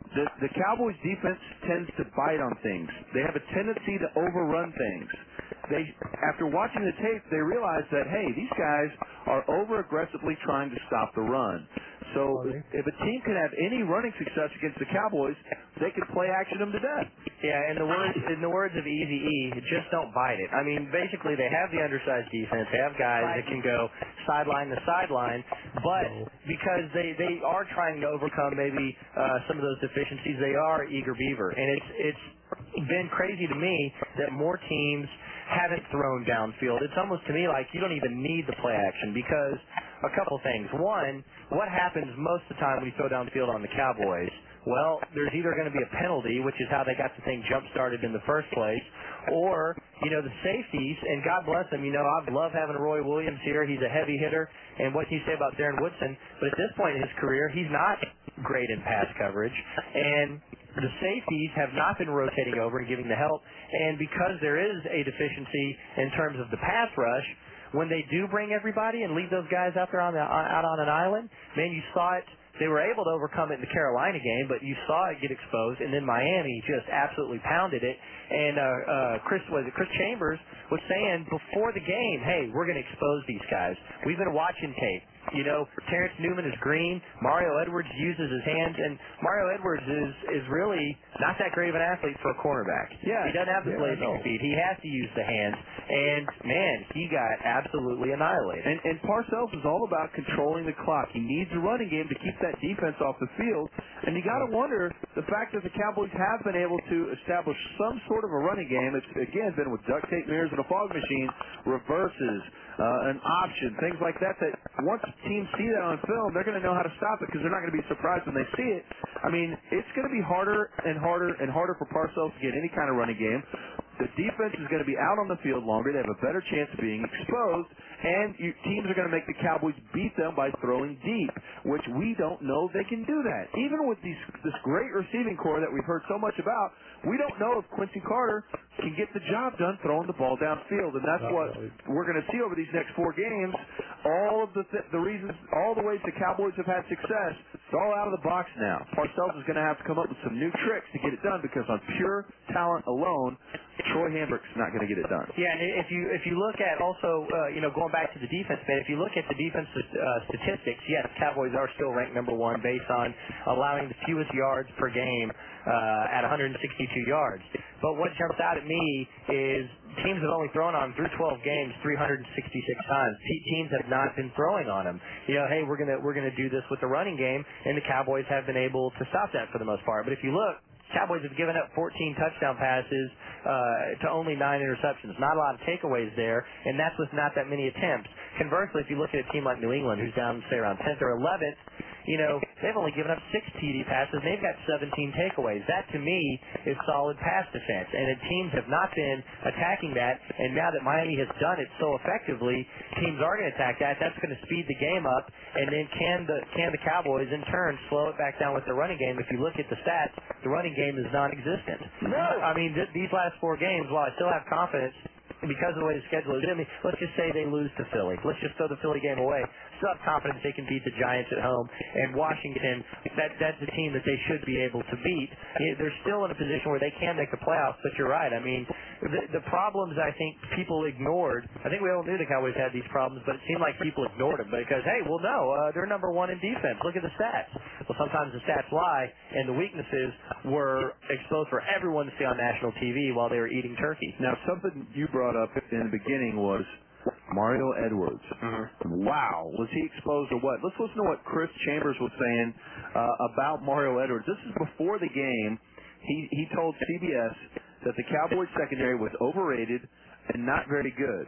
Speaker 11: the, the Cowboys defense tends to bite on things. They have a tendency to overrun things. They, after watching the tape, they realize that, hey, these guys are over-aggressively trying to stop the run. So if a team can have any running success against the Cowboys, they can play action them to death.
Speaker 10: Yeah, in the words in the words of Easy E, just don't bite it. I mean, basically they have the undersized defense. They have guys that can go sideline to sideline, but because they they are trying to overcome maybe uh, some of those deficiencies, they are eager beaver, and it's it's been crazy to me that more teams haven't thrown downfield. It's almost to me like you don't even need the play action because a couple things. One, what happens most of the time when you throw downfield on the Cowboys? Well, there's either going to be a penalty, which is how they got the thing jump-started in the first place, or, you know, the safeties, and God bless them, you know, I love having Roy Williams here. He's a heavy hitter, and what can you say about Darren Woodson? But at this point in his career, he's not great in pass coverage, and the safeties have not been rotating over and giving the help, and because there is a deficiency in terms of the pass rush, when they do bring everybody and leave those guys out there on the, out on an island, man, you saw it. They were able to overcome it in the Carolina game, but you saw it get exposed, and then Miami just absolutely pounded it. And uh, uh, Chris was it Chris Chambers was saying before the game, hey, we're going to expose these guys. We've been watching tape. You know, Terrence Newman is green. Mario Edwards uses his hands, and Mario Edwards is is really not that great of an athlete for a cornerback.
Speaker 11: Yeah,
Speaker 10: he doesn't have the
Speaker 11: yeah,
Speaker 10: blazing speed. He has to use the hands, and man, he got absolutely annihilated.
Speaker 11: And, and Parcells is all about controlling the clock. He needs a running game to keep that defense off the field, and you got to wonder the fact that the Cowboys have been able to establish some sort of a running game. It's again been with duct tape mirrors and a fog machine, reverses, uh, an option, things like that. That once teams see that on film, they're going to know how to stop it because they're not going to be surprised when they see it. I mean, it's going to be harder and harder and harder for Parcells to get any kind of running game. The defense is going to be out on the field longer. They have a better chance of being exposed, and you, teams are going to make the Cowboys beat them by throwing deep, which we don't know if they can do that. Even with these, this great receiving core that we've heard so much about, we don't know if Quincy Carter can get the job done throwing the ball downfield, and that's what we're going to see over these next four games. All of the th- the reasons, all the ways the Cowboys have had success, it's all out of the box now. Parcells is going to have to come up with some new tricks to get it done because on pure talent alone, Troy Hambrick's not going to get it done.
Speaker 10: Yeah, and if you if you look at also, uh, you know, going back to the defense, man, if you look at the defense uh, statistics, yes, Cowboys are still ranked number one based on allowing the fewest yards per game uh, at one hundred sixty-two yards. But what jumps out at me is teams have only thrown on them through twelve games three hundred sixty-six times. Te- teams have not been throwing on them. You know, hey, we're gonna we're gonna do this with the running game, and the Cowboys have been able to stop that for the most part. But if you look, Cowboys have given up fourteen touchdown passes uh, to only nine interceptions. Not a lot of takeaways there, and that's with not that many attempts. Conversely, if you look at a team like New England, who's down, say, around tenth or eleventh, you know, they've only given up six T D passes, and they've got seventeen takeaways. That, to me, is solid pass defense, and the teams have not been attacking that, and now that Miami has done it so effectively, teams are going to attack that. That's going to speed the game up, and then can the can the Cowboys, in turn, slow it back down with the running game? If you look at the stats, the running game is non-existent. No. I mean, th- these last four games, while I still have confidence, because of the way the schedule is, I mean, let's just say they lose to Philly. Let's just throw the Philly game away. Still have confidence they can beat the Giants at home. And Washington, that that's a team that they should be able to beat. They're still in a position where they can make the playoffs, but you're right. I mean, the, the problems I think people ignored, I think we all knew the Cowboys had these problems, but it seemed like people ignored them because, hey, well, no, uh, they're number one in defense. Look at the stats. Well, sometimes the stats lie, and the weaknesses were exposed for everyone to see on national T V while they were eating turkey.
Speaker 11: Now, something you brought up in the beginning was Mario Edwards. Mm-hmm. Wow, was he exposed to what? Let's listen to what Chris Chambers was saying uh, about Mario Edwards. This is before the game. He he told C B S that the Cowboys secondary was overrated and not very good.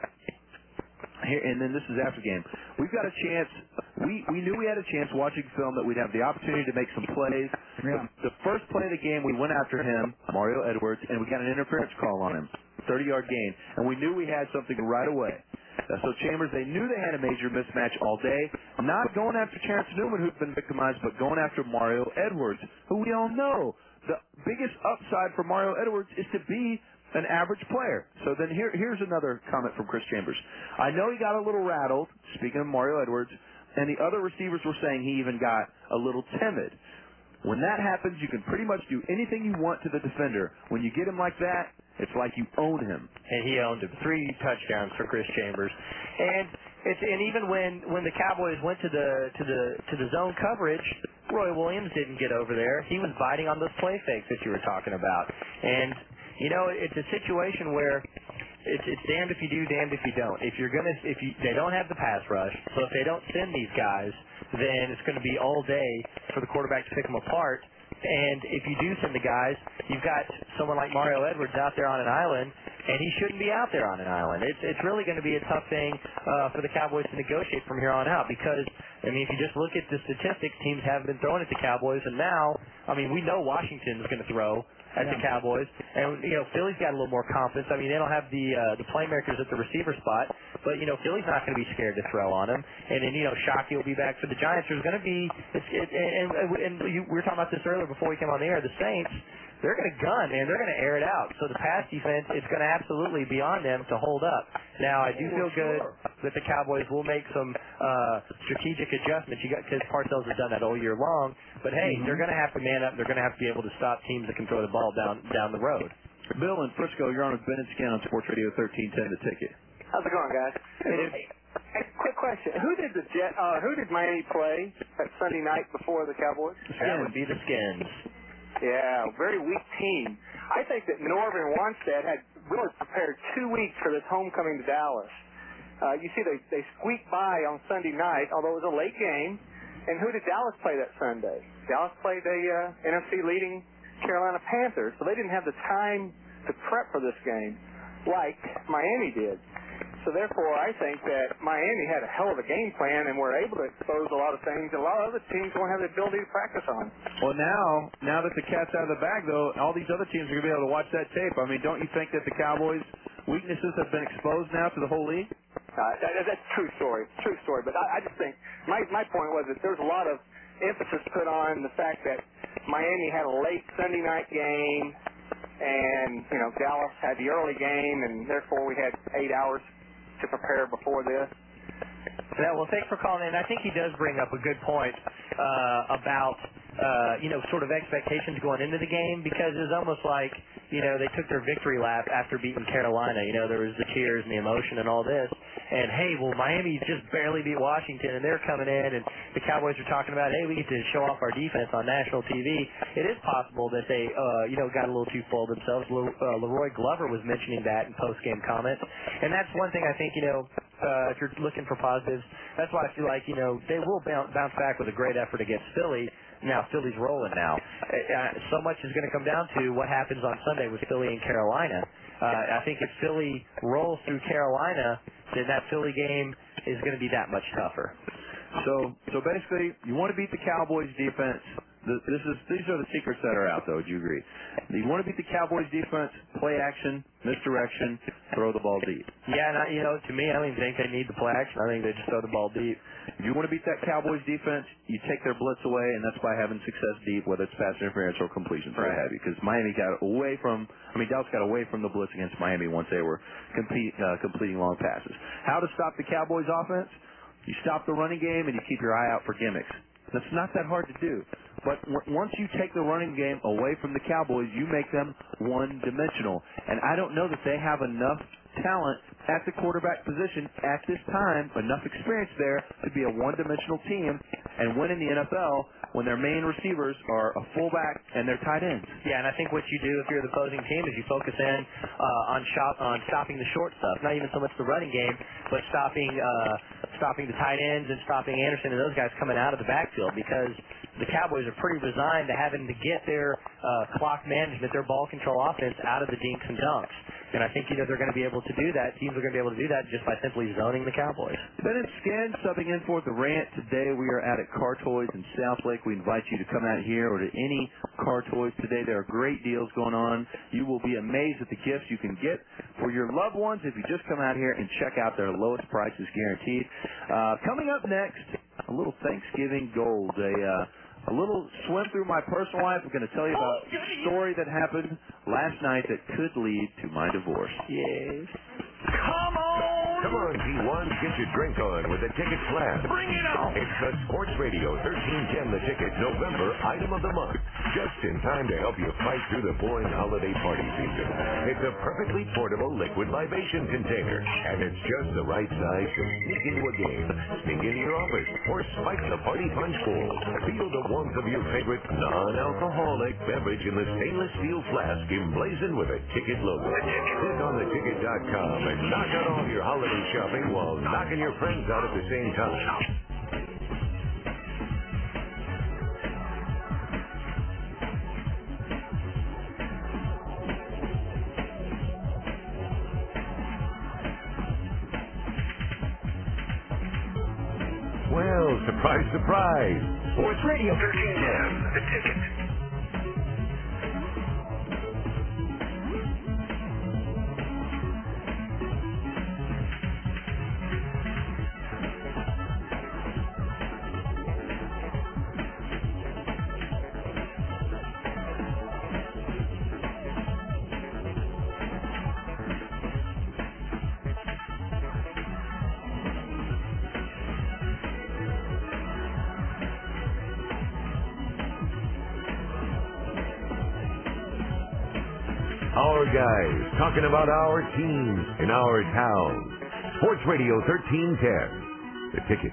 Speaker 11: Here, and then this is after game. We've got a chance. We we knew we had a chance watching film that we'd have the opportunity to make some plays. Yeah. The, the first play of the game, we went after him, Mario Edwards, and we got an interference call on him, thirty-yard gain, and we knew we had something right away. Uh, so Chambers, they knew they had a major mismatch all day, not going after Terrence Newman, who's been victimized, but going after Mario Edwards, who we all know the biggest upside for Mario Edwards is to be an average player. So then here, here's another comment from Chris Chambers. I know he got a little rattled, speaking of Mario Edwards, and the other receivers were saying he even got a little timid. When that happens, you can pretty much do anything you want to the defender. When you get him like that, it's like you own him.
Speaker 10: And he owned him. Three touchdowns for Chris Chambers. And it's and even when, when the Cowboys went to the to the to the zone coverage, Roy Williams didn't get over there. He was biting on those play fakes that you were talking about. And you know, it's a situation where it's it's damned if you do, damned if you don't. If you're gonna if you they don't have the pass rush, so if they don't send these guys, then it's going to be all day for the quarterback to pick them apart. And if you do send the guys, you've got someone like Mario Edwards out there on an island, and he shouldn't be out there on an island. It's it's really going to be a tough thing uh, for the Cowboys to negotiate from here on out because, I mean, if you just look at the statistics, teams haven't been throwing at the Cowboys, and now, I mean, we know Washington is going to throw at yeah. the Cowboys, and, you know, Philly's got a little more confidence. I mean, they don't have the uh, the playmakers at the receiver spot, but, you know, Philly's not going to be scared to throw on them. And then, you know, Shockey will be back for the Giants. There's going to be, it's, it, and, and you, we were talking about this earlier before we came on the air, the Saints, they're going to gun, man. They're going to air it out. So the pass defense, it's going to absolutely be on them to hold up. Now, I do feel good that the Cowboys will make some uh, strategic adjustments. You got because Parcells has done that all year long. But hey, mm-hmm. they're going to have to man up. They're going to have to be able to stop teams that can throw the ball down down the road.
Speaker 11: Bill in Frisco, you're on with Ben and Skin on Sports Radio thirteen ten. The Ticket.
Speaker 2: How's it going, guys? Hey, hey, quick question: Who did the Jet? Uh, who did Miami play that Sunday night before the Cowboys?
Speaker 10: That would be the Skins.
Speaker 2: Yeah, very weak team. I think that Norvin Wanstead had really prepared two weeks for this homecoming to Dallas. Uh, you see, they they squeaked by on Sunday night, although it was a late game. And who did Dallas play that Sunday? Dallas played the uh, N F C leading Carolina Panthers, so they didn't have the time to prep for this game like Miami did. So therefore, I think that Miami had a hell of a game plan and were able to expose a lot of things that a lot of other teams won't have the ability to practice on.
Speaker 11: Well, now, now that the cat's out of the bag, though, all these other teams are going to be able to watch that tape. I mean, don't you think that the Cowboys' weaknesses have been exposed now to the whole league?
Speaker 2: Uh, that, that's a true story, true story. But I, I just think my my point was that there's a lot of emphasis put on the fact that Miami had a late Sunday night game, and you know Dallas had the early game, and therefore we had eight hours to prepare before this.
Speaker 10: Yeah, well, thanks for calling in. I think he does bring up a good point uh, about, uh, you know, sort of expectations going into the game because it was almost like, you know, they took their victory lap after beating Carolina. You know, there was the tears and the emotion and all this. And, hey, well, Miami just barely beat Washington, and they're coming in, and the Cowboys are talking about, hey, we get to show off our defense on national T V. It is possible that they, uh, you know, got a little too full of themselves. Le- uh, Leroy Glover was mentioning that in post-game comments. And that's one thing I think, you know, uh, if you're looking for positives, that's why I feel like, you know, they will bounce, bounce back with a great effort against Philly. Now, Philly's rolling now. Uh, so much is going to come down to what happens on Sunday with Philly and Carolina. Uh, I think if Philly rolls through Carolina, then that Philly game is going to be that much tougher.
Speaker 11: So, so basically, you want to beat the Cowboys' defense. This is these are the secrets that are out, though. Would you agree? You want to beat the Cowboys' defense, play action, misdirection, throw the ball deep.
Speaker 10: Yeah, and I, you know, to me, I don't even think they need the play action. I think they just throw the ball deep.
Speaker 11: If you want to beat that Cowboys' defense, you take their blitz away, and that's by having success deep, whether it's pass interference or completions, or what have you. Because Miami got away from, I mean, Dallas got away from the blitz against Miami once they were compete, uh, completing long passes. How to stop the Cowboys' offense? You stop the running game, and you keep your eye out for gimmicks. That's not that hard to do. But w- once you take the running game away from the Cowboys, you make them one-dimensional. And I don't know that they have enough talent at the quarterback position at this time, enough experience there to be a one-dimensional team and win in the N F L when their main receivers are a fullback and their tight ends.
Speaker 10: Yeah, and I think what you do if you're the opposing team is you focus in uh, on shop, on stopping the short stuff, not even so much the running game, but stopping uh, stopping the tight ends and stopping Anderson and those guys coming out of the backfield because the Cowboys are pretty resigned to having to get their uh, clock management, their ball control offense out of the dinks and dunks. And I think, you know, they're going to be able to do that. Teams are going to be able to do that just by simply zoning the Cowboys.
Speaker 11: Ben and Skin subbing in for The Rant today. We are out at Car Toys in South Lake. We invite you to come out here or to any Car Toys today. There are great deals going on. You will be amazed at the gifts you can get for your loved ones if you just come out here and check out their lowest prices guaranteed. Uh, coming up next, a little Thanksgiving gold. A uh, A little swim through my personal life. I'm going to tell you about a story that happened last night that could lead to my divorce.
Speaker 10: Yes.
Speaker 16: Come on!
Speaker 1: Come on, T one, get your drink on with the Ticket Slam.
Speaker 15: Bring it on!
Speaker 1: It's the Sports Radio thirteen ten The Ticket November Item of the Month. Just in time to help you fight through the boring holiday party season. It's a perfectly portable liquid libation container, and it's just the right size to sneak into a game, sneak into your office, or spike the party punch bowl. Feel the warmth of your favorite non-alcoholic beverage in the stainless steel flask emblazoned with a Ticket logo. Click on the ticket dot com and knock out all your holiday shopping while knocking your friends out at the same time. Well, surprise, surprise. Sports Radio thirteen ten, The Ticket. Our guys talking about our teams in our town. Sports Radio thirteen ten, The Ticket.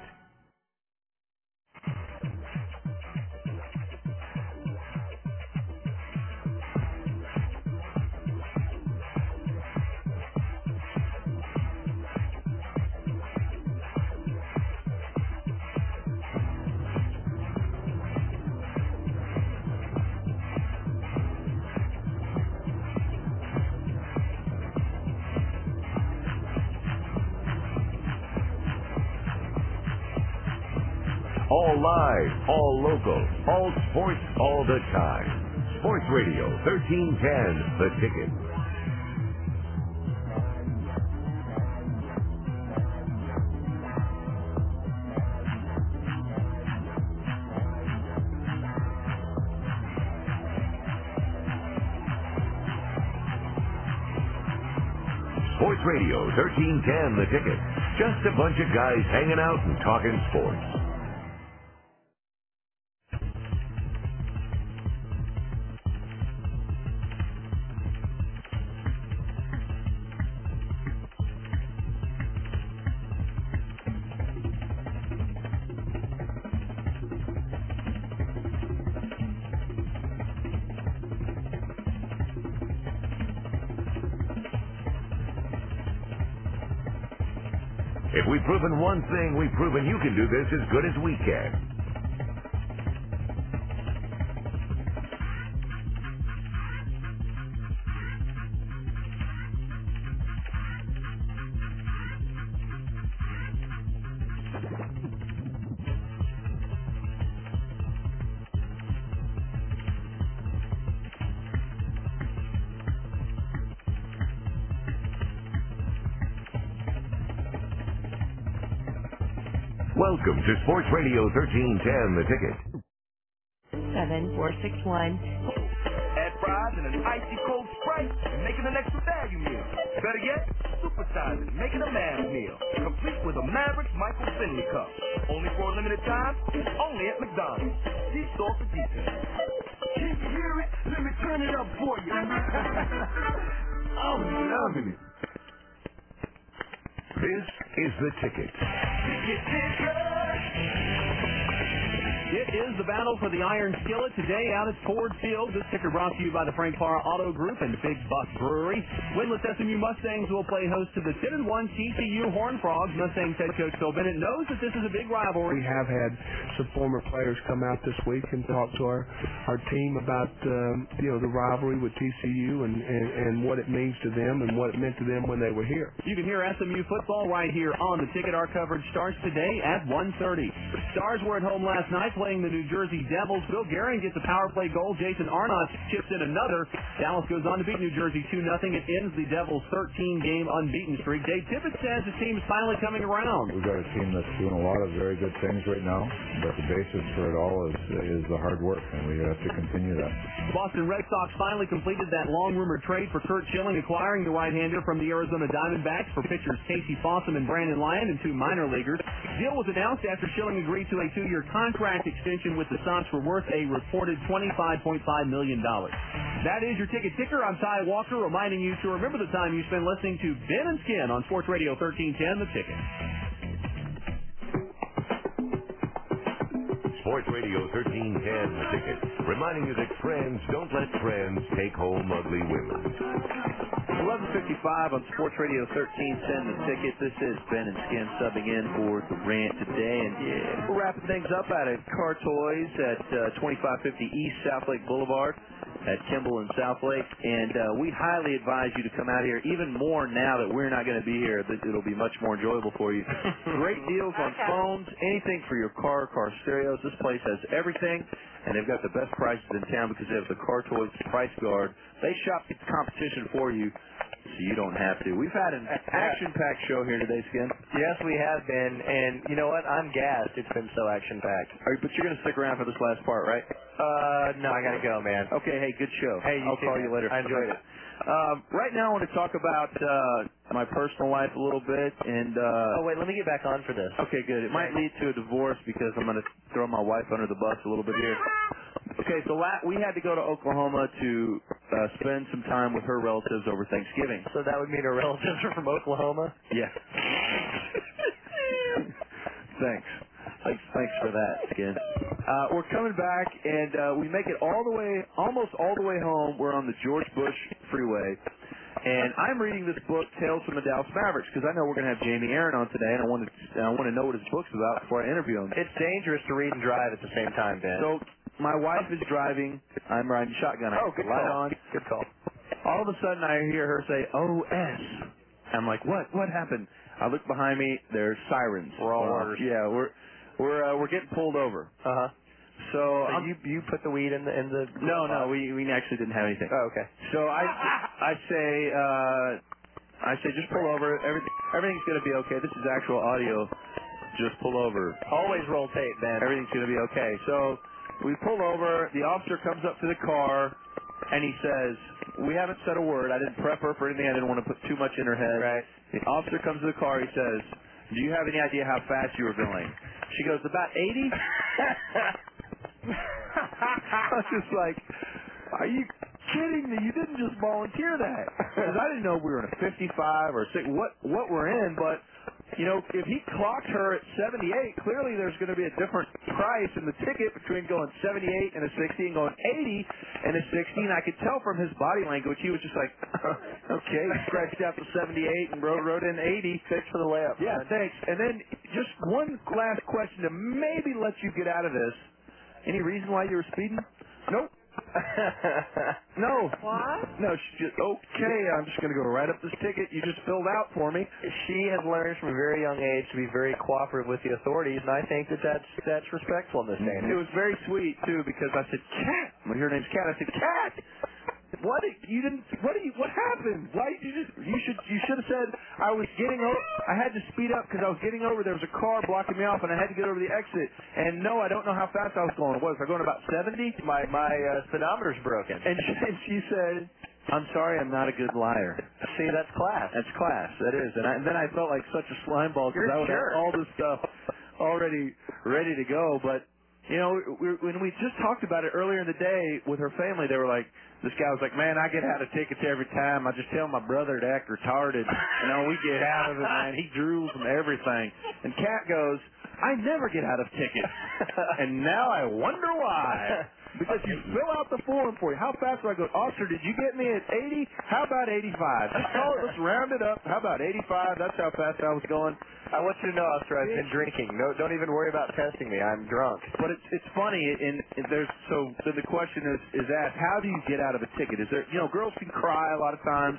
Speaker 1: All live, all local, all sports, all the time. Sports Radio thirteen ten, The Ticket. Sports Radio thirteen ten, The Ticket. Just a bunch of guys hanging out and talking sports. If we've proven one thing, we've proven you can do this as good as we can. Welcome to Sports Radio thirteen ten, The Ticket.
Speaker 12: seven four six one.
Speaker 16: Add fries and an icy cold Sprite and make it an extra value meal. Better yet, supersize it, make it a Mavs meal. Complete with a Mavericks Michael Finley cup. Only for a limited time, only at McDonald's. See store for details. Can you hear it? Let me turn it up for you. I'm loving it.
Speaker 1: This is The Ticket.
Speaker 16: Ticket, ticket.
Speaker 5: It is the battle for the Iron Skillet today out at Ford Field. This ticker brought to you by the Frank Parra Auto Group and Big Buck Brewery. Winless S M U Mustangs will play host to the ten and one T C U Horned Frogs. Mustangs head coach Phil Bennett knows that this is a big rivalry.
Speaker 14: We have had some former players come out this week and talk to our, our team about um, you know the rivalry with T C U and, and, and what it means to them and what it meant to them when they were here.
Speaker 5: You can hear S M U football right here on The Ticket. Our coverage starts today at one thirty. The Stars were at home last night playing the the New Jersey Devils. Bill Guerin gets a power play goal. Jason Arnott chips in another. Dallas goes on to beat New Jersey two nothing. It ends the Devils' thirteen-game unbeaten streak. Dave Tippett says the team is finally coming around.
Speaker 6: We've got a team that's doing a lot of very good things right now, but the basis for it all is is the hard work, and we have to continue that.
Speaker 5: The Boston Red Sox finally completed that long-rumored trade for Curt Schilling, acquiring the right-hander from the Arizona Diamondbacks for pitchers Casey Fossum and Brandon Lyon and two minor leaguers. The deal was announced after Schilling agreed to a two-year contract extension with the Sox for worth a reported twenty-five point five million dollars. That is your ticket ticker. I'm Ty Walker, reminding you to remember the time you spend listening to Ben and Skin on Sports Radio thirteen ten, The Ticket.
Speaker 1: Sports Radio thirteen ten, The Ticket, reminding you that friends don't let friends take home ugly women.
Speaker 11: eleven fifty-five on Sports Radio thirteen ten, The Ticket. This is Ben and Skin subbing in for the rant today, and yeah, we're wrapping things up out at Car Toys at uh, twenty-five fifty East South Lake Boulevard at Kimball and South Lake, and uh, we highly advise you to come out here, even more now that we're not going to be here. It'll be much more enjoyable for you. Great deals on phones, anything for your car, car stereos. This place has everything, and they've got the best prices in town because they have the Car Toys Price Guard. They shop the competition for you, so you don't have to. We've had an action-packed show here today, Skin.
Speaker 10: Yes, we have been, and you know what? I'm gassed. It's been so action-packed.
Speaker 11: All right, but you're going to stick around for this last part, right?
Speaker 10: Uh, no, I got to go, man.
Speaker 11: Okay, hey, good show.
Speaker 10: Hey, you
Speaker 11: I'll
Speaker 10: too,
Speaker 11: call
Speaker 10: man.
Speaker 11: you later.
Speaker 10: I enjoyed it.
Speaker 11: Um, right now, I want to talk about uh, my personal life a little bit, and uh,
Speaker 10: oh wait, let me get back on for this.
Speaker 11: Okay, good. It might lead to a divorce because I'm going to throw my wife under the bus a little bit here. Okay, so la- we had to go to Oklahoma to uh, spend some time with her relatives over Thanksgiving.
Speaker 10: So that would mean her relatives are from Oklahoma?
Speaker 11: Yeah. Thanks. Thanks, thanks for that, Skin. Uh, we're coming back, and uh, we make it all the way, almost all the way home. We're on the George Bush Freeway, and I'm reading this book, Tales from the Dallas Mavericks, because I know we're going to have Jamie Aaron on today, and I want to, I want to know what his book's about before I interview him.
Speaker 10: It's dangerous to read and drive at the same time, Ben.
Speaker 11: So my wife is driving. I'm riding shotgun. I
Speaker 10: oh, good
Speaker 11: light
Speaker 10: call.
Speaker 11: on.
Speaker 10: Good call.
Speaker 11: All of a sudden, I hear her say, O S. I'm like, what? What happened? I look behind me. There's sirens.
Speaker 10: We're all
Speaker 11: uh,
Speaker 10: orders.
Speaker 11: Yeah, we're we're uh, we're getting pulled over.
Speaker 10: Uh huh.
Speaker 11: So,
Speaker 10: so
Speaker 11: um,
Speaker 10: you you put the weed in the in the
Speaker 11: no no we we actually didn't have anything.
Speaker 10: Oh, okay.
Speaker 11: So I I say uh, I say just pull over. Everything everything's gonna be okay. This is actual audio. Just pull over.
Speaker 10: Always roll tape, Ben.
Speaker 11: Everything's gonna be okay. So we pull over. The officer comes up to the car, and he says, "We haven't said a word. I didn't prep her for anything. I didn't want to put too much in her head."
Speaker 10: Right.
Speaker 11: The officer comes to the car. He says, "Do you have any idea how fast you were going?" She goes, "About eighty." I was just like, "Are you kidding me? You didn't just volunteer that." Because I didn't know we were in a fifty-five or six, what what we're in, but. You know, if he clocked her at seventy-eight, clearly there's going to be a different price in the ticket between going seventy-eight and a sixty and going eighty and a sixty. And I could tell from his body language, he was just like, okay, scratched out the seventy-eight and wrote, wrote in eighty.
Speaker 10: Thanks for the layup.
Speaker 11: Yeah,
Speaker 10: man.
Speaker 11: thanks. And then just one last question to maybe let you get out of this. Any reason why you were speeding? Nope. No.
Speaker 10: What?
Speaker 11: No, she just, okay, I'm just going to go write up this ticket you just filled out for me.
Speaker 10: She has learned from a very young age to be very cooperative with the authorities, and I think that that's, that's respectful in this day and age.
Speaker 11: It was very sweet, too, because I said, Cat. Well, her name's Cat. I said, Cat. What did, you didn't? What did you? What happened? Why did you just? You should. You should have said I was getting over. I had to speed up because I was getting over. There was a car blocking me off, and I had to get over the exit. And no, I don't know how fast I was going. What was I going about seventy?
Speaker 10: My my uh, speedometer's broken.
Speaker 11: And she, and she said, "I'm sorry, I'm not a good liar."
Speaker 10: See, that's class.
Speaker 11: That's class. That is. And, I, and then I felt like such a slime ball because I would have all this stuff already ready to go, but. You know, we, when we just talked about it earlier in the day with her family, they were like, this guy was like, man, I get out of tickets every time. I just tell my brother to act retarded. You know, we get out of it, man. He drools from everything. And Kat goes, I never get out of tickets. And now I wonder why. Because you fill out the form for you. How fast do I go? Officer, did you get me at eighty? How about eighty-five? Let's call it. Let's round it up. How about eighty-five? That's how fast I was going.
Speaker 10: I want you to know, Officer, I've been drinking. No, don't even worry about testing me. I'm drunk.
Speaker 11: But it's it's funny, and, and there's so then the question is is asked: how do you get out of a ticket? Is there you know girls can cry a lot of times.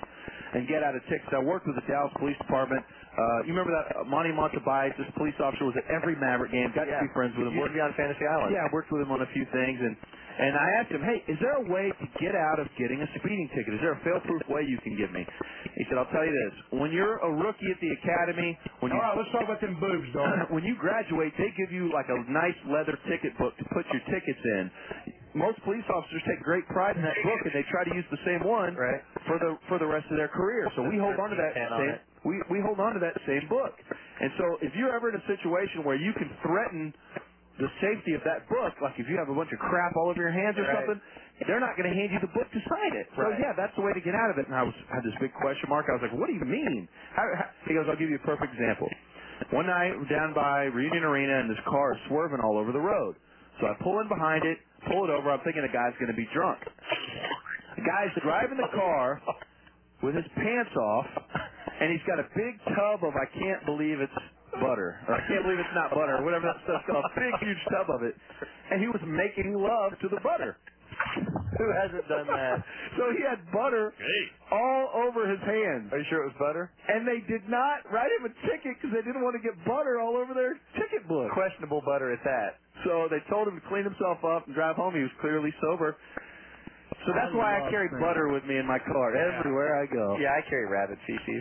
Speaker 11: and get out of tickets. I worked with the Dallas Police Department. Uh, you remember that uh, Monty Montebias, this police officer, was at every Maverick game. Got
Speaker 10: Yeah.
Speaker 11: to be friends with him.
Speaker 10: Used to be on Fantasy Island.
Speaker 11: Yeah, I worked with him on a few things, and and I asked him, hey, is there a way to get out of getting a speeding ticket? Is there a fail-proof way you can give me? He said, I'll tell you this. When you're a rookie at the academy, when you
Speaker 21: All right, let's talk about them boobs, dog.
Speaker 11: when you graduate, they give you like a nice leather ticket book to put your tickets in. Most police officers take great pride in that book, and they try to use the same one
Speaker 10: right.
Speaker 11: for the for the rest of their career. So we hold on to that
Speaker 10: Pen on
Speaker 11: same
Speaker 10: it.
Speaker 11: we we hold on to that same book. And so if you're ever in a situation where you can threaten the safety of that book, like if you have a bunch of crap all over your hands or
Speaker 10: Right.
Speaker 11: something, they're not going to hand you the book to sign it. So
Speaker 10: Right.
Speaker 11: yeah, that's the way to get out of it. And I was had this big question mark. I was like, what do you mean? How, how? He goes, I'll give you a perfect example. One night, we're down by Reunion Arena, and this car is swerving all over the road. So I pull in behind it, pull it over. I'm thinking the guy's going to be drunk. The guy's driving the car with his pants off, and he's got a big tub of I can't believe it's butter, or I can't believe it's not butter, or whatever that stuff's called, big, huge tub of it, and he was making love to the butter.
Speaker 10: Who hasn't done that?
Speaker 11: So he had butter all over his hands.
Speaker 10: Are you sure it was butter?
Speaker 11: And they did not write him a ticket because they didn't want to get butter all over their ticket book.
Speaker 10: Questionable butter at that.
Speaker 11: So they told him to clean himself up and drive home. He was clearly sober. So that's
Speaker 10: I
Speaker 11: why I
Speaker 10: love
Speaker 11: carry
Speaker 10: things.
Speaker 11: butter with me in my car everywhere I go.
Speaker 10: Yeah, I carry rabbit feces.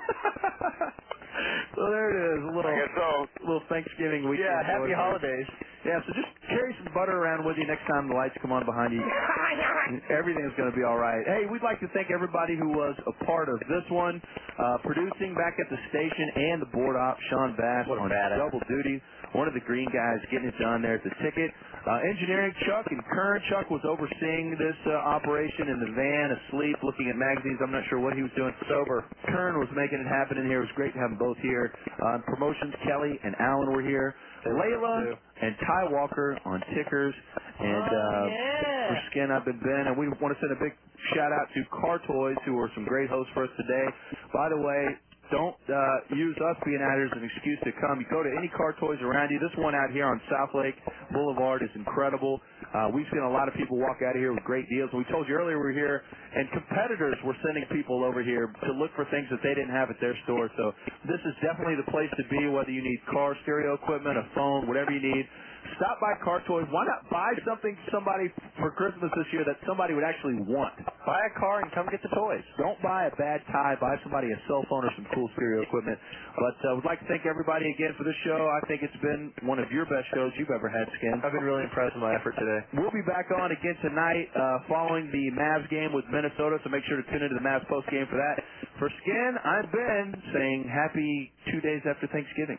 Speaker 11: So there it is, a little,
Speaker 10: I guess so.
Speaker 11: little Thanksgiving weekend.
Speaker 10: Yeah, happy
Speaker 11: boys.
Speaker 10: holidays.
Speaker 11: Yeah, so just carry some butter around with you next time the lights come on behind you. Everything's going to be all right. Hey, we'd like to thank everybody who was a part of this one, uh, producing back at the station and the board op, Sean Bass
Speaker 10: What a
Speaker 11: on
Speaker 10: badass.
Speaker 11: double duty. One of the green guys getting it done there at the ticket. Uh, engineering, Chuck and Kern. Chuck was overseeing this uh, operation in the van, asleep, looking at magazines. I'm not sure what he was doing. Sober. Kern was making it happen in here. It was great to have them both here. Uh, promotions, Kelly and Alan were here. Layla and Ty Walker on tickers. And uh,
Speaker 10: yeah.
Speaker 11: for Skin Up and Ben. And we want to send a big shout out to Car Toys, who were some great hosts for us today. By the way, don't uh, use us being out here as an excuse to come. You go to any Car Toys around you. This one out here on South Lake Boulevard is incredible. Uh, we've seen a lot of people walk out of here with great deals. We told you earlier we were here, and competitors were sending people over here to look for things that they didn't have at their store. So this is definitely the place to be, whether you need car stereo equipment, a phone, whatever you need. Stop by Car Toys. Why not buy something to somebody for Christmas this year that somebody would actually want?
Speaker 10: Buy a car and come get the toys.
Speaker 11: Don't buy a bad tie. Buy somebody a cell phone or some cool stereo equipment. But uh, we'd like to thank everybody again for the show. I think it's been one of your best shows you've ever had, Skin.
Speaker 10: I've been really impressed with my effort today.
Speaker 11: We'll be back on again tonight uh, following the Mavs game with Minnesota, so make sure to tune into the Mavs post game for that. For Skin, I'm Ben saying happy two days after Thanksgiving.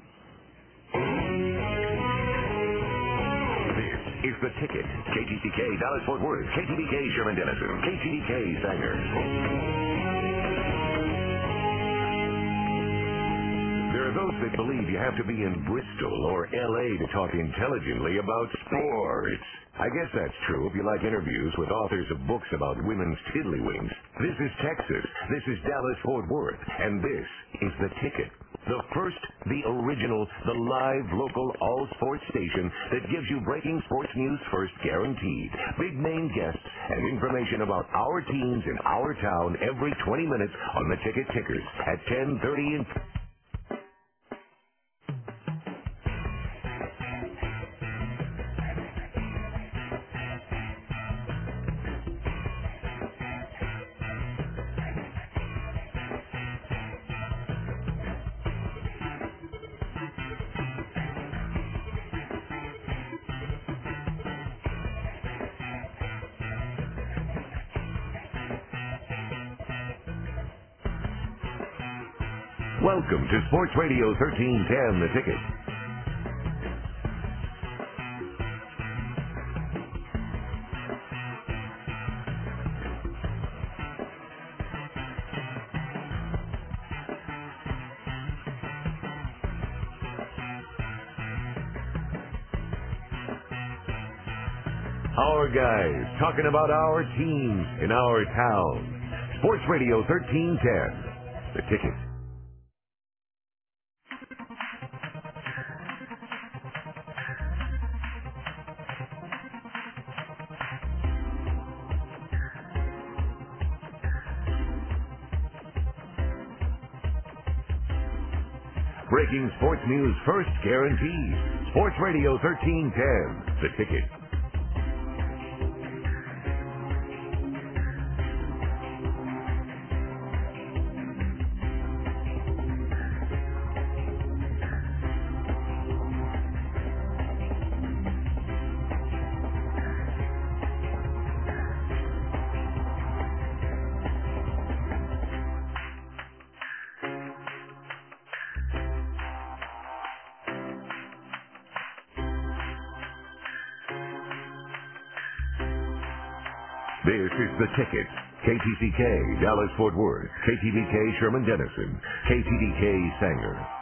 Speaker 1: This is The Ticket. K T C K Dallas Fort Worth, K T D K Sherman Denison, K T D K Sanger. There are those that believe you have to be in Bristol or L A to talk intelligently about sports. I guess that's true if you like interviews with authors of books about women's tiddlywinks. This is Texas. This is Dallas Fort Worth. And this is The Ticket. The first, the original, the live, local, all-sports station that gives you breaking sports news first guaranteed. Big name guests and information about our teams in our town every twenty minutes on the Ticket Tickers at ten thirty and... Welcome to Sports Radio thirteen ten, The Ticket. Our guys talking about our teams in our town. Sports Radio thirteen ten, The Ticket. Breaking sports news first guaranteed. Sports Radio thirteen ten, The Ticket. This is The Ticket. K T C K, Dallas-Fort Worth. K T V K, Sherman-Denison. K T D K, Sanger.